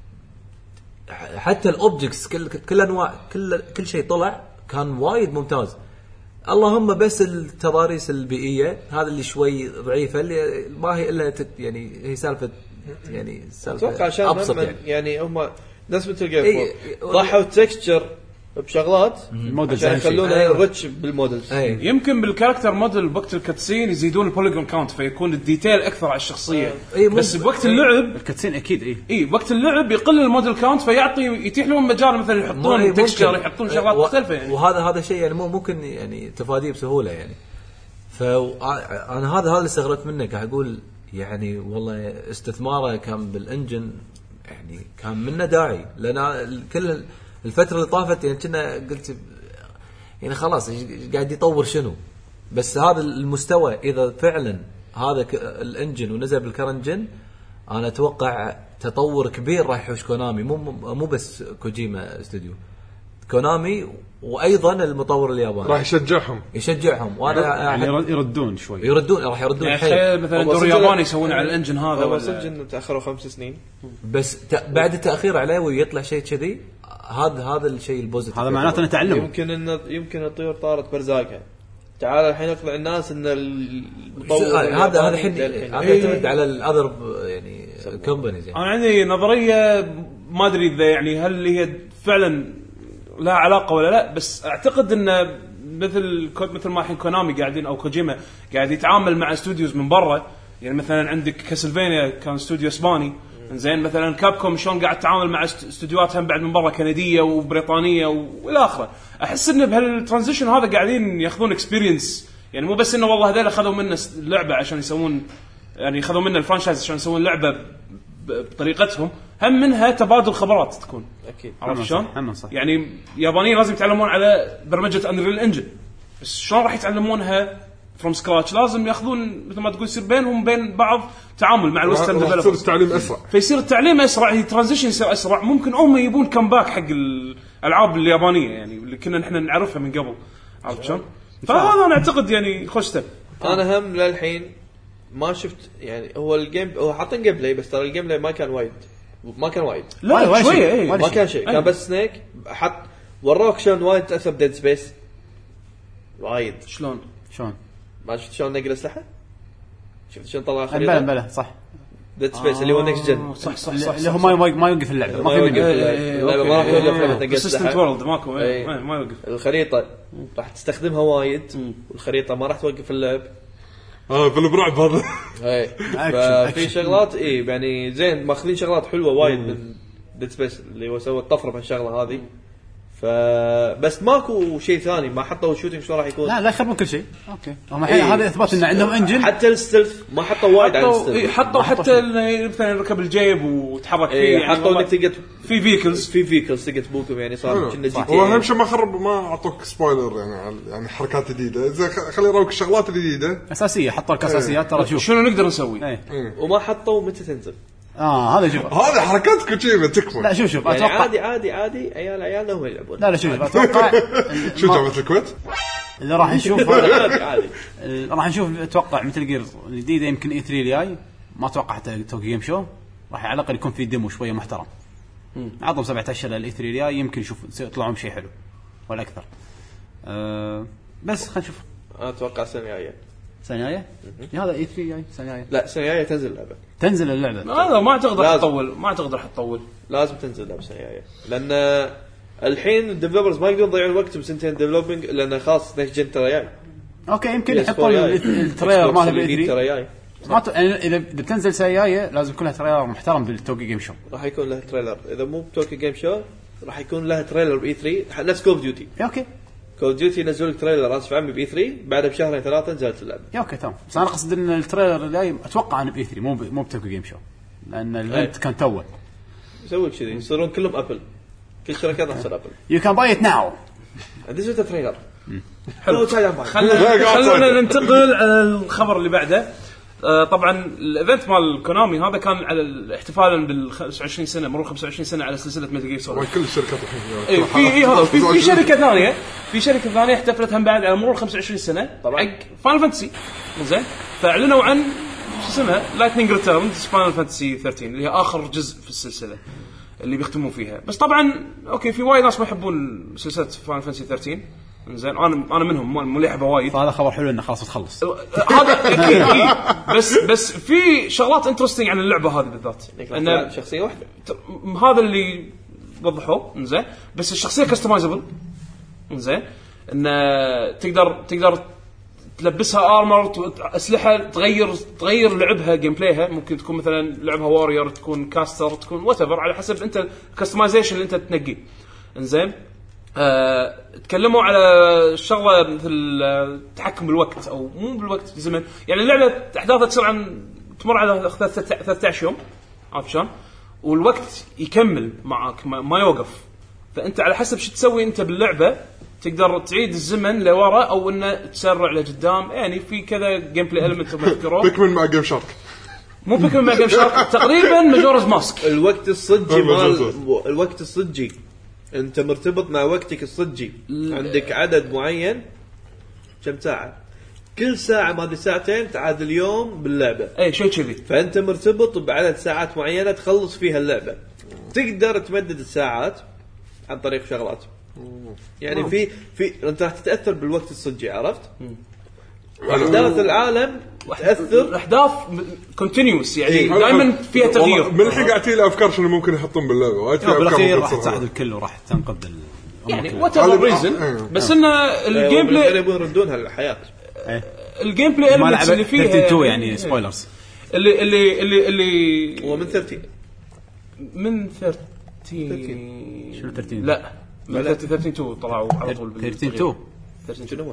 حتى الاوبجكتس كل كل انواع كل كل شيء طلع كان وايد ممتاز. اللهم بس التضاريس البيئيه هذا اللي شوي ضعيفه اللي ما هي الا يعني هي سالفه يعني سالفه ابسط يعني, يعني هم ناس مثل جيم ضحوا تكستشر بشغلات عشان يخلونه ريتش بالمودلز. يمكن بالكاركتر موديل بوقت الكاتسين يزيدون البوليجون كاونت فيكون الديتيل اكثر على الشخصيه. بس بوقت اللعب الكاتسين اكيد اي اي وقت اللعب يقل الموديل كاونت فيعطي يتيح لهم مجال مثلا يحطون تكستشر يحطون شغلات مختلفه يعني. وهذا هذا شيء يعني مو ممكن يعني تفاديه بسهوله يعني. فانا هذا هذا اللي استغربت منه قاعد اقول يعني والله استثماره كان بالانجن يعني كان منه داعي لان كل الفتره اللي طافت يعني كنا قلت يعني خلاص قاعد يطور شنو بس هذا المستوى اذا فعلا هذا الانجن ونزل بالكرنجن انا اتوقع تطور كبير راح يحوش كونامي مو مو بس كوجيما استوديو كونامي وايضا المطور الياباني راح يشجعهم يشجعهم وانا يعني يردون شوي يردون راح يردون يعني حيل مثلا دور ياباني يسوون على الانجن هذا ولا سجن تاخروا خمس سنين بس بعد التاخير عليه ويطلع شيء كذي هذا هذا الشيء البوزيتيف هذا معناته انه تعلم. يمكن انه يمكن الطيور طارت برزاقها تعال الحين يطلع الناس ان المطور هذا هذا الحين يعتمد على الاذر يعني كومبانيز يعني. انا عندي نظريه ما ادري اذا يعني هل هي فعلا لا علاقه ولا لا بس اعتقد انه مثل مثل ما الحين كونامي قاعدين او كوجيما قاعد يتعامل مع استوديوز من برا يعني مثلا عندك كاسلفينيا كان استوديو اسباني زين مثلا كابكوم شلون قاعد تتعامل مع استوديوهات هم بعد من برا كنديه وبريطانيه والى اخره. احس ان بهالترانزيشن هذا قاعدين ياخذون اكسبيرينس يعني مو بس انه والله هذول اخذوا منا اللعبه عشان يسوون يعني اخذوا منا الفرانشايز عشان يسوون لعبه بطريقتهم هم منها تبادل خبرات تكون اكيد عرفت شلون يعني يابانيين لازم يتعلمون على برمجه انريل انجن بس شلون راح يتعلمونها فروم سكراتش لازم ياخذون مثل ما تقول يصير بينهم بين بعض تعامل مع الويسترن ديفلوبرز يصير التعليم اسرع فيصير التعليم اسرع هي ترانزيشن يصير اسرع ممكن هم يبون كمباك حق الالعاب اليابانيه يعني اللي كنا نحن نعرفها من قبل عرفت شلون فهذا انا اعتقد يعني خوش ستيب انا هم للحين ما شفت يعني هو الجيم هو حاطين جيم بلاي بس ترى الجيم بلاي ما كان وايد ما كان وايد لا شويه ايه ما كان شيء كان بس سنيك حط وراك شلون وايد تاثر ديد سبيس وايد شلون شلون ما شفت شلون نقل اسلحه شفت شلون طلع خريطه بلا بلا صح ديد سبيس اللي هو نكست جن صح صح صح اللي هو ما ما يوقف اللعبه ما في منه اللعبه ما راح يوقف نقل اسلحه وورلد ماكو ما يوقف الخريطه راح تستخدمها وايد والخريطه ما راح توقف اللعب اه بالبرعب هذا اي في شغلات اي يعني زين ماخذين شغلات حلوه وايد من ديد سبيس اللي هو سوى الطفره بهالشغله هذه فبس ماكو شيء ثاني ما حطوا الشوتينج شو راح يكون لا لا يخربون كل شيء اوكي هم الحين هذا اثبات ان عندهم انجن حتى الستلث ما حطوا وايد على الستلث حطوا حتى مثلا ركب الجيب وتحرك فيه يعني حطوا انك تقدر في فيكلز في فيكلز تقدر تبوكم يعني صار كنا جي تي هو اهم شيء ما خرب ما اعطوك سبويلر يعني يعني حركات جديده زين خلي يروك الشغلات الجديده اساسيه حطوا لك اساسيات ترى شوف شنو نقدر نسوي وما حطوا متى تنزل اه هذا شوف هذه حركات كتيبه تكفى لا شوف شوف يعني اتوقع عادي عادي عادي عيال عيالنا هم يلعبون لا لا شوف اتوقع شو جابت الكويت اللي راح نشوف عادي عادي راح نشوف اتوقع مثل جير الجديده يمكن اي ثري الجاي ما اتوقع حتى توكي جيم شو راح على الاقل يكون في ديمو شويه محترم عطوا سبعة اشهر للاي ثري الجاي يمكن يشوف يطلعون شيء حلو ولا اكثر أه بس خلينا نشوف اتوقع السنه الجايه السنه الجايه هذا اي ثري جاي السنه الجايه لا السنه الجايه تنزل اللعبه تنزل اللعبه هذا ما اعتقد راح تطول ما اعتقد راح تطول لازم تنزل اللعبه السنه الجايه لان الحين الديفلوبرز ما يقدرون يضيعون وقت بسنتين ديفلوبينج لان خلاص نكست جن ترى جاي اوكي يمكن يحطون التريلر ماله باي ترى جاي ما ت... اذا بتنزل سنه جايه لازم يكون لها تريلر محترم بالتوكي جيم شو راح يكون له تريلر اذا مو بتوكي جيم شو راح يكون له تريلر باي ثري نفس كول ديوتي اوكي كول ديوتي نزلوا لك تريلر اسف عمي باي ثري بعد بشهرين ثلاثه نزلت اللعبه اوكي تمام بس انا قصدي ان التريلر اللي اتوقع انه باي ثري مو ب... مو بتوكي جيم شو لان الايفنت كان توه يسوون كذي يصيرون كلهم ابل كل شركات تصير ابل يو كان باي ات ناو ادز تريلر حلو خلينا ننتقل على الخبر اللي بعده آه طبعا الايفنت مال كونامي هذا كان على احتفالا بال خمسة وعشرين سنه مرور خمسة وعشرين سنه على سلسله ميتال جير سوليد كل الشركات الحين اي في اي هذا في, في شركه ثانيه في شركه ثانيه احتفلت هم بعد على مرور خمسة وعشرين سنه طبعا حق فاينل فانتسي زين فاعلنوا عن شو اسمها لايتنينج ريتيرنز فاينل فانتسي ثلاثة عشر اللي هي اخر جزء في السلسله اللي بيختمون فيها بس طبعا اوكي في وايد ناس ما يحبون سلسله فاينل فانتسي ثلاثة عشر زين انا انا منهم مليحه وايد هذا خبر حلو انه خلاص تخلص هذا اكيد اكيد بس بس في شغلات انترستينج عن اللعبه هذه بالذات ان شخصيه واحده هذا اللي وضحوه زين بس الشخصيه كستمايزبل زين ان تقدر تقدر تلبسها ارمر اسلحه تغير تغير لعبها جيم بلايها ممكن تكون مثلا لعبها واريور تكون كاستر تكون وات ايفر على حسب انت الكستمايزيشن اللي انت تنقيه زين أه، تكلموا على الشغله مثل التحكم بالوقت او مو بالوقت بالزمن يعني اللعبه احداثها تصير عن تمر على ثلاثة عشر يوم عارف شلون والوقت يكمل معك ما يوقف فانت على حسب شو تسوي انت باللعبه تقدر تعيد الزمن لورا او انه تسرع لقدام يعني في كذا جيم بلاي اليمنت مذكره بيكمن مع جيم شارك مو بيكمن مع جيم شارك تقريبا ماجورز ماسك الوقت الصجي مال الوقت الصجي انت مرتبط مع وقتك الصجي عندك عدد معين كم ساعه كل ساعه ما دي ساعتين تعادل يوم باللعبه اي شيء كذي فانت مرتبط بعدد ساعات معينه تخلص فيها اللعبه تقدر تمدد الساعات عن طريق شغلات يعني في في انت راح تتاثر بالوقت الصجي عرفت احداث العالم تاثر الاحداث كونتينيوس يعني دائما فيها تغيير من الحين قاعد تجي افكار شنو ممكن يحطون باللعبه وايد في افكار راح تساعد الكل وراح تنقذ يعني وات ايفر ريزن بس ان الجيم بلاي يبون يردونها للحياه الجيم بلاي المنتس اللي فيها ثلاثة عشر يعني سبويلرز اللي اللي اللي اللي هو من ثلاثين من ثلاثين شنو ثلاثين لا من ثلاثين تو طلعوا على طول ثلاثين تو ثلاثين شنو هو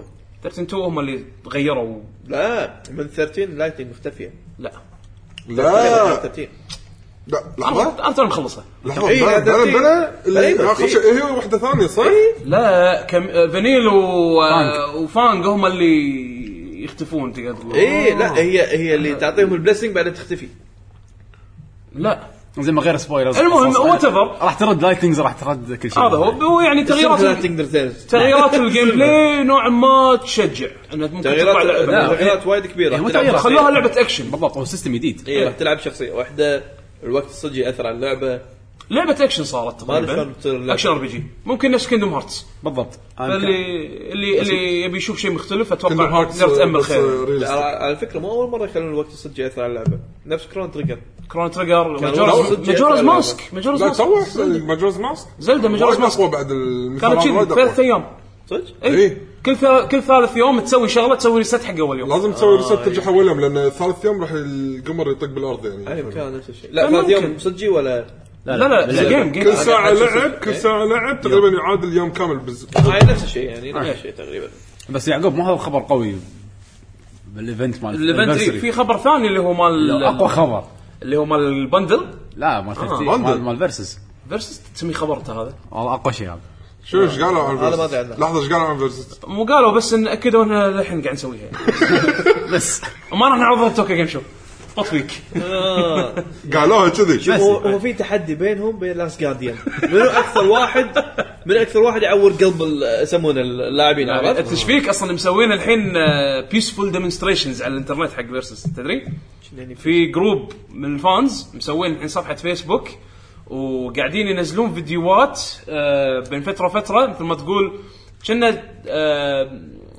ثلاثة عشر تو هم اللي غيروا. لا من ثلاثة عشر لايتنج مختفيه. لا لا ثلاثة عشر لا لحظه انا ترى مخلصه. لحظه إيه، بلا هذا بلا في- بلا اللي أيوة، اخر في. شيء هي واحده ثانيه صح؟ لا كم فانيل و... وفانج هم اللي يختفون تقدر تقول. ايه لا هي هي اللي تعطيهم البليسنج بعدين تختفي. لا زي ما غير سبويلرز. المهم قصص. whatever. راح ترد لايتنجز راح ترد كل شيء. هذا هو هو يعني لا تغييرات تقدر تنزل تغييرات الجيم بلاي نوعا ما تشجع انك ممكن تطلع تغييرات لعبه. لا، تغييرات وايد كبيره. مو تلعب تغييرات. شخصية. خلوها لعبه اكشن. بالضبط هو سيستم جديد. ايه راح تلعب شخصيه واحده الوقت الصجي ياثر على اللعبه. لعبه اكشن صارت ما أدري تقريبا. شلون تصير اللعبة. اكشن ار بي جي ممكن نفس كيندوم هارتس. بالضبط. اللي اللي اللي يبي يشوف شيء مختلف Kingdom اتوقع Hearts تقدر تامل بس خير. realistic. على على فكره مو اول مره يخلون الوقت الصجي ياثر على اللعبه. نفس كرون تريجر. كرون تريجر كان ماجورز صدق ماجورز يأثر على ماسك ماجورز لا ماسك تو ماجورز ماسك زلدة ماجورز ماسك اقوى بعد المثال كانت كذي ثلاث ايام. صدق؟ اي إيه. كل ثا- كل ثالث يوم تسوي شغله تسوي ريست حق اول يوم. لازم تسوي ريست ترجع حولهم لان ثالث يوم راح القمر يطق بالارض يعني اي كان نفس الشيء. لا ممكن. ثلاث يوم صجي ولا لا لا لا جيم جيم كل ساعه عاد- لعب كل ساعه لعب تقريبا يعادل يوم كامل بز هاي نفس الشيء يعني نفس الشيء تقريبا. بس يعقوب ما هذا خبر قوي بالايفنت مال الايفنت الانيفرساري. في خبر ثاني اللي هو مال اقوى خبر. اللي هو مال البندل لا مال ثلاثين آه. مال مال فيرسز. فيرسس تسمي خبرته هذا. والله اقوى شيء هذا. شو ايش قالوا عن هذا ما فيرسس؟ أدري عنه. لحظه ايش قالوا عن فيرسس؟ مو قالوا بس ان اكدوا ان الحين قاعد نسويها. بس ما راح نعرضها توكا جيم شو. طفيك. قالوها كذي شوف هو, هو في تحدي بينهم بين لاست جارديان. منو اكثر واحد من اكثر واحد يعور قلب ال- يسمونه اللاعبين انت عرفت؟ ايش فيك اصلا مسوين الحين بيسفول ديمونستريشنز على الانترنت حق فيرسس تدري؟ في جروب من الفانز مسوين الحين صفحه فيسبوك وقاعدين ينزلون فيديوهات آه، بين فتره وفتره مثل ما تقول كنا آه،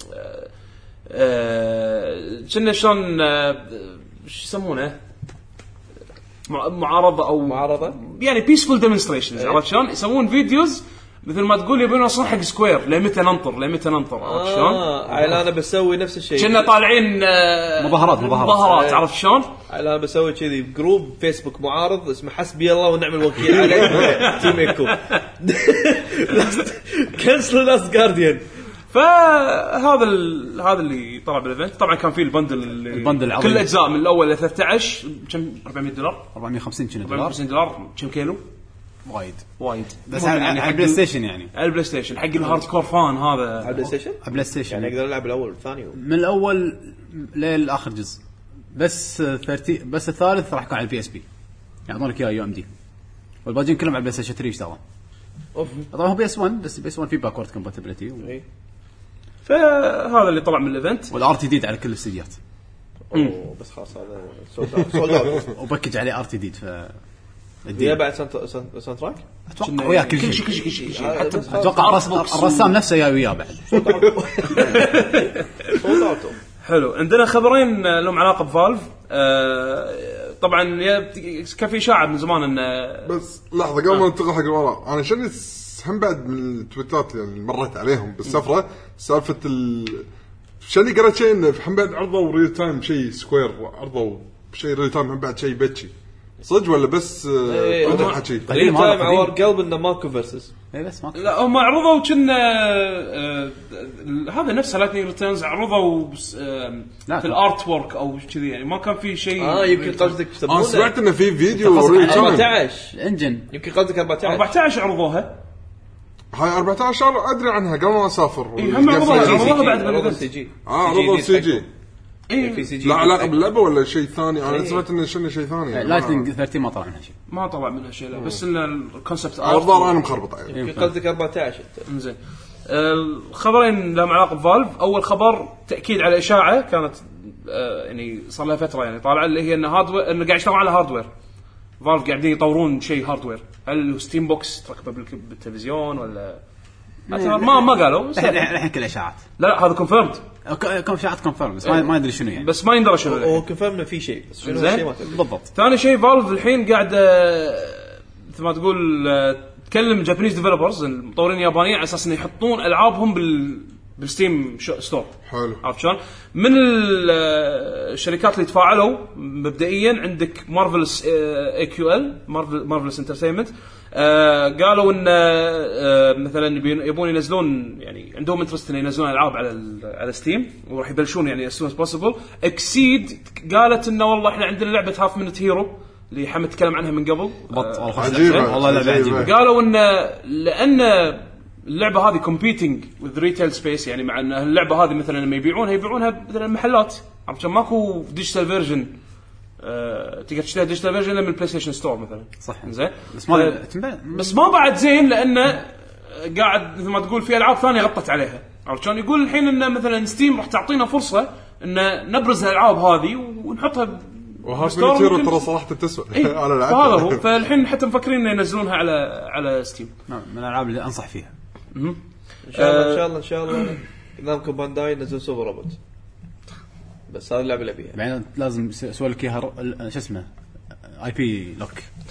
آه، كنا شلون آه، شو يسمونه مع- معارضه او معارضة؟ يعني بيسفول ديمونستريشنز عرفت شلون يسوون فيديوز مثل ما تقول يبون يوصلون حق سكوير لمتى ننطر لمتى ننطر عرفت شلون اه عيل انا بسوي نفس الشيء. كنا طالعين آه، مظاهرات- مظاهرات. مظاهرات عرفت شلون عيل انا بسوي كذي جروب فيسبوك معارض اسمه حسبي الله ونعم الوكيل عليه تيم ايكو. كنسلوا لاست جارديان. فهذا ال... هذا اللي طلع بالايفنت طبعا كان فيه البندل اللي البندل العظيم. كل الاجزاء من الاول ل ثلاثة عشر كم أربعمية دولار أربعمية وخمسين كنا أربعمية دولار وخمسين دولار كم كيلو وايد. وايد بس المهم على يعني على حق البلاي ال- ستيشن يعني. على البلاي ستيشن حق الهارد كور فان على هذا البلاي ستيشن على البلاي ستيشن يعني اقدر العب الاول والثاني. من الاول للاخر جزء. بس ثلاثين بس الثالث راح يكون على البي اس بي. يعطونك اياه يو ام دي. والباقيين كلهم على البلاي ستيشن ثلاثة اشتغلوا. اوف طبعا هو بي اس واحد بس بي اس واحد في باكورد كومباتيبلتي إيه. فهذا اللي طلع من الايفنت والار تي دي على كل الاستديوهات. أوه، بس خلاص هذا سولد اوت. وبكج عليه ار تي دي ف ويا بعد سانت سانت سانت تراك. اتوقع وياه كل كل شيء. شيء كل شيء كل شيء آه، حتى بس اتوقع الرس- الرسام نفسه جاي وياه بعد. سولد اوت. حلو عندنا خبرين لهم علاقه بفالف آه طبعا يا- كان في اشاعه من زمان ان بس لحظه قبل ما ننتقل حق الوراء انا شنو هم بعد من التويتات يعني مريت عليهم بالسفره سالفه ال شنو قرأت شيء انه هم بعد عرضوا ريل تايم شيء سكوير عرضوا شيء ريل تايم هم بعد شيء بتشي صدق ولا بس إيه، تويتر هم- حكي قديم تايم هذا عوار قديم. قلب انه ماكو فيرسز. اي بس ما لا هم عرضوا كنا آه هذا نفسه لايتنينج ريتيرنز عرضوا آه لا، في الارت وورك او كذي يعني ما كان في شيء اه يمكن قصدك انا يسمونه سمعت انه في فيديو قصدك ريل تايم أربعة عشر. الانجن يمكن قصدك أربعة عشر. أربعة عشر عرضوها هاي أربعة عشر ادري عنها قبل ما اسافر إيه، هم عرضوها- قبل- عرضوها بعد عرضوا بالإيفنت. سي جي. اه عرضوا سي جي إيه في سي جي لا علاقه باللعبه ولا شيء ثاني انا سمعت انه شنو شيء ثاني يعني. لايتنينج ثلاثين ما طلع منها شيء. ما طلع منها شيء لا بس ان الكونسبت آه، الظاهر انا مخربط يعني. يمكن قصدك أربعة عشر انت. زين الخبرين لهم علاقه بفالف اول خبر تاكيد على اشاعه كانت آه يعني صار لها فتره يعني طالعه اللي هي ان هاردوير انه قاعد يشتغلون على هاردوير فالف قاعدين يطورون شيء هاردوير هل هو ستيم بوكس تركبه بالك- بالتلفزيون ولا ما ما ما قالوا بس- الحين الحين كل اشاعات. لا لا هذا كونفيرمد كم اشاعات كونفيرم بس ما ما ادري شنو يعني. بس ما يندرى شنو هو الحين. كفهمنا في شيء بس شنو زين. الشيء ما تدري. بالضبط. ثاني شيء فالف الحين قاعد مثل ما تقول آه، تكلم جابانيز ديفلوبرز المطورين اليابانيين على اساس انه يحطون العابهم بال بالستيم ستور. حلو. عرفت شلون؟ من الشركات اللي تفاعلوا مبدئيا عندك مارفلس اي كيو ال مارفل مارفلس انترتينمنت. آه قالوا ان آه مثلا يبون ينزلون يعني عندهم انترست ان ينزلون العاب على على ستيم وراح يبلشون يعني as soon as possible. اكسيد قالت انه والله احنا عندنا لعبه هاف منت هيرو اللي حمد تكلم عنها من قبل. آه عجيبة. والله لعبه عجيبه. قالوا ان لان اللعبه هذه competing with retail space يعني مع ان اللعبه هذه مثلا لما يبيعونها يبيعونها مثلا محلات. عرفت ماكو ديجيتال فيرجن أه، تقدر تشتري ديجيتال فيرجن من البلاي ستيشن ستور مثلا. صح زين بس ما ف... بس ما بعد زين لانه قاعد مثل ما تقول في العاب ثانيه غطت عليها. عرفت شلون؟ يقول الحين ان مثلا ستيم راح تعطينا فرصه ان نبرز الالعاب هذه ونحطها وهاف منتيرو ترى صراحه تسوى على العاب. هذا هو. فالحين حتى مفكرين ان ينزلونها على على ستيم. من الالعاب اللي انصح فيها. ان شاء الله ان شاء الله ان شاء الله نامكو بانداي نزل سوبر روبوت. بس هذه اللعبه اللي ابيها يعني لازم اسوي لك اياها شو اسمه اي بي لوك.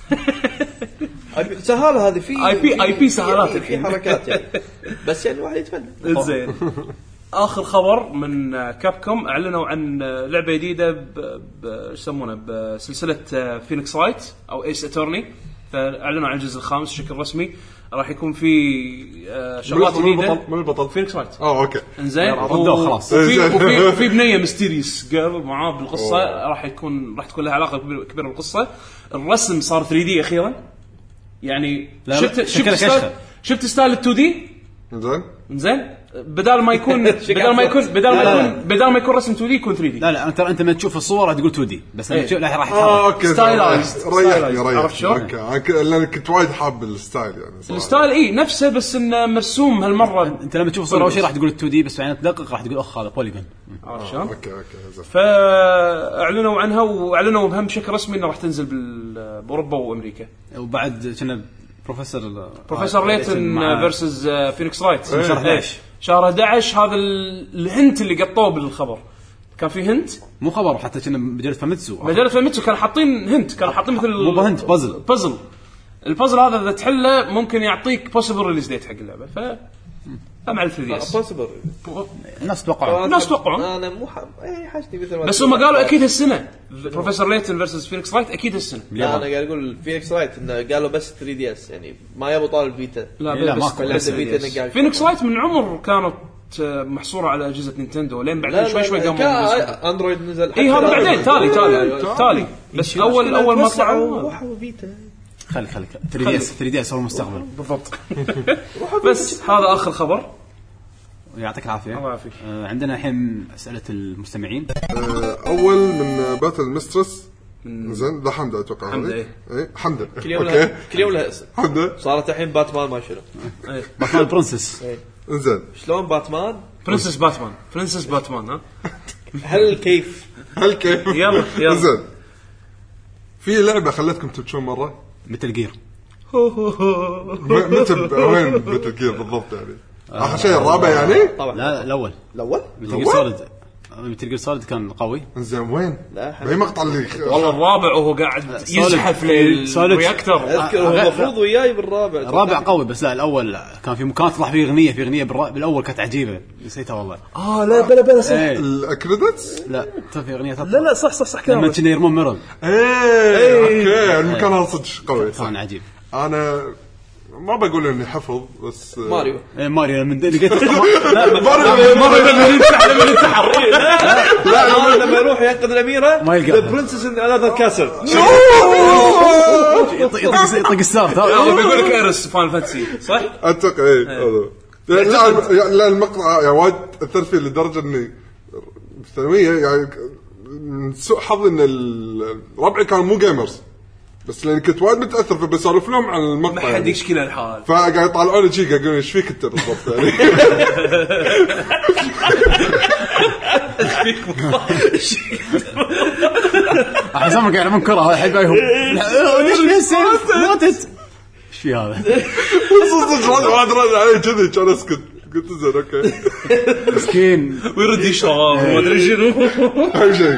اي بي سهاله هذه في اي بي اي بي سهالات في حركات يعني بس يعني الواحد يتفنن. زين اخر خبر من كابكوم اعلنوا عن لعبه جديده يسمونها بسلسله فينيكس رايت او ايس اتورني. فاعلنوا عن الجزء الخامس بشكل رسمي. راح يكون في شغلات جديده من البطل فينيكس رايت. اه اوكي انزين ردوه خلاص. وفي وفي, وفي بنيه ميستيريس جيرل معاه بالقصه. راح يكون راح تكون لها علاقه كبيره بالقصه. الرسم صار ثري دي اخيرا يعني. شفت شفت ستايل شفت ستايل تو دي. زين زين بدال ما يكون بدال ما يكون بدال ما يكون بدال ما يكون رسم تو دي يكون ثري دي. لا لا انت انت ما تشوف الصور راح تقول تو دي بس لما تشوف راح اه اوكي ستايلايزد. ريحني ريحني اوكي لان كنت وايد حاب الستايل يعني صراحة. الستايل اي نفسه بس انه مرسوم هالمره. انت لما تشوف الصوره اول شيء راح تقول تو دي بس بعدين تدقق راح تقول اخ هذا بوليجون. عرفت شلون؟ اوكي اوكي. فاعلنوا عنها واعلنوا بهم بشكل رسمي انه راح تنزل باوروبا وامريكا. وبعد كنا بروفيسور بروفيسور ليتن فيرسز فينيكس رايت شهر احد عشر شهر احد عشر. هذا الهنت اللي قطوه بالخبر. كان في هنت مو خبر حتى كنا مجله فاميتسو مجله فاميتسو كانوا حاطين هنت. كانوا حاطين مثل مو هنت بازل بازل. البازل هذا اذا تحله ممكن يعطيك بوسيبل ريليز ديت حق اللعبه. ف مع الفريديس بوسيبل الناس توقعوا الناس توقعوا انا مو اي حاجتي مثل بس هم قالوا اكيد هالسنه بروفيسور ليتن فيرسز فينيكس رايت اكيد هالسنه. لا انا قاعد اقول فينيكس رايت انه قالوا بس ثري دي اس يعني ما يبغوا طال الفيتا. لا بس فينيكس رايت من عمر كانت محصوره على اجهزه نينتندو لين بعدين شوي شوي قاموا اندرويد نزل. اي هذا بعدين تالي تالي تالي بس اول اول ما طلعوا فيتا. خلي خلي ثري دي اس ثري دي اس هو المستقبل بالضبط. بس هذا اخر خبر. يعطيك العافيه. الله يعافيك. آه عندنا الحين اسئله المستمعين. آه اول من باتل مسترس. زين ده حمد اتوقع. حمد اي حمد كل يوم لها كل يوم لها اسم. حمد صارت الحين باتمان ما شنو. باتمان برنسس. زين شلون باتمان برنسس باتمان برنسس باتمان. ها هل كيف هل كيف يلا يلا. زين في لعبه خلتكم تبكون مره مثل جير. متى وين مثل جير بالضبط يعني اخر شيء الرابع يعني طبعا. لا الاول الاول مثل جير سوليد. مثل جير سوليد كان قوي. زين وين باي مقطع اللي والله الرابع وهو قاعد يزحف للرياكتور. اذكر هو المفروض وياي بالرابع. الرابع قوي بس لا الاول كان في مكان تطلع فيه اغنيه في اغنيه بالاول كانت عجيبه نسيتها والله. اه لا بلا بلا صح. الاكريدتس لا في اغنيه تطلع. لا لا صح صح صح لما كنا يرمون ميرل. ايه اوكي المكان هذا صدق قوي كان عجيب. انا ما بقول اني حفظ بس ماريو ايه ماريو من لقيت ماريو مره لما ينسحب لما ينسحب لا لما يروح ينقذ الاميره ما يلقى برنسس ان انذر كاسل يطق يطق السارت. بيقول لك ايرس فان فانتسي صح اتوقع ايه هذا لا لا المقطع يعني وايد اثر فيه لدرجه اني بالثانويه يعني من سوء حظ ان ربعي كانوا مو جيمرز بس لأن كنت وايد متأثر فبسولف لهم عن المقطع. ما حد يعني. يشكل الحال. فقاعد يطالعوني شيء قاعد يقولون إيش فيك أنت بالضبط يعني. إيش فيك؟ أحسن ما قاعد منكره هذا حلو يهم. إيش في السالفة؟ ماتت. إيش في هذا؟ صدق واحد واحد رد علي كذي كان أسكت قلت زين أوكي. مسكين. ويرد يشرب ما أدري شنو. أهم شيء.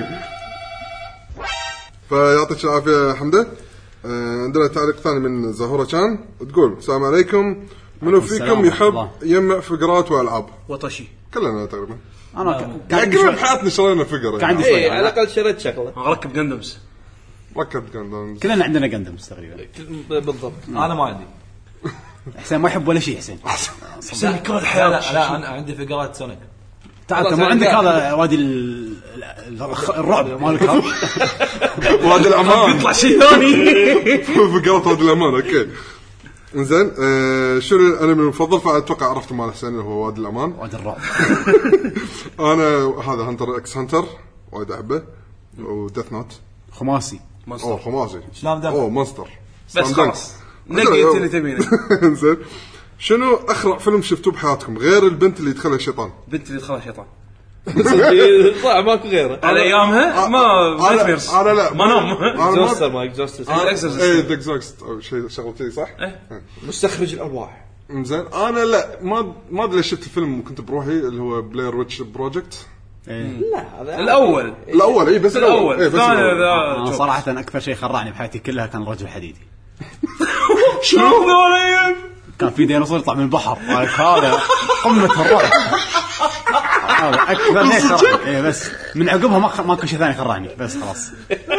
فيعطيك العافية حمدة. آه عندنا تعليق ثاني من زهورة كان تقول السلام عليكم منو فيكم يحب يجمع فقرات والعاب وطشي كلنا تقريبا انا ك- كان عندي كلنا شوي بحياتنا شرينا فيجر كان عندي اي شوي على الاقل شريت شغله ركب جندمز ركبت كان كلنا عندنا جندمز تقريبا. بالضبط. انا ما عندي. حسين ما يحب ولا شيء. حسين حسين يكره لا الحياه. لا, لا انا عندي فيجرات سونيك. تعال خلاص ما أنا عندك لا. هذا وادي ال- ال- الرعب مالك هذا. وادي الامان يطلع شيء ثاني. فقرت وادي الامان. اوكي انزين آه شنو الانمي المفضل؟ فاتوقع عرفت مال حسين اللي هو وادي الامان. وادي الرعب. انا هذا هانتر اكس هانتر وايد احبه وديث نوت. خماسي. اوه خماسي سلام دانك. اوه مونستر بس خلاص نقي انت اللي تبينه. انزين شنو اخرع فيلم شفتوه بحياتكم غير البنت اللي يدخلها الشيطان؟ بنت اللي دخلها شيطان صح ماكو غيره. على ايامها ما أنا- نايتميرز أنا لا. ما نام. انا ما اكزوستر ما اكزوستر ايه ديكزوكست او شيء شغلتي صح. مستخرج الارواح. انزين انا لا ما ما ادري شفت الفيلم وكنت بروحي اللي هو بلاير ويتش بروجكت لا هذا الاول الاول اي بس الاول الاول إيه بس الثاني الأول. انا ذا صراحه اكثر شيء خرعني بحياتي كلها كان رجل حديدي. شوف ذولين كان في ديناصور يطلع من البحر هذا قمه الرعب. هذا اكثر شيء خرعني. إيه بس من عقبها ما خ... ما كل شيء ثاني خرعني بس خلاص.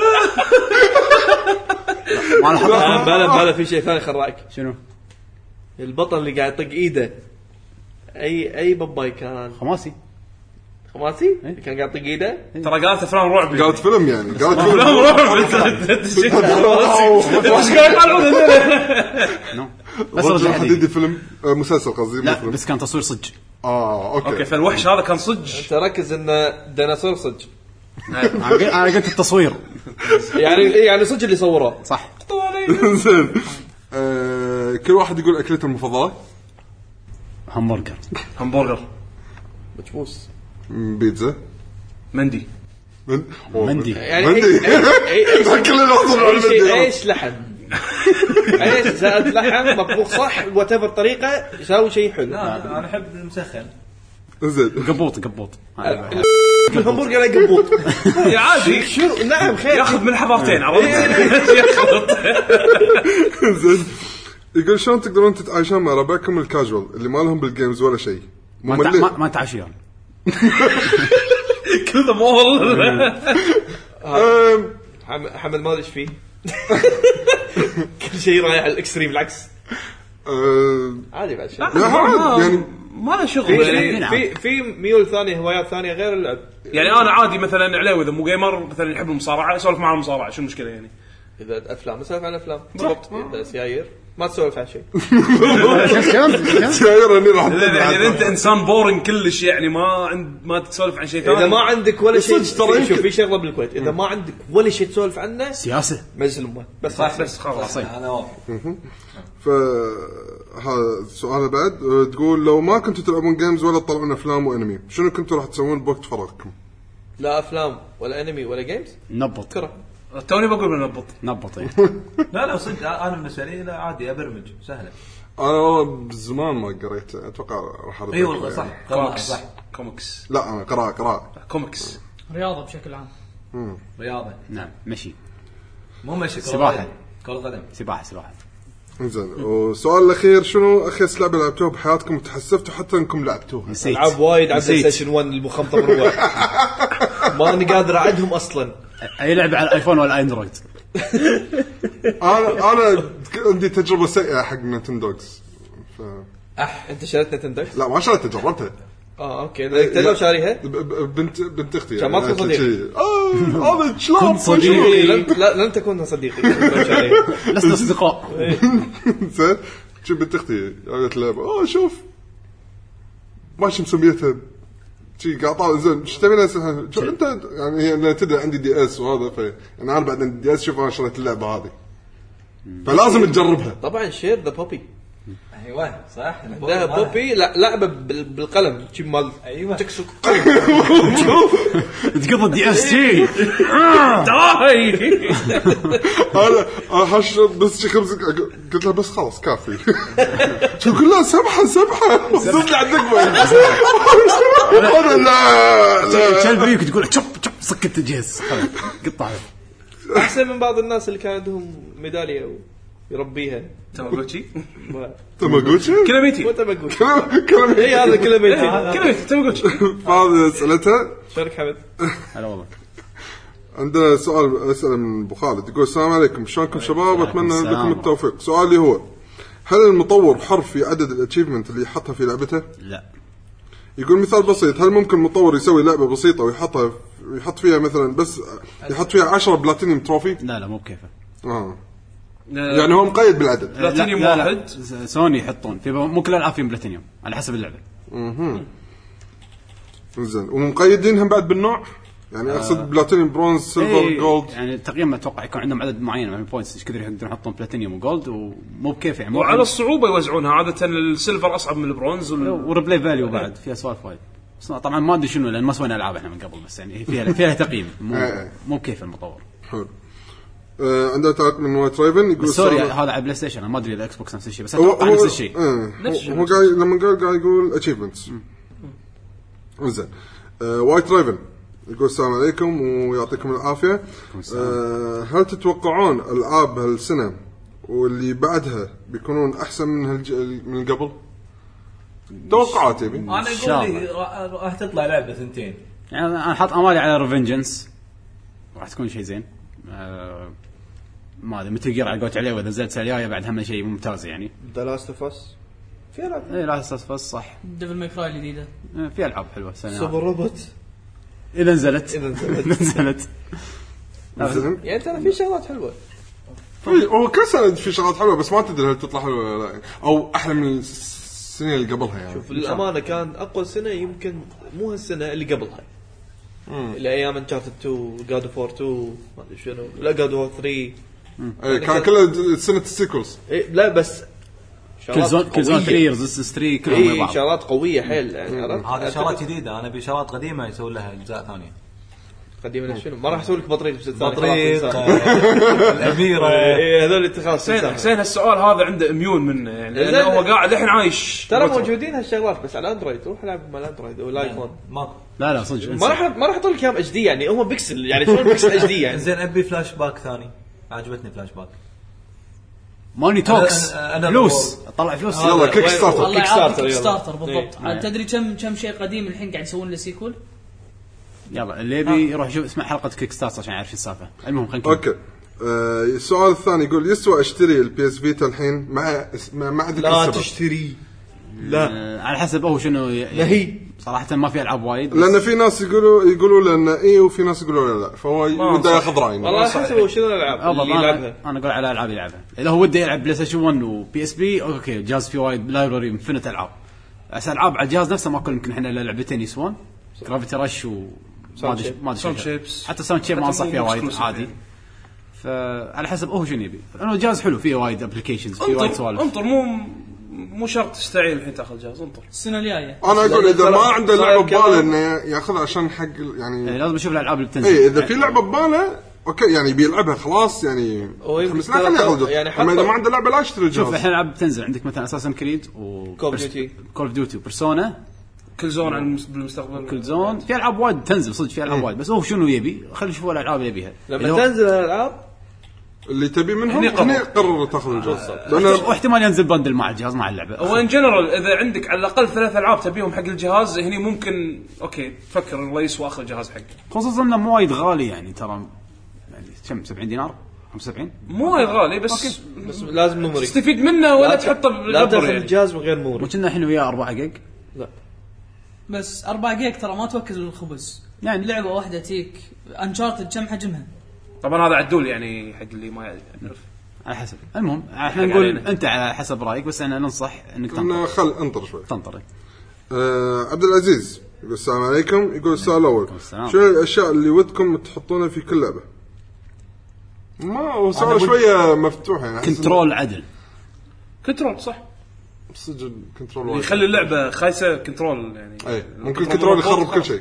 ما انا حطيت بلا بلا في شيء ثاني خراك. شنو البطل اللي قاعد يطق ايده اي اي باباي كان خماسي. خماسي اللي كان قاعد يطق ايده. ترى قالت افلام رعب قالت فيلم يعني قالت افلام فيلم رعب وش قاعد يطلعون نو بس رجل رجل حديدي. حديدي فيلم آه، مسلسل قصدي مو لا فيلم. بس كان تصوير صج. اه اوكي, اوكي فالوحش هذا كان صج. تركز انه ديناصور صج انا قلت- أنا قلت التصوير يعني يعني صج اللي صوره. صح. زين آه، كل واحد يقول اكلته المفضله. همبرجر. همبرجر مجبوس م، بيتزا مندي من- أوه، مندي. يعني مندي. أي- أي- أي- كل الوضع على اي شيء المندي. ايش لحم ايش زائد لحم مطبوخ صح وات طريقه يساوي شيء حلو. لا انا احب المسخن. زين قبوط قبوط. الهمبرجر يقبوط يا عادي شنو نعم خير ياخذ من حضارتين عرفت. ياخذ زين يقول شلون تقدرون تتعايشون مع ربعكم الكاجوال اللي ما لهم بالجيمز ولا شيء؟ ما تع- مملين. ما ما تعشيان. كذا مول. أم، حم- حمد ما ادري ايش فيه كل شيء رايح على الاكستريم بالعكس أم، عادي بعد شيء. لا عادي يعني ما له شغل في يعني. نعم. في في ميول ثانيه هوايات ثانيه غير اللعب. يعني انا عادي مثلا عليوي اذا مو جيمر مثلا يحب المصارعه اسولف معه المصارعه شو المشكله يعني. اذا افلام نسولف عن افلام بالضبط. اذا سيايير ما تسولف عن شيء. شاير اني راح يعني انت انسان بورنج كلش يعني ما عند ما تسولف عن شيء ثاني. اذا ما عندك ولا شيء صدق ترى شوف يمكن. في شغله بالكويت اذا ما عندك ولا شيء تسولف عنه سياسه. مجلس الامه بس صح بس خلاص. انا واقف. ف هذا سؤال بعد أه، تقول لو ما كنتوا تلعبون جيمز ولا تطلعون افلام وانمي شنو كنتوا راح تسوون بوقت فراغكم؟ لا افلام ولا انمي ولا جيمز نبط كره. توني بقول بنبط. نبط إيه. لا لا صدق انا بالنسبه لي لا عادي ابرمج سهله. انا والله زمان ما قريت اتوقع راح ارد اي والله صح قراءة، كوميكس صح كوميكس لا انا قراءه قراءه كوميكس رياضه بشكل عام. رياضه نعم مشي. مو ماشي كرة سباحة. قدم. كرة قدم. سباحه سباحه. زين والسؤال الاخير شنو اخيس لعبه لعبتوها بحياتكم وتحسفتوا حتى انكم لعبتوها؟ نسيت. العاب وايد على بلاي نسيت. ستيشن واحد المخمطه بروح ما اني قادر اعدهم اصلا. اي لعبه على الايفون ولا اندرويد. انا انا عندي تجربه سيئه حق نينتندوكس ف... انت شريت نتندو؟ لا ما شريتها جربتها. اه اوكي تلو شاريها. ب- ب- بنت بنت اختي كان ما تكون يعني صديق. شي- اه هذا شلون كنت صديق. لن لا لن تكون صديقي تلو شاريها. لسنا اصدقاء. زين شو بنت اختي قالت لعبه اوه شوف ماشي مسميتها شي قاطع زين ايش تبي اسمها شو انت يعني هي أنا تدري عندي دي اس وهذا ف يعني انا بعد عندي دي اس شوف انا شريت اللعبه هذه فلازم تجربها. طبعا شير ذا بوبي ايوه صح ذا بوبي لا لعبه بال- بالقلم شي مال ايوه تكسر تقضي الدي اس تي. داي انا هش بس شي خمس قلت له بس خلاص كافي شو كل لا سبحه سبحه وصلت على الدقمه انا لا لا كلب فيك تقول شب شب سكت الجهاز قطعه. احسن من بعض الناس اللي كان عندهم ميداليه ويربيها تاماغوتشي تاماغوتشي كلاميتي مو تبقى كلام اي هذا كله بيتي كلاميتي تاماغوتشي. هذا اسئلتها. شارك حمد. هلا والله. عندنا سؤال اسئله من ابو خالد يقول السلام عليكم شلونكم شباب اتمنى لكم التوفيق. سؤالي هو هل المطور حر في عدد الاتشيفمنت اللي يحطها في لعبته؟ لا. يقول مثال بسيط هل ممكن المطور يسوي لعبه بسيطه ويحطها يحط فيها مثلا بس يحط فيها عشرة بلاتينيوم تروفي؟ لا لا مو بكيفه. اه يعني هو مقيد بالعدد. بلاتينيوم لا لا واحد لا. سوني يحطون في مو كل الالعاب فيهم بلاتينيوم على حسب اللعبه. اها زين ومقيدينهم بعد بالنوع يعني اقصد بلاتينيوم برونز سيلفر ايه جولد يعني التقييم اتوقع يكون عندهم عدد معين من البوينتس ايش كثر يقدرون يحطون بلاتينيوم وجولد ومو بكيف يعني مو وعلى الصعوبه يوزعونها عاده السيلفر اصعب من البرونز وال... وريبلاي فاليو بعد فيها سوالف وايد. بس طبعا ما ادري شنو لان ما سوينا العاب احنا من قبل بس يعني فيها فيها تقييم مو مو بكيف المطور. حلو. آه عندنا تعليق من وايت رايفن يقول سوري هذا على بلاي ستيشن انا ما ادري اذا اكس بوكس نفس الشيء بس هو اتوقع نفس الشيء. آه هو قاعد لما قال قاعد يقول اتشيفمنتس. زين آه وايت رايفن يقول السلام عليكم ويعطيكم العافيه. آه هل تتوقعون العاب هالسنه واللي بعدها بيكونون احسن من هالج... من قبل؟ توقعات يبي انا اقول لي راح تطلع لعبه ثنتين يعني انا حاط امالي على ريفنجنس راح تكون شيء زين. آه ما ادري متى جير على قوت عليه واذا نزلت الجايه بعد هم شيء ممتاز يعني. ذا لاست اوف اس في العاب اي لاست اوف اس صح. ديفل ماي كراي الجديده آه في العاب حلوه السنه سوبر روبوت اذا نزلت اذا نزلت نزلت زين يعني ترى في شغلات حلوه. هو كل سنه في شغلات حلوه بس ما تدري هل تطلع حلوه ولا لا او احلى من السنه اللي قبلها يعني. شوف للامانه كان اقوى سنه يمكن مو هالسنه اللي قبلها اللي ايام انشارتد تو جاد اوف وور تو ما ادري شنو لا جاد اوف وور ثري اي كان كله سنه السيكولز. إيه لا بس كل زون كل زون ثلاثة ريزيستنس ثلاثة كلهم اي بعض. شغلات قويه حيل يعني عرفت. هذه شغلات جديده انا بشغلات قديمه يسوون لها اجزاء ثانيه. قديمه شنو ما راح اسوي لك بطريق بس بطريق الاميره اي هذول اللي خلاص حسين حسين هالسؤال هذا عنده اميون منه يعني لانه هو قاعد الحين عايش ترى موجودين هالشغلات بس على اندرويد روح العب مال اندرويد والايفون ما لا لا صدق ما راح ما راح احط لك اياهم اتش دي يعني هم بيكسل يعني شلون بيكسل اتش دي يعني. زين ابي فلاش باك ثاني عجبتني فلاش باك ماني توكس أنا- أنا فلوس طلع فلوس يلا كيك ستارتر. الله كيك يعافيك ستارتر، كيك يلا. ستارتر بالضبط. إيه. تدري كم كم شيء قديم الحين قاعد يسوون له سيكول. يلا اللي يبي يروح يشوف اسمع حلقه كيك ستارتر عشان يعرف السالفه. المهم خلينا نكمل. اوكي آه السؤال الثاني يقول يسوى اشتري البي اس فيتا الحين مع مع مع ذكر لا السبب؟ تشتري لا آه على حسب هو شنو ي- لا هي صراحه ما في العاب وايد بس لان في ناس يقولوا يقولوا لنا اي وفي ناس يقولوا لا لا فهو وده ياخذ راي. والله حسب شنو الالعاب أفضل اللي انا يلعبها. انا اقول على العاب يلعبها اذا هو وده يلعب بلاي ستيشن واحد وبي اس بي اوكي جهاز فيه وايد لايبرري انفنت العاب. بس العاب على الجهاز نفسه ما كل يمكن احنا الا لعبتين يسوون جرافيتي رش و ما ادري ما ادري ساوند شو- شيبس. حتى ساوند شيب ما انصح فيها وايد عادي. فعلى حسب هو شنو يبي لانه جهاز حلو فيه وايد ابلكيشنز فيه وايد انطر سوالف. انطر مو مو شرط تستعين الحين تاخذ جهاز انطر. السنه الجايه انا اقول اذا صار- ما عنده صار لعبه كلام. بباله انه ياخذها عشان حق يعني يعني لازم اشوف الالعاب اللي بتنزل. اي اذا في لعبه بباله اوكي يعني بيلعبها خلاص يعني هو يمكن خمس لا خليه ياخذ يعني اما اذا حتى- ما عنده لعبه لا يشتري شوف الجهاز. الحين العاب بتنزل عندك مثلا اساسن كريد و Call of Duty. كول اوف ديوتي وبرسونا كل زون عن المس- بالمستقبل كل زون في العاب وايد تنزل صدق في العاب وايد بس هو شنو يبي خلي يشوفوا الالعاب اللي يبيها. اللي لما هو- تنزل الالعاب اللي تبي منهم هني قرر. هني قرر تاخذ الجهاز لان واحتمال ينزل بندل مع الجهاز مع اللعبه. هو ان جنرال اذا عندك على الاقل ثلاث العاب تبيهم حق الجهاز هني ممكن اوكي تفكر الرئيس واخر جهاز حقه. خصوصا انه مو وايد غالي يعني ترى يعني كم سبعين دينار خمسة وسبعين مو وايد غالي بس بس لازم ميموري تستفيد منه ولا لا تحطه لا بالابر تاخذ يعني. الجهاز من غير ميموري. وكنا الحين وياه أربعة جيج لا بس أربعة جيج ترى ما توكل الخبز يعني لعبه واحده تيك انشارتد كم حجمها. طبعا هذا عدول يعني حق اللي ما يعرف. على حسب. المهم احنا حق نقول علينا. انت على حسب رايك بس انا ننصح انك انه تنطر خل انطر شوي. تنطر. آه عبد العزيز يقول السلام عليكم. يقول السؤال الاول السلام. شو الاشياء اللي ودكم تحطونها في كل لعبه؟ ما هو سؤال ود- شويه مفتوح يعني أحس كنترول عدل كنترول صح إنه صدق كنترول اللي وايد. يخلي اللعبه خايسه كنترول يعني. اي ممكن كنترول يخرب كل شيء.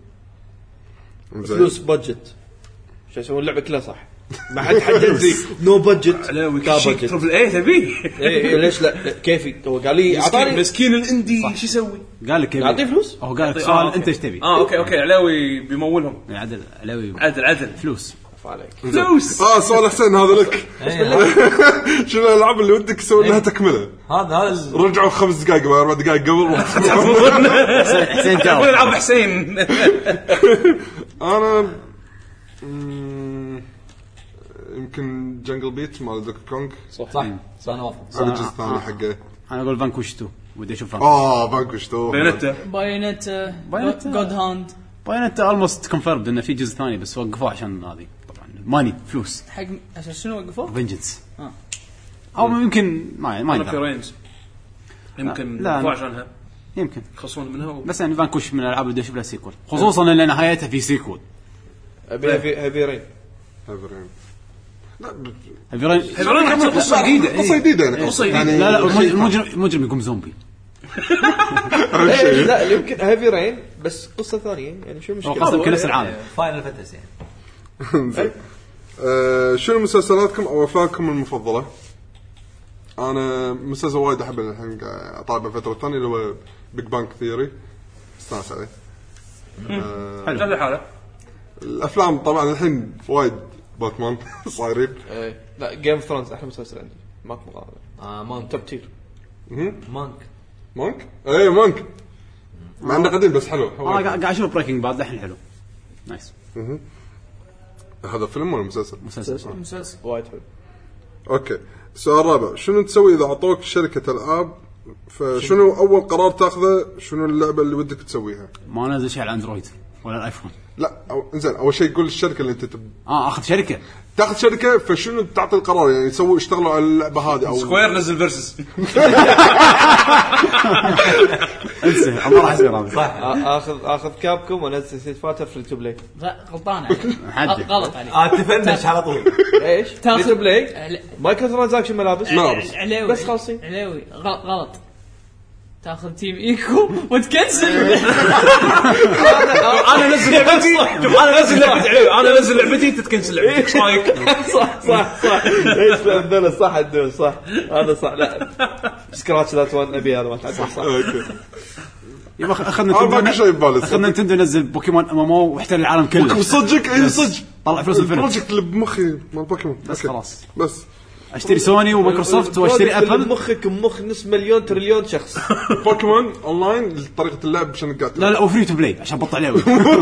زين. فلوس بادجت شو يسوون اللعبه كلها صح ما حد حدد لي نو بادجت علاوي كا شيك بادجت. تربل اي تبي اي ليش لا كيفي هو قال لي مسكين اعطاني مسكين الاندي شو يسوي؟ قال لك يبي- نعطيه فلوس؟ هو قال لك آه، سؤال أوكي. انت ايش تبي؟ اه اوكي اوكي علاوي بيمولهم يعني عدل علوي عدل عدل فلوس عليك فلوس اه سؤال حسين هذا لك. شنو الالعاب اللي ودك تسوي لها تكمله؟ هذا هذا رجعوا خمس دقائق ولا اربع دقائق قبل. حسين جاوب. يلعب حسين. انا مم، يمكن جنجل بيت مال دوك كونغ. صح صح انا وافق. هذا الجزء الثاني حقه. انا اقول فانكوش تو ودي اشوف فانكوش. اه بانكوش تو بينتا بايونيت بايونيتا. جود هاند بايونيتا اولموست كونفيرمد انه في جزء ثاني بس وقفوه عشان هذه طبعا ماني فلوس حق عشان شنو وقفوا؟ فينجنس آه. او يمكن ما ما انا في يقدر. رينز يمكن لا، لا أنا- عشانها يمكن يخلصون منها و... بس يعني فانكوش من الالعاب اللي بدي اشوف لها سيكول خصوصا ان نهايتها في سيكول. ابي هيفي هيفي رين. هافرين. لا ب- هيفرين هيفرين حتى قصه جديده قصه جديده يعني قصة جديدة. يعني لا لا المجرم المجرم يقوم زومبي. أهم إيه، شيء. لا يمكن هيفي رين بس قصه ثانيه يعني شو هو المشكله؟ قصد كل العالم. فاينل فانتسي يعني. زين. آه، شنو مسلسلاتكم او افلامكم المفضله؟ انا مسلسل وايد احب الحين قاعد اطالبه فتره ثانيه اللي هو بيج بانك ثيوري. استانس عليه. حلو هذا حاله الافلام طبعا الحين وايد باتمان صايرين. إيه. لا جيم اوف ثرونز احلى مسلسل عندي ماك مقارنه. اه مانك توب تير. مانك مانك ايه مانك مع انه قديم بس حلو. انا قاعد قاعد اشوف بريكنج باد الحين حلو نايس. هذا فيلم ولا مسلسل؟ مسلسل مسلسل وايد حلو. اوكي السؤال الرابع شنو تسوي اذا اعطوك شركه العاب فشنو اول قرار تاخذه؟ شنو اللعبه اللي ودك تسويها؟ ما نزل شيء على الاندرويد ولا الايفون. لا أو... زين اول شيء قول الشركه اللي انت تب... اه اخذ شركه تاخذ شركه فشنو تعطي القرار يعني يسووا يشتغلوا على اللعبه هذه او سكوير نزل فيرسس انسى ما راح يصير هذا صح. اخذ اخذ كابكم ونزل سيت فاتر فري تو بلاي. لا غلطان عليك حد. غلط عليك اه تفنش على طول. ايش؟ فري تو بلاي مايكرو ترانزاكشن ملابس ملابس. عليوي بس خالصين. عليوي غلط غلط تاخذ تيم ايكو وتكنسل. انا انزل لعبتي شوف انا انزل لعبتي عليه انا انزل لعبتي تتكنسل لعبتي ايش رايك؟ صح صح صح ايش عندنا صح عندنا صح هذا صح. لا سكراتش ذات وان ابي هذا ما تعرف صح. اوكي يبا اخذنا انا باقي شيء ببالي اخذنا نتندو نزل بوكيمون ام ام او واحتل العالم كله صدق اي صدق طلع فلوس الفيلم البروجكت اللي بمخي مال بوكيمون بس أوكي. خلاص بس اشتري سوني ومايكروسوفت واشتري ابل. مخك مخ نص مليون تريليون شخص. بوكيمون اونلاين طريقه اللعب عشان قاعد لا لا وفري تو بلاي عشان بطل عليه.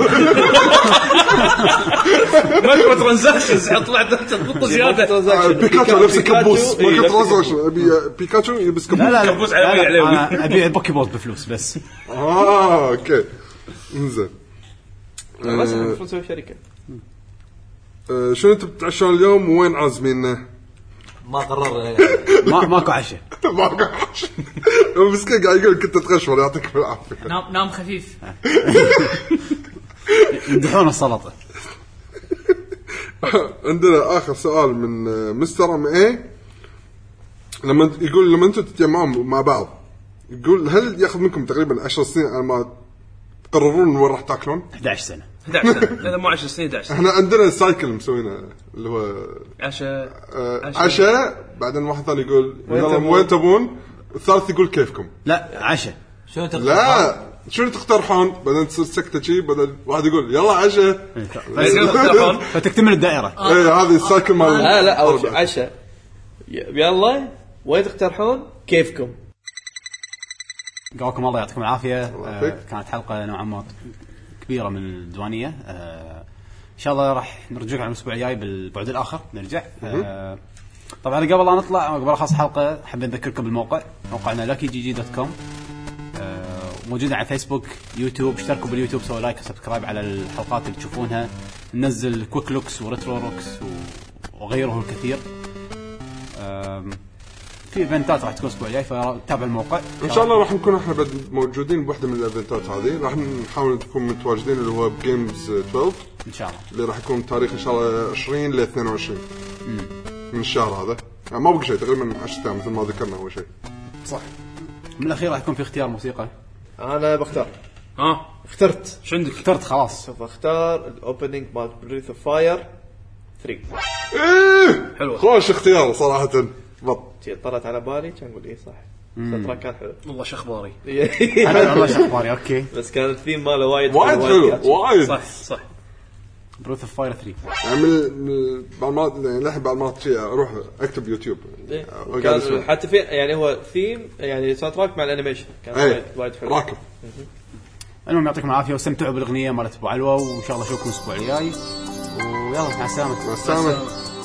مايكرو ترانزاكشنز طلعت تضبط زياده. بيكاتشو لبس كبوس ما ترانزاكشن ابي بيكاتشو يلبس كبوس. لا لا كبوس لا علوي علوي. انا ابي بوكيبول بفلوس بس. اه اوكي انزين بس المفروض نسوي شركه. آه، شنو انت بتعشون اليوم وين عازمينه؟ ما قرر ما ماكو عشاء. ما قاعد مسكين قاعد يقول كنت تغشمر يعطيك العافيه. نام نام خفيف. يمدحون السلطه. عندنا اخر سؤال من آه، مستر ام اي لما يقول لما انتم تتجمعون مع بعض يقول هل ياخذ منكم تقريبا عشر سنين على ما تقررون وين راح تاكلون؟ احد عشر سنه. احد عشر سنه هذا مو عشر سنين احد عشر سنه احنا عندنا سايكل مسوينه اللي هو عشاء آه، عشاء بعدين واحد ثاني يقول يلا تبون؟ وين تبون الثالث يقول كيفكم. لا عشاء. شنو تقدر لا شنو تقترحون بعدين تصير سكته شي بعدين واحد يقول يلا عشاء. فتكتمل الدائره. ايه هذه السايكل مال لا لا اول شيء عشاء يلا وين تقترحون كيفكم. قواكم الله يعطيكم العافيه. يعافيك. آه كانت حلقه نوعا ما كبيره من الديوانيه. آه ان شاء الله راح نرجع على الاسبوع الجاي بالبعد الاخر نرجع. آه طبعا قبل لا نطلع قبل اخلص حلقه حابين نذكركم بالموقع موقعنا lucky جي جي دوت كوم. آه موجود على فيسبوك يوتيوب. اشتركوا باليوتيوب سووا لايك وسبسكرايب على الحلقات اللي تشوفونها. ننزل كويك لوكس وريترو روكس وغيره الكثير. آه في ايفنتات راح تكون الاسبوع الجاي فتابع الموقع ان شاء الله راح نكون احنا بعد موجودين بوحده من الايفنتات هذه راح نحاول نكون متواجدين اللي هو بجيمز اثنا عشر ان شاء الله اللي راح يكون تاريخ ان شاء الله عشرين ل اثنين وعشرين من الشهر هذا. يعني ما بقى شيء تقريبا عشرة ايام مثل ما ذكرنا اول شيء. صح. من الاخير راح يكون في اختيار موسيقى. انا بختار ها اخترت شو عندك؟ اخترت خلاص. سوف اختار الاوبننج مال بريث اوف فاير ثلاثة. ايه حلوة. خوش اختيار صراحه. بط جي طلعت على بالي كان اقول ايه صح فترة كان حلو. والله شو اخباري؟ انا والله شو اخباري. اوكي بس كان الثيم ماله وايد وايد حلو كاتشي. وايد. صح صح بروث اوف فاير ثري يعني من بعد ما يعني لحد بعد ما شيء اروح اكتب يوتيوب إيه. كان حتى في يعني هو ثيم يعني ساوند تراك مع الانيميشن كان ايه. وايد وايد حلو راكب. المهم يعطيكم العافيه واستمتعوا بالاغنيه مالت ابو علوه وان شاء الله اشوفكم الاسبوع الجاي ويلا مع السلامه. مع السلامه.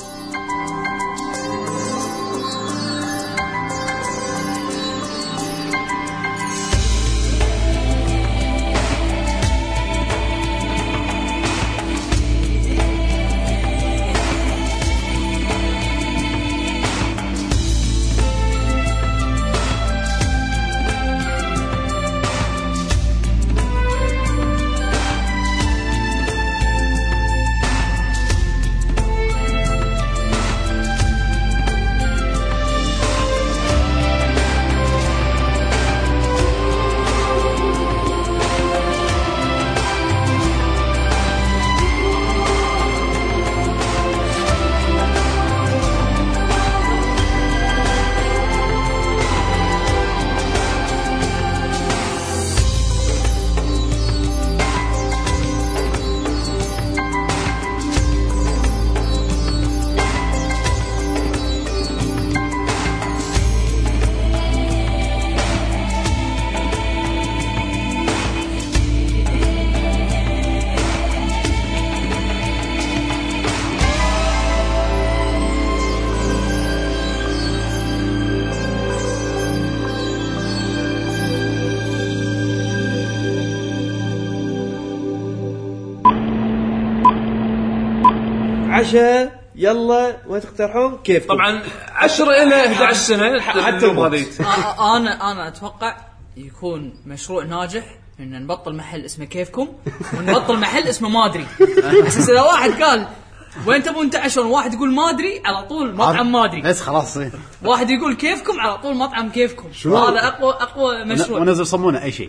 عشاء يلا ما تقترحون كيف طبعا عشرة إلى إحدى عشر سنة حتى هذه. انا انا اتوقع يكون مشروع ناجح ان نبطل محل اسمه كيفكم ونبطل محل اسمه ما ادري اساس اذا واحد قال وين تبون تعشون واحد يقول ما ادري على طول مطعم ما ادري بس خلاص صير. واحد يقول كيفكم على طول مطعم كيفكم. هذا اقوى اقوى مشروع. ونزل صمونه اي شيء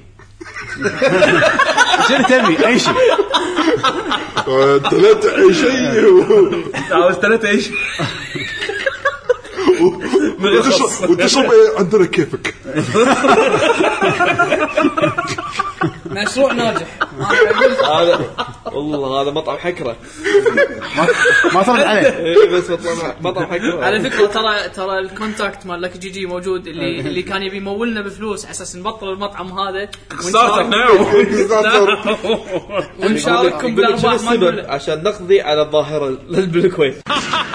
شنو تبي اي شيء ثلاثة اي شيء عاوز ثلاثة اي شيء وتشرب ايه عندنا كيفك. مشروع ناجح. هذا والله هذا مطعم حكرة ما ترد عليه بس مطعم مطعم حكرة. على فكرة ترى ترى الكونتاكت مال لك جي جي موجود اللي اللي كان يبي يمولنا بفلوس على اساس نبطل المطعم هذا ونشارككم بالارباح عشان نقضي على الظاهرة بالكويت.